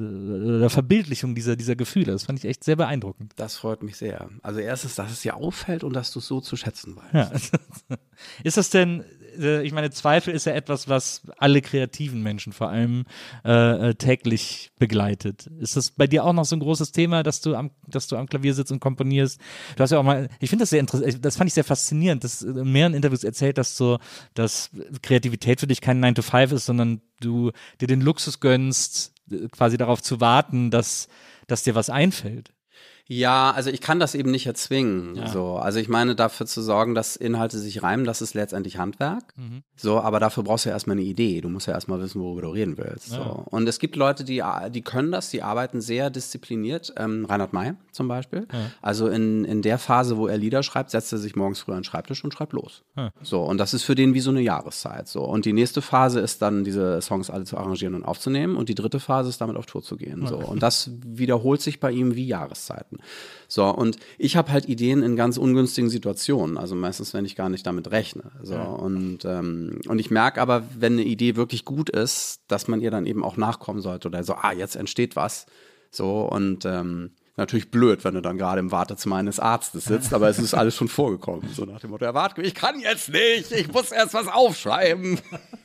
äh, Verbildlichung dieser, dieser Gefühle. Das fand ich echt sehr beeindruckend. Das freut mich sehr. Also erstens, dass es dir auffällt und dass du es so zu schätzen weißt. Ja. Ist das denn, äh, ich meine, Zweifel ist ja etwas, was alle kreativen Menschen vor allem äh, täglich begleitet. Ist das bei dir auch noch so ein großes Thema, dass du am, dass du am Klavier sitzt und komponierst? Du hast ja auch mal, ich finde das sehr interessant, das fand ich sehr faszinierend, dass du in mehreren Interviews erzählt hast, so, dass Kreativität für dich kein nine to five ist, sondern du dir den Luxus gönnst, quasi darauf zu warten, dass, dass dir was einfällt. Ja, also ich kann das eben nicht erzwingen. Ja. So, also ich meine, dafür zu sorgen, dass Inhalte sich reimen, das ist letztendlich Handwerk. Mhm. So, aber dafür brauchst du ja erstmal eine Idee. Du musst ja erstmal wissen, worüber du reden willst. Ja. So. Und es gibt Leute, die, die können das, die arbeiten sehr diszipliniert. Ähm, Reinhard May zum Beispiel. Ja. Also in, in der Phase, wo er Lieder schreibt, setzt er sich morgens früh an den Schreibtisch und schreibt los. Ja. So, und das ist für den wie so eine Jahreszeit. So. Und die nächste Phase ist dann, diese Songs alle zu arrangieren und aufzunehmen. Und die dritte Phase ist damit auf Tour zu gehen. Ja. So. Und das wiederholt sich bei ihm wie Jahreszeiten. So, und ich habe halt Ideen in ganz ungünstigen Situationen, also meistens, wenn ich gar nicht damit rechne. So, ja. und, ähm, und ich merke aber, wenn eine Idee wirklich gut ist, dass man ihr dann eben auch nachkommen sollte oder so, ah, jetzt entsteht was. So, und ähm, natürlich blöd, wenn du dann gerade im Wartezimmer eines Arztes sitzt, aber es ist alles schon vorgekommen. So nach dem Motto, ja, warte, ich kann jetzt nicht, ich muss erst was aufschreiben.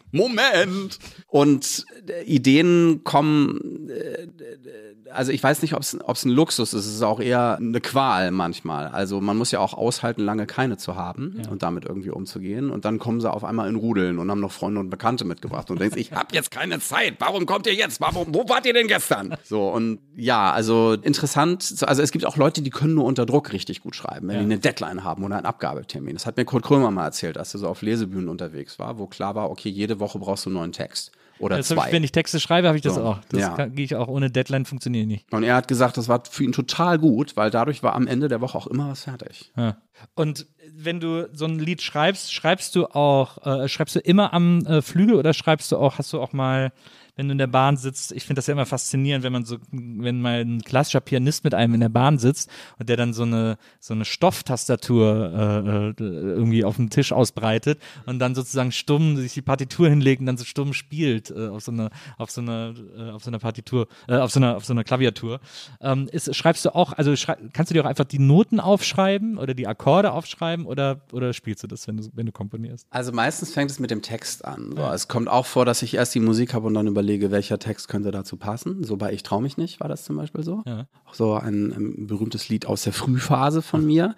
Moment. Und äh, Ideen kommen, äh, also ich weiß nicht, ob es ein Luxus ist, es ist auch eher eine Qual manchmal. Also man muss ja auch aushalten, lange keine zu haben ja. und damit irgendwie umzugehen. Und dann kommen sie auf einmal in Rudeln und haben noch Freunde und Bekannte mitgebracht und denkst, ich habe jetzt keine Zeit, warum kommt ihr jetzt? Warum, wo wart ihr denn gestern? So, und ja, also interessant, also es gibt auch Leute, die können nur unter Druck richtig gut schreiben, wenn ja. die eine Deadline haben oder einen Abgabetermin. Das hat mir Kurt Krömer mal erzählt, als er so auf Lesebühnen unterwegs war, wo klar war, okay, jede Woche brauchst du einen neuen Text. Oder das zwei. Ich, wenn ich Texte schreibe, habe ich das so. auch. Das ja. gehe ich auch ohne Deadline, funktioniert nicht. Und er hat gesagt, das war für ihn total gut, weil dadurch war am Ende der Woche auch immer was fertig. Ja. Und wenn du so ein Lied schreibst, schreibst du auch, äh, schreibst du immer am äh, Flügel oder schreibst du auch, hast du auch mal, wenn du in der Bahn sitzt, ich finde das ja immer faszinierend, wenn man so, wenn mal ein klassischer Pianist mit einem in der Bahn sitzt und der dann so eine so eine Stofftastatur äh, irgendwie auf dem Tisch ausbreitet und dann sozusagen stumm sich die Partitur hinlegt und dann so stumm spielt äh, auf so einer auf so einer äh, auf so einer Partitur äh, auf so einer auf so einer Klaviatur. Ähm, ist, schreibst du auch, also schrei- kannst du dir auch einfach die Noten aufschreiben oder die Akkorde aufschreiben oder oder spielst du das, wenn du wenn du komponierst? Also meistens fängt es mit dem Text an. So, ja. Es kommt auch vor, dass ich erst die Musik habe und dann überlege, welcher Text könnte dazu passen. So bei Ich trau mich nicht war das zum Beispiel so. Ja. Auch so ein, ein berühmtes Lied aus der Frühphase von mir.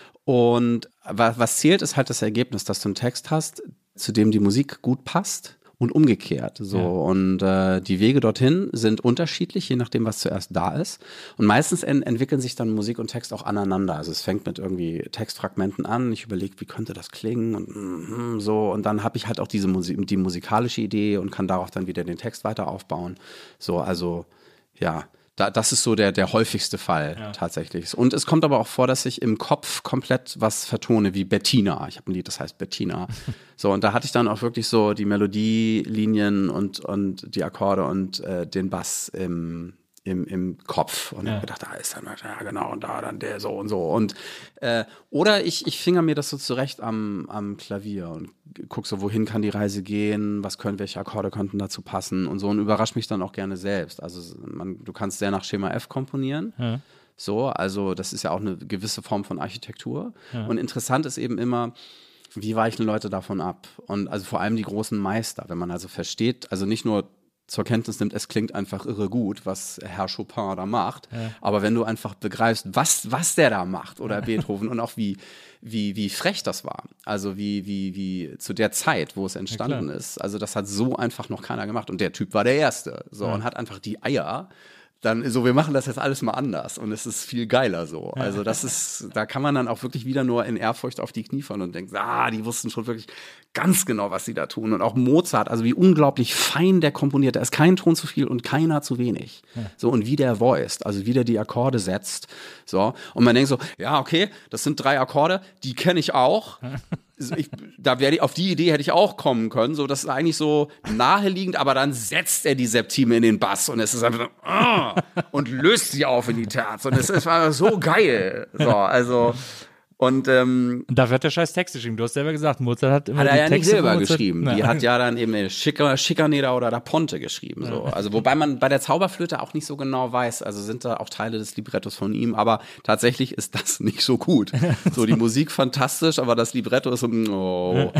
Und was, was zählt, ist halt das Ergebnis, dass du einen Text hast, zu dem die Musik gut passt und umgekehrt. So. Ja. Und äh, die Wege dorthin sind unterschiedlich, je nachdem, was zuerst da ist. Und meistens en- entwickeln sich dann Musik und Text auch aneinander. Also es fängt mit irgendwie Textfragmenten an. Ich überlege, wie könnte das klingen und mm, so. Und dann habe ich halt auch diese Musik, die musikalische Idee und kann darauf dann wieder den Text weiter aufbauen. So, also ja. Da, das ist so der, der häufigste Fall ja. tatsächlich. Und es kommt aber auch vor, dass ich im Kopf komplett was vertone, wie Bettina. Ich habe ein Lied, das heißt Bettina. So, und da hatte ich dann auch wirklich so die Melodielinien und, und die Akkorde und äh, den Bass im, im, im Kopf. Und ja. habe gedacht, da ist dann, ja genau, und da dann der so und so. Und, äh, oder ich, ich finger mir das so zurecht am, am Klavier und guck so, wohin kann die Reise gehen, was können, welche Akkorde könnten dazu passen und so, und überrascht mich dann auch gerne selbst. Also man, du kannst sehr nach Schema F komponieren. Ja. So, also das ist ja auch eine gewisse Form von Architektur. Ja. Und interessant ist eben immer, wie weichen Leute davon ab? Und also vor allem die großen Meister, wenn man also versteht, also nicht nur zur Kenntnis nimmt, es klingt einfach irre gut, was Herr Chopin da macht. Ja. Aber wenn du einfach begreifst, was, was der da macht oder Beethoven und auch wie, wie, wie frech das war. Also wie, wie, wie zu der Zeit, wo es entstanden ja, ist. Also das hat so einfach noch keiner gemacht. Und der Typ war der Erste. So, ja. und hat einfach die Eier. Dann so, wir machen das jetzt alles mal anders und es ist viel geiler so. Also das ist, da kann man dann auch wirklich wieder nur in Ehrfurcht auf die Knie fallen und denkt, ah, die wussten schon wirklich ganz genau, was sie da tun. Und auch Mozart, also wie unglaublich fein der komponiert. Da ist kein Ton zu viel und keiner zu wenig. Ja. So, und wie der voiced, also wie der die Akkorde setzt. So, und man denkt so, ja, okay, das sind drei Akkorde, die kenne ich auch. Ich, da wäre auf die Idee hätte ich auch kommen können. So, das ist eigentlich so naheliegend, aber dann setzt er die Septime in den Bass und es ist einfach so, ah, und löst sie auf in die Terz. Und es ist einfach so geil. So, also. Und, ähm, und dafür hat der scheiß Text geschrieben. Du hast selber gesagt, Mozart hat immer hat er die ja Texte nicht selber Mozart, geschrieben. Na. Die hat ja dann eben Schicker, Schikaneder oder Da Ponte geschrieben. So. Also wobei man bei der Zauberflöte auch nicht so genau weiß. Also sind da auch Teile des Librettos von ihm. Aber tatsächlich ist das nicht so gut. So, die Musik fantastisch, aber das Libretto ist so, oh.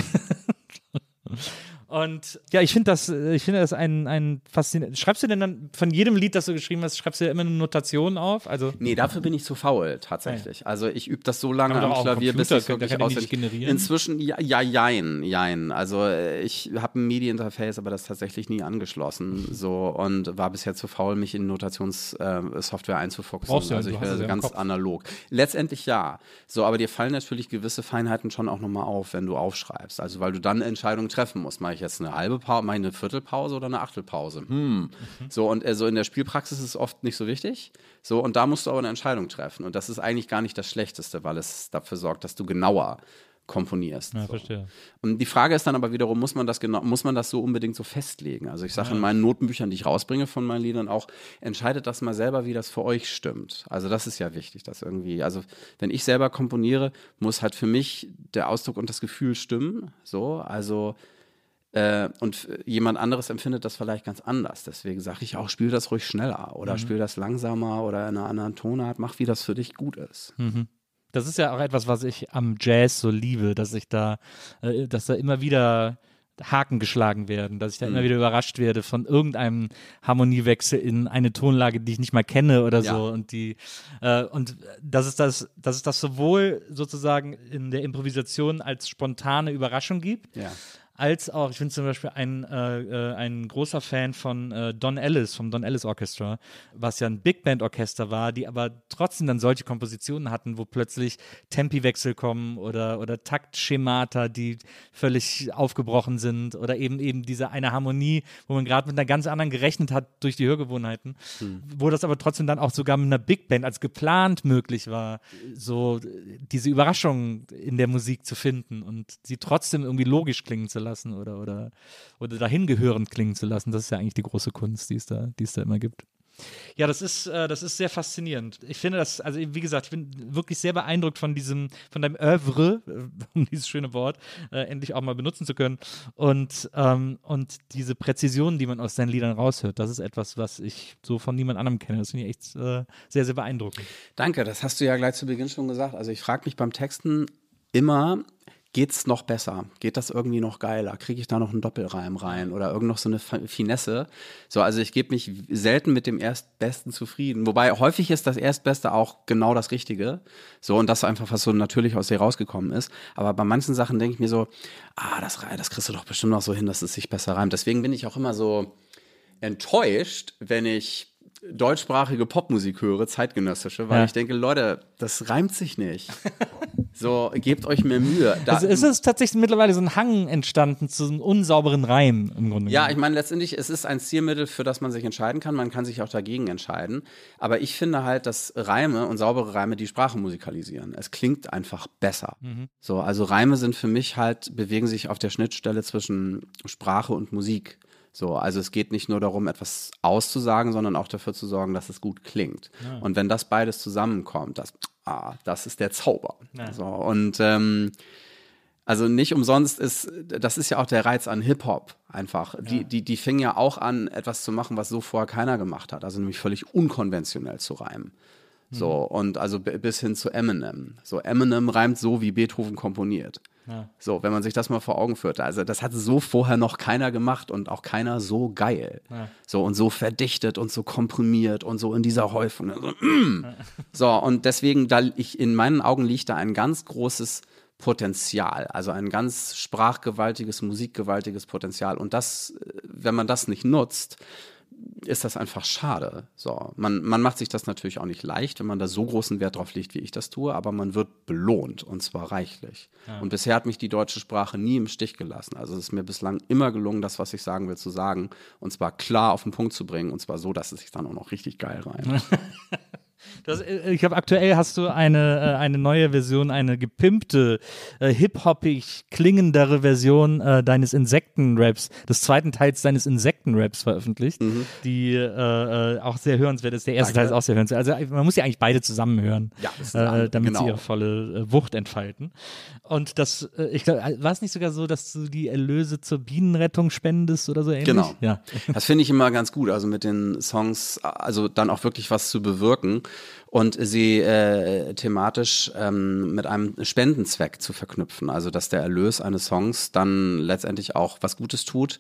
Und ja, ich finde das, ich finde das ein, ein faszinierend. Schreibst du denn dann von jedem Lied, das du geschrieben hast, schreibst du ja immer eine Notation auf? Also nee, dafür bin ich zu faul, tatsächlich. Ja. Also ich übe das so lange am Klavier, bis ich wirklich auswendig. Inzwischen, ja, ja, jein, jein. Also ich habe ein MIDI-Interface, aber das tatsächlich nie angeschlossen. So, und war bisher zu faul, mich in Notationssoftware äh, einzufuchsen. Brauchst du, also ich bin also ganz Kopf. analog. Letztendlich ja. So, aber dir fallen natürlich gewisse Feinheiten schon auch nochmal auf, wenn du aufschreibst. Also weil du dann Entscheidungen treffen musst. Mache ich jetzt eine halbe Pause, mache ich eine Viertelpause oder eine Achtelpause? Hm. Mhm. So, und also in der Spielpraxis ist es oft nicht so wichtig. So, und da musst du aber eine Entscheidung treffen. Und das ist eigentlich gar nicht das Schlechteste, weil es dafür sorgt, dass du genauer komponierst. Ja, so. verstehe. Und die Frage ist dann aber wiederum, muss man das genau, muss man das so unbedingt so festlegen? Also ich sage ja. in meinen Notenbüchern, die ich rausbringe von meinen Liedern auch, entscheidet das mal selber, wie das für euch stimmt. Also das ist ja wichtig, dass irgendwie, also wenn ich selber komponiere, muss halt für mich der Ausdruck und das Gefühl stimmen. So, also Äh, und jemand anderes empfindet das vielleicht ganz anders. Deswegen sage ich auch, spiel das ruhig schneller oder mhm. spiel das langsamer oder in einer anderen Tonart. Mach, wie das für dich gut ist. Mhm. Das ist ja auch etwas, was ich am Jazz so liebe, dass ich da, äh, dass da immer wieder Haken geschlagen werden, dass ich da immer wieder überrascht werde von irgendeinem Harmoniewechsel in eine Tonlage, die ich nicht mal kenne oder Ja. so. Und die äh, und dass es das, dass es das sowohl sozusagen in der Improvisation als spontane Überraschung gibt, Ja. als auch, ich bin zum Beispiel ein, äh, äh, ein großer Fan von äh, Don Ellis, vom Don Ellis Orchestra, was ja ein Big Band Orchester war, die aber trotzdem dann solche Kompositionen hatten, wo plötzlich Tempiwechsel kommen oder, oder Taktschemata, die völlig aufgebrochen sind oder eben eben diese eine Harmonie, wo man gerade mit einer ganz anderen gerechnet hat durch die Hörgewohnheiten, hm. wo das aber trotzdem dann auch sogar mit einer Big Band als geplant möglich war, so diese Überraschung in der Musik zu finden und sie trotzdem irgendwie logisch klingen zu lassen. Lassen oder, oder, oder dahingehörend klingen zu lassen. Das ist ja eigentlich die große Kunst, die es da, die es da immer gibt. Ja, das ist, äh, das ist sehr faszinierend. Ich finde das, also wie gesagt, ich bin wirklich sehr beeindruckt von diesem, von deinem Oeuvre, äh, um dieses schöne Wort äh, endlich auch mal benutzen zu können. Und, ähm, und diese Präzision, die man aus deinen Liedern raushört, das ist etwas, was ich so von niemand anderem kenne. Das finde ich echt äh, sehr, sehr beeindruckend. Danke, das hast du ja gleich zu Beginn schon gesagt. Also ich frage mich beim Texten immer, geht's noch besser? Geht das irgendwie noch geiler? Kriege ich da noch einen Doppelreim rein oder irgend noch so eine Finesse? So, also ich gebe mich selten mit dem Erstbesten zufrieden. Wobei häufig ist das Erstbeste auch genau das Richtige. So, und das einfach, was so natürlich aus dir rausgekommen ist. Aber bei manchen Sachen denke ich mir so, ah, das, das kriegst du doch bestimmt noch so hin, dass es sich besser reimt. Deswegen bin ich auch immer so enttäuscht, wenn ich deutschsprachige Popmusik höre, zeitgenössische, weil ja. ich denke, Leute, das reimt sich nicht. So, gebt euch mehr Mühe. Da, also es ist tatsächlich mittlerweile so ein Hang entstanden zu einem unsauberen Reim im Grunde. Ja, ich meine, letztendlich, es ist ein Stilmittel, für das man sich entscheiden kann. Man kann sich auch dagegen entscheiden. Aber ich finde halt, dass Reime und saubere Reime die Sprache musikalisieren. Es klingt einfach besser. Mhm. So, also Reime sind für mich halt, bewegen sich auf der Schnittstelle zwischen Sprache und Musik. So, also es geht nicht nur darum, etwas auszusagen, sondern auch dafür zu sorgen, dass es gut klingt. Ja. Und wenn das beides zusammenkommt, das, ah, das ist der Zauber. Ja. So, und ähm, also nicht umsonst ist, das ist ja auch der Reiz an Hip-Hop einfach. Ja. Die, die, die fingen ja auch an, etwas zu machen, was so vorher keiner gemacht hat. Also nämlich völlig unkonventionell zu reimen. So, mhm. und also b- bis hin zu Eminem. So, Eminem reimt so, wie Beethoven komponiert. Ja. So, wenn man sich das mal vor Augen führt. Also das hat so vorher noch keiner gemacht und auch keiner so geil. Ja. So und so verdichtet und so komprimiert und so in dieser Häufung. So, mm. ja. so und deswegen, da ich, in meinen Augen liegt da ein ganz großes Potenzial, also ein ganz sprachgewaltiges, musikgewaltiges Potenzial. Und das, wenn man das nicht nutzt, ist das einfach schade. So, man, man macht sich das natürlich auch nicht leicht, wenn man da so großen Wert drauf legt, wie ich das tue, aber man wird belohnt und zwar reichlich. Ja. Und bisher hat mich die deutsche Sprache nie im Stich gelassen. Also es ist mir bislang immer gelungen, das, was ich sagen will, zu sagen und zwar klar auf den Punkt zu bringen und zwar so, dass es sich dann auch noch richtig geil reimt. Das, ich habe aktuell hast du eine, eine neue Version, eine gepimpte, äh, hip-hoppig klingendere Version äh, deines Insekten-Raps, des zweiten Teils deines Insekten-Raps veröffentlicht, mhm. die äh, auch sehr hörenswert ist. Der erste Danke. Teil ist auch sehr hörenswert. Also man muss ja eigentlich beide zusammen hören, ja, das ist äh, damit genau. sie ihre volle äh, Wucht entfalten. Und das, äh, ich glaube, war es nicht sogar so, dass du die Erlöse zur Bienenrettung spendest oder so ähnlich? Genau. Ja. Das finde ich immer ganz gut, also mit den Songs, also dann auch wirklich was zu bewirken. Und sie äh, thematisch ähm, mit einem Spendenzweck zu verknüpfen. Also, dass der Erlös eines Songs dann letztendlich auch was Gutes tut,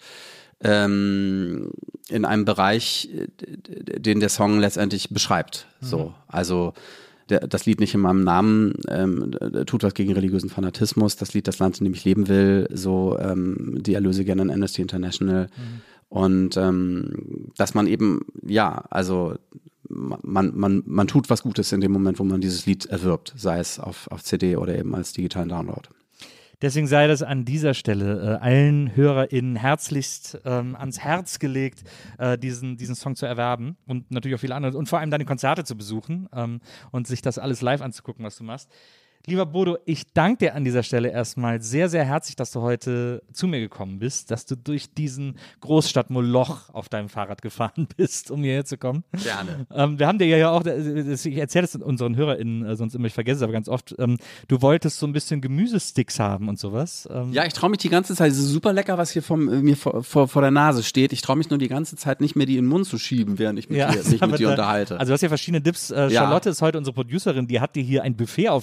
ähm, in einem Bereich, den der Song letztendlich beschreibt. Mhm. So, also der, das Lied nicht in meinem Namen ähm, tut was gegen religiösen Fanatismus. Das Lied, das Land, in dem ich leben will, so ähm, die Erlöse gerne in Amnesty International. Mhm. Und ähm, dass man eben, ja, also Man, man, man tut was Gutes in dem Moment, wo man dieses Lied erwirbt, sei es auf, auf C D oder eben als digitalen Download. Deswegen sei das an dieser Stelle äh, allen HörerInnen herzlichst ähm, ans Herz gelegt, äh, diesen, diesen Song zu erwerben und natürlich auch viele andere und vor allem deine Konzerte zu besuchen ähm, und sich das alles live anzugucken, was du machst. Lieber Bodo, ich danke dir an dieser Stelle erstmal sehr, sehr herzlich, dass du heute zu mir gekommen bist, dass du durch diesen Großstadtmoloch auf deinem Fahrrad gefahren bist, um hierher zu kommen. Gerne. Ähm, wir haben dir ja auch, ich erzähle es unseren HörerInnen äh, sonst immer, ich vergesse es aber ganz oft, ähm, du wolltest so ein bisschen Gemüsesticks haben und sowas. Ähm. Ja, ich traue mich die ganze Zeit, es ist super lecker, was hier vom, mir vor, vor, vor der Nase steht. Ich traue mich nur die ganze Zeit nicht mehr, die in den Mund zu schieben, während ich mit ja, dir, mich mit dir da, unterhalte. Also du hast ja verschiedene Dips. Äh, Charlotte ja. ist heute unsere Producerin, die hat dir hier ein Buffet aufgefahren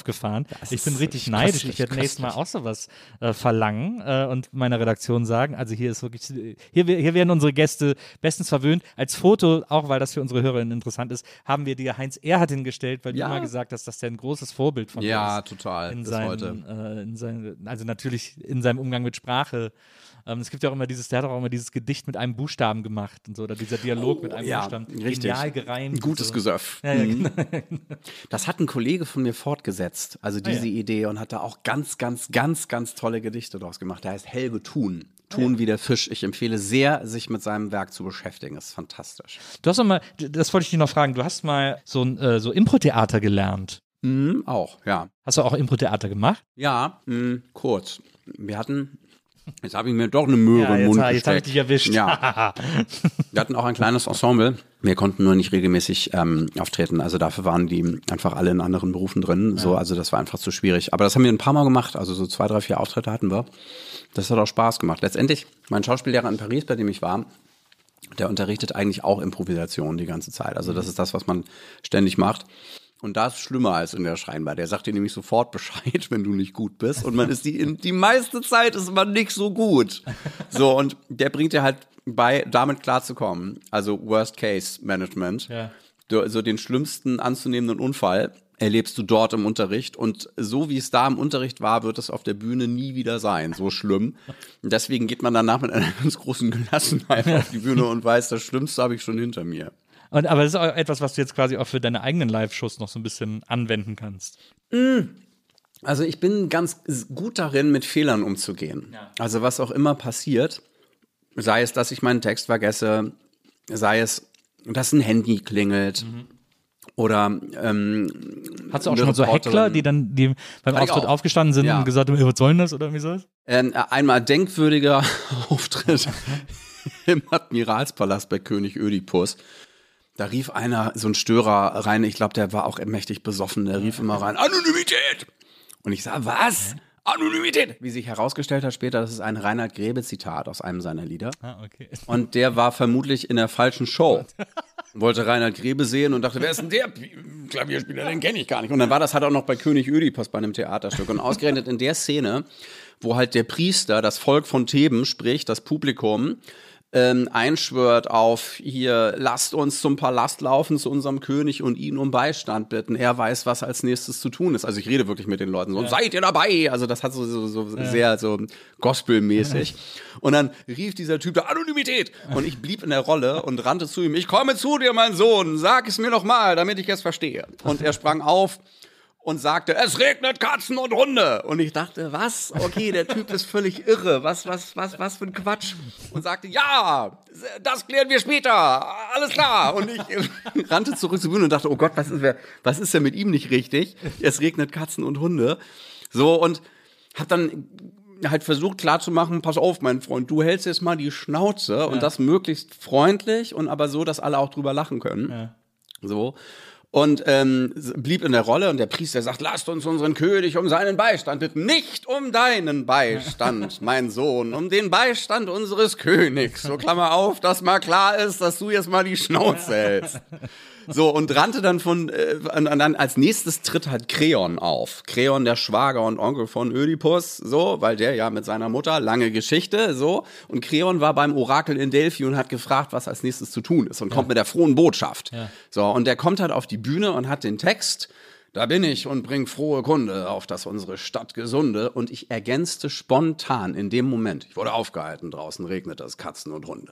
Das ich bin richtig neidisch. Köstlich, ich werde nächstes Mal auch sowas äh, verlangen äh, und meiner Redaktion sagen, also hier ist wirklich, hier, hier werden unsere Gäste bestens verwöhnt. Als Foto, auch weil das für unsere Hörerinnen interessant ist, haben wir dir Heinz Erhardt hingestellt, weil ja. du mal gesagt hast, dass der ein großes Vorbild von dir ja, ist. Ja, total. In bis seinen, heute. Äh, in seinen, also natürlich in seinem Umgang mit Sprache. Ähm, es gibt ja auch immer dieses, der hat auch immer dieses Gedicht mit einem Buchstaben gemacht und so, oder dieser Dialog oh, mit einem ja, Buchstaben. Richtig. Genial gereimt. Gutes so. Gesöff. Ja, ja, mhm. Das hat ein Kollege von mir fortgesetzt, also diese ah, ja. Idee, und hat da auch ganz, ganz, ganz, ganz tolle Gedichte draus gemacht. Der heißt Helge Thun. Thun ja. wie der Fisch. Ich empfehle sehr, sich mit seinem Werk zu beschäftigen. Das ist fantastisch. Du hast doch mal, das wollte ich dich noch fragen, du hast mal so, äh, so Impro-Theater gelernt. Mhm, auch, ja. Hast du auch Impro-Theater gemacht? Ja, mh, kurz. Wir hatten, jetzt habe ich mir doch eine Möhre ja, im Mund jetzt, gesteckt. Jetzt habe ich dich erwischt. Ja. Wir hatten auch ein kleines Ensemble. Wir konnten nur nicht regelmäßig ähm, auftreten. Also dafür waren die einfach alle in anderen Berufen drin. Ja. So, also das war einfach zu schwierig. Aber das haben wir ein paar Mal gemacht. Also so zwei, drei, vier Auftritte hatten wir. Das hat auch Spaß gemacht. Letztendlich, mein Schauspiellehrer in Paris, bei dem ich war, der unterrichtet eigentlich auch Improvisation die ganze Zeit. Also das ist das, was man ständig macht. Und da ist es schlimmer als in der Scheinbar. Der sagt dir nämlich sofort Bescheid, wenn du nicht gut bist. Und man ist die, die meiste Zeit ist man nicht so gut. So, und der bringt dir halt bei, damit klarzukommen. Also Worst-Case-Management. Ja. Du, also den schlimmsten anzunehmenden Unfall erlebst du dort im Unterricht. Und so wie es da im Unterricht war, wird es auf der Bühne nie wieder sein. So schlimm. Und deswegen geht man danach mit einer ganz großen Gelassenheit auf die Bühne und weiß, das Schlimmste habe ich schon hinter mir. Und, aber das ist auch etwas, was du jetzt quasi auch für deine eigenen Live-Shows noch so ein bisschen anwenden kannst. Also ich bin ganz gut darin, mit Fehlern umzugehen. Ja. Also was auch immer passiert, sei es, dass ich meinen Text vergesse, sei es, dass ein Handy klingelt, mhm. oder ähm, hast du auch schon mal so Heckler, die dann die beim Auftritt aufgestanden sind ja. und gesagt haben, was soll denn das oder wie soll das? Ähm, einmal denkwürdiger Auftritt im Admiralspalast bei König Ödipus. Da rief einer, so ein Störer rein, ich glaube, der war auch mächtig besoffen, der rief immer rein, Anonymität! Und ich sag, was? Anonymität! Wie sich herausgestellt hat später, das ist ein Reinhard Grebe-Zitat aus einem seiner Lieder. Ah, okay. Und der war vermutlich in der falschen Show. Wollte Reinhard Grebe sehen und dachte, wer ist denn der Klavierspieler, den kenne ich gar nicht. Und dann war das halt auch noch bei König Ödipus bei einem Theaterstück. Und ausgerechnet in der Szene, wo halt der Priester, das Volk von Theben spricht, das Publikum, Ähm, einschwört auf, hier, lasst uns zum Palast laufen, zu unserem König und ihn um Beistand bitten. Er weiß, was als nächstes zu tun ist. Also ich rede wirklich mit den Leuten so, ja. seid ihr dabei? Also das hat so, so, so ja. sehr so gospelmäßig. Ja. Und dann rief dieser Typ da, Anonymität! Und ich blieb in der Rolle und rannte zu ihm, ich komme zu dir, mein Sohn, sag es mir noch mal, damit ich es verstehe. Und er sprang auf und sagte, es regnet Katzen und Hunde. Und ich dachte, was? Okay, der Typ ist völlig irre. Was, was, was, was für ein Quatsch. Und sagte, ja, das klären wir später. Alles klar. Und ich rannte zurück zur Bühne und dachte, oh Gott, was ist, was ist denn mit ihm nicht richtig? Es regnet Katzen und Hunde. So, und hab dann halt versucht klarzumachen, pass auf, mein Freund, du hältst jetzt mal die Schnauze ja. und das möglichst freundlich und aber so, dass alle auch drüber lachen können. Ja. So. Und ähm, blieb in der Rolle und der Priester sagt, lasst uns unseren König um seinen Beistand bitten. Nicht um deinen Beistand, mein Sohn, um den Beistand unseres Königs. So, Klammer auf, dass mal klar ist, dass du jetzt mal die Schnauze hältst. So, und rannte dann von, äh, und dann als nächstes tritt halt Kreon auf. Kreon, der Schwager und Onkel von Ödipus, so, weil der ja mit seiner Mutter, lange Geschichte, so. Und Kreon war beim Orakel in Delphi und hat gefragt, was als nächstes zu tun ist und ja. kommt mit der frohen Botschaft. Ja. So, und der kommt halt auf die Bühne und hat den Text, da bin ich und bring frohe Kunde, auf dass unsere Stadt gesunde. Und ich ergänzte spontan in dem Moment, ich wurde aufgehalten, draußen regnet es, Katzen und Hunde.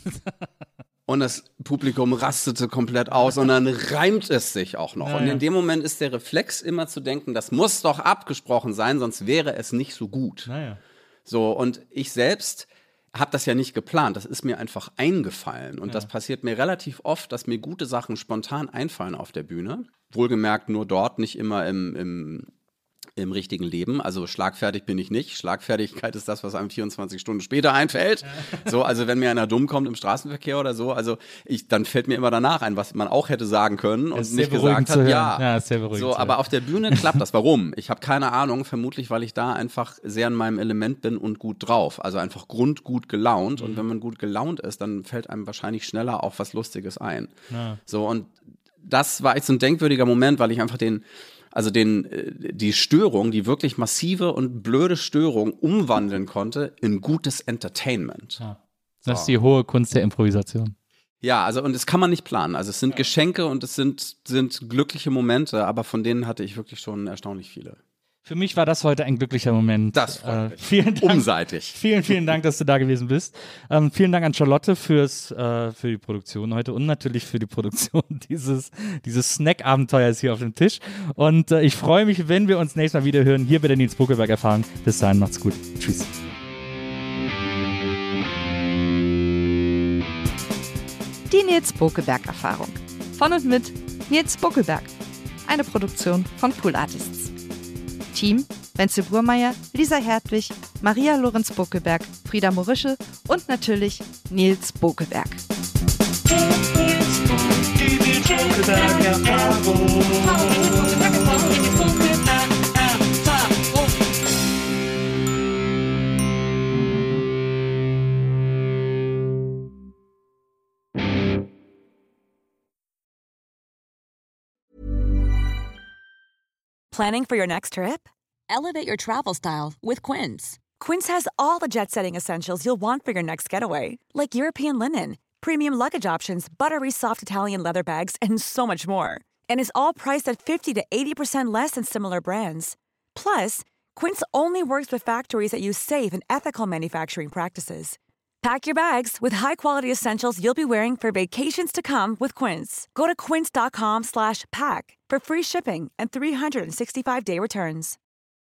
Und das Publikum rastete komplett aus und dann reimt es sich auch noch. Ja, und in dem Moment ist der Reflex immer zu denken, das muss doch abgesprochen sein, sonst wäre es nicht so gut. Ja. So, und ich selbst habe das ja nicht geplant, das ist mir einfach eingefallen. Und ja. das passiert mir relativ oft, dass mir gute Sachen spontan einfallen auf der Bühne. Wohlgemerkt nur dort, nicht immer im, im im richtigen Leben. Also schlagfertig bin ich nicht. Schlagfertigkeit ist das, was einem vierundzwanzig Stunden später einfällt. So, also wenn mir einer dumm kommt im Straßenverkehr oder so, also ich, dann fällt mir immer danach ein, was man auch hätte sagen können und nicht gesagt hat. Ja, ja ist sehr beruhigend. So, aber auf der Bühne klappt das. Warum? Ich habe keine Ahnung. Vermutlich, weil ich da einfach sehr in meinem Element bin und gut drauf. Also einfach grundgut gelaunt. Mhm. Und wenn man gut gelaunt ist, dann fällt einem wahrscheinlich schneller auch was Lustiges ein. Ja. So, und das war echt so ein denkwürdiger Moment, weil ich einfach den also den, die Störung, die wirklich massive und blöde Störung umwandeln konnte in gutes Entertainment. Ja. Das ist die hohe Kunst der Improvisation. Ja, also und das kann man nicht planen. Also es sind Geschenke und es sind, sind glückliche Momente, aber von denen hatte ich wirklich schon erstaunlich viele. Für mich war das heute ein glücklicher Moment. Das freut mich. Äh, vielen Dank. Umseitig. Vielen, vielen Dank, dass du da gewesen bist. Ähm, vielen Dank an Charlotte fürs, äh, für die Produktion heute und natürlich für die Produktion dieses, dieses Snack-Abenteuers hier auf dem Tisch. Und äh, ich freue mich, wenn wir uns nächstes Mal wieder hören, hier bei der Nils Bokelberg-Erfahrung. Bis dahin, macht's gut. Tschüss. Die Nils Bokelberg-Erfahrung. Von und mit Nils Bokelberg. Eine Produktion von Pool Artists. Team: Wenzel Burmeier, Lisa Hertwig, Maria Lorenz Bokelberg, Frieda Morische und natürlich Nils Bokelberg. Planning for your next trip? Elevate your travel style with Quince. Quince has all the jet-setting essentials you'll want for your next getaway, like European linen, premium luggage options, buttery soft Italian leather bags, and so much more. And is all priced at fifty to eighty percent less than similar brands. Plus, Quince only works with factories that use safe and ethical manufacturing practices. Pack your bags with high-quality essentials you'll be wearing for vacations to come with Quince. Go to quince dot com slash pack for free shipping and three sixty-five day returns.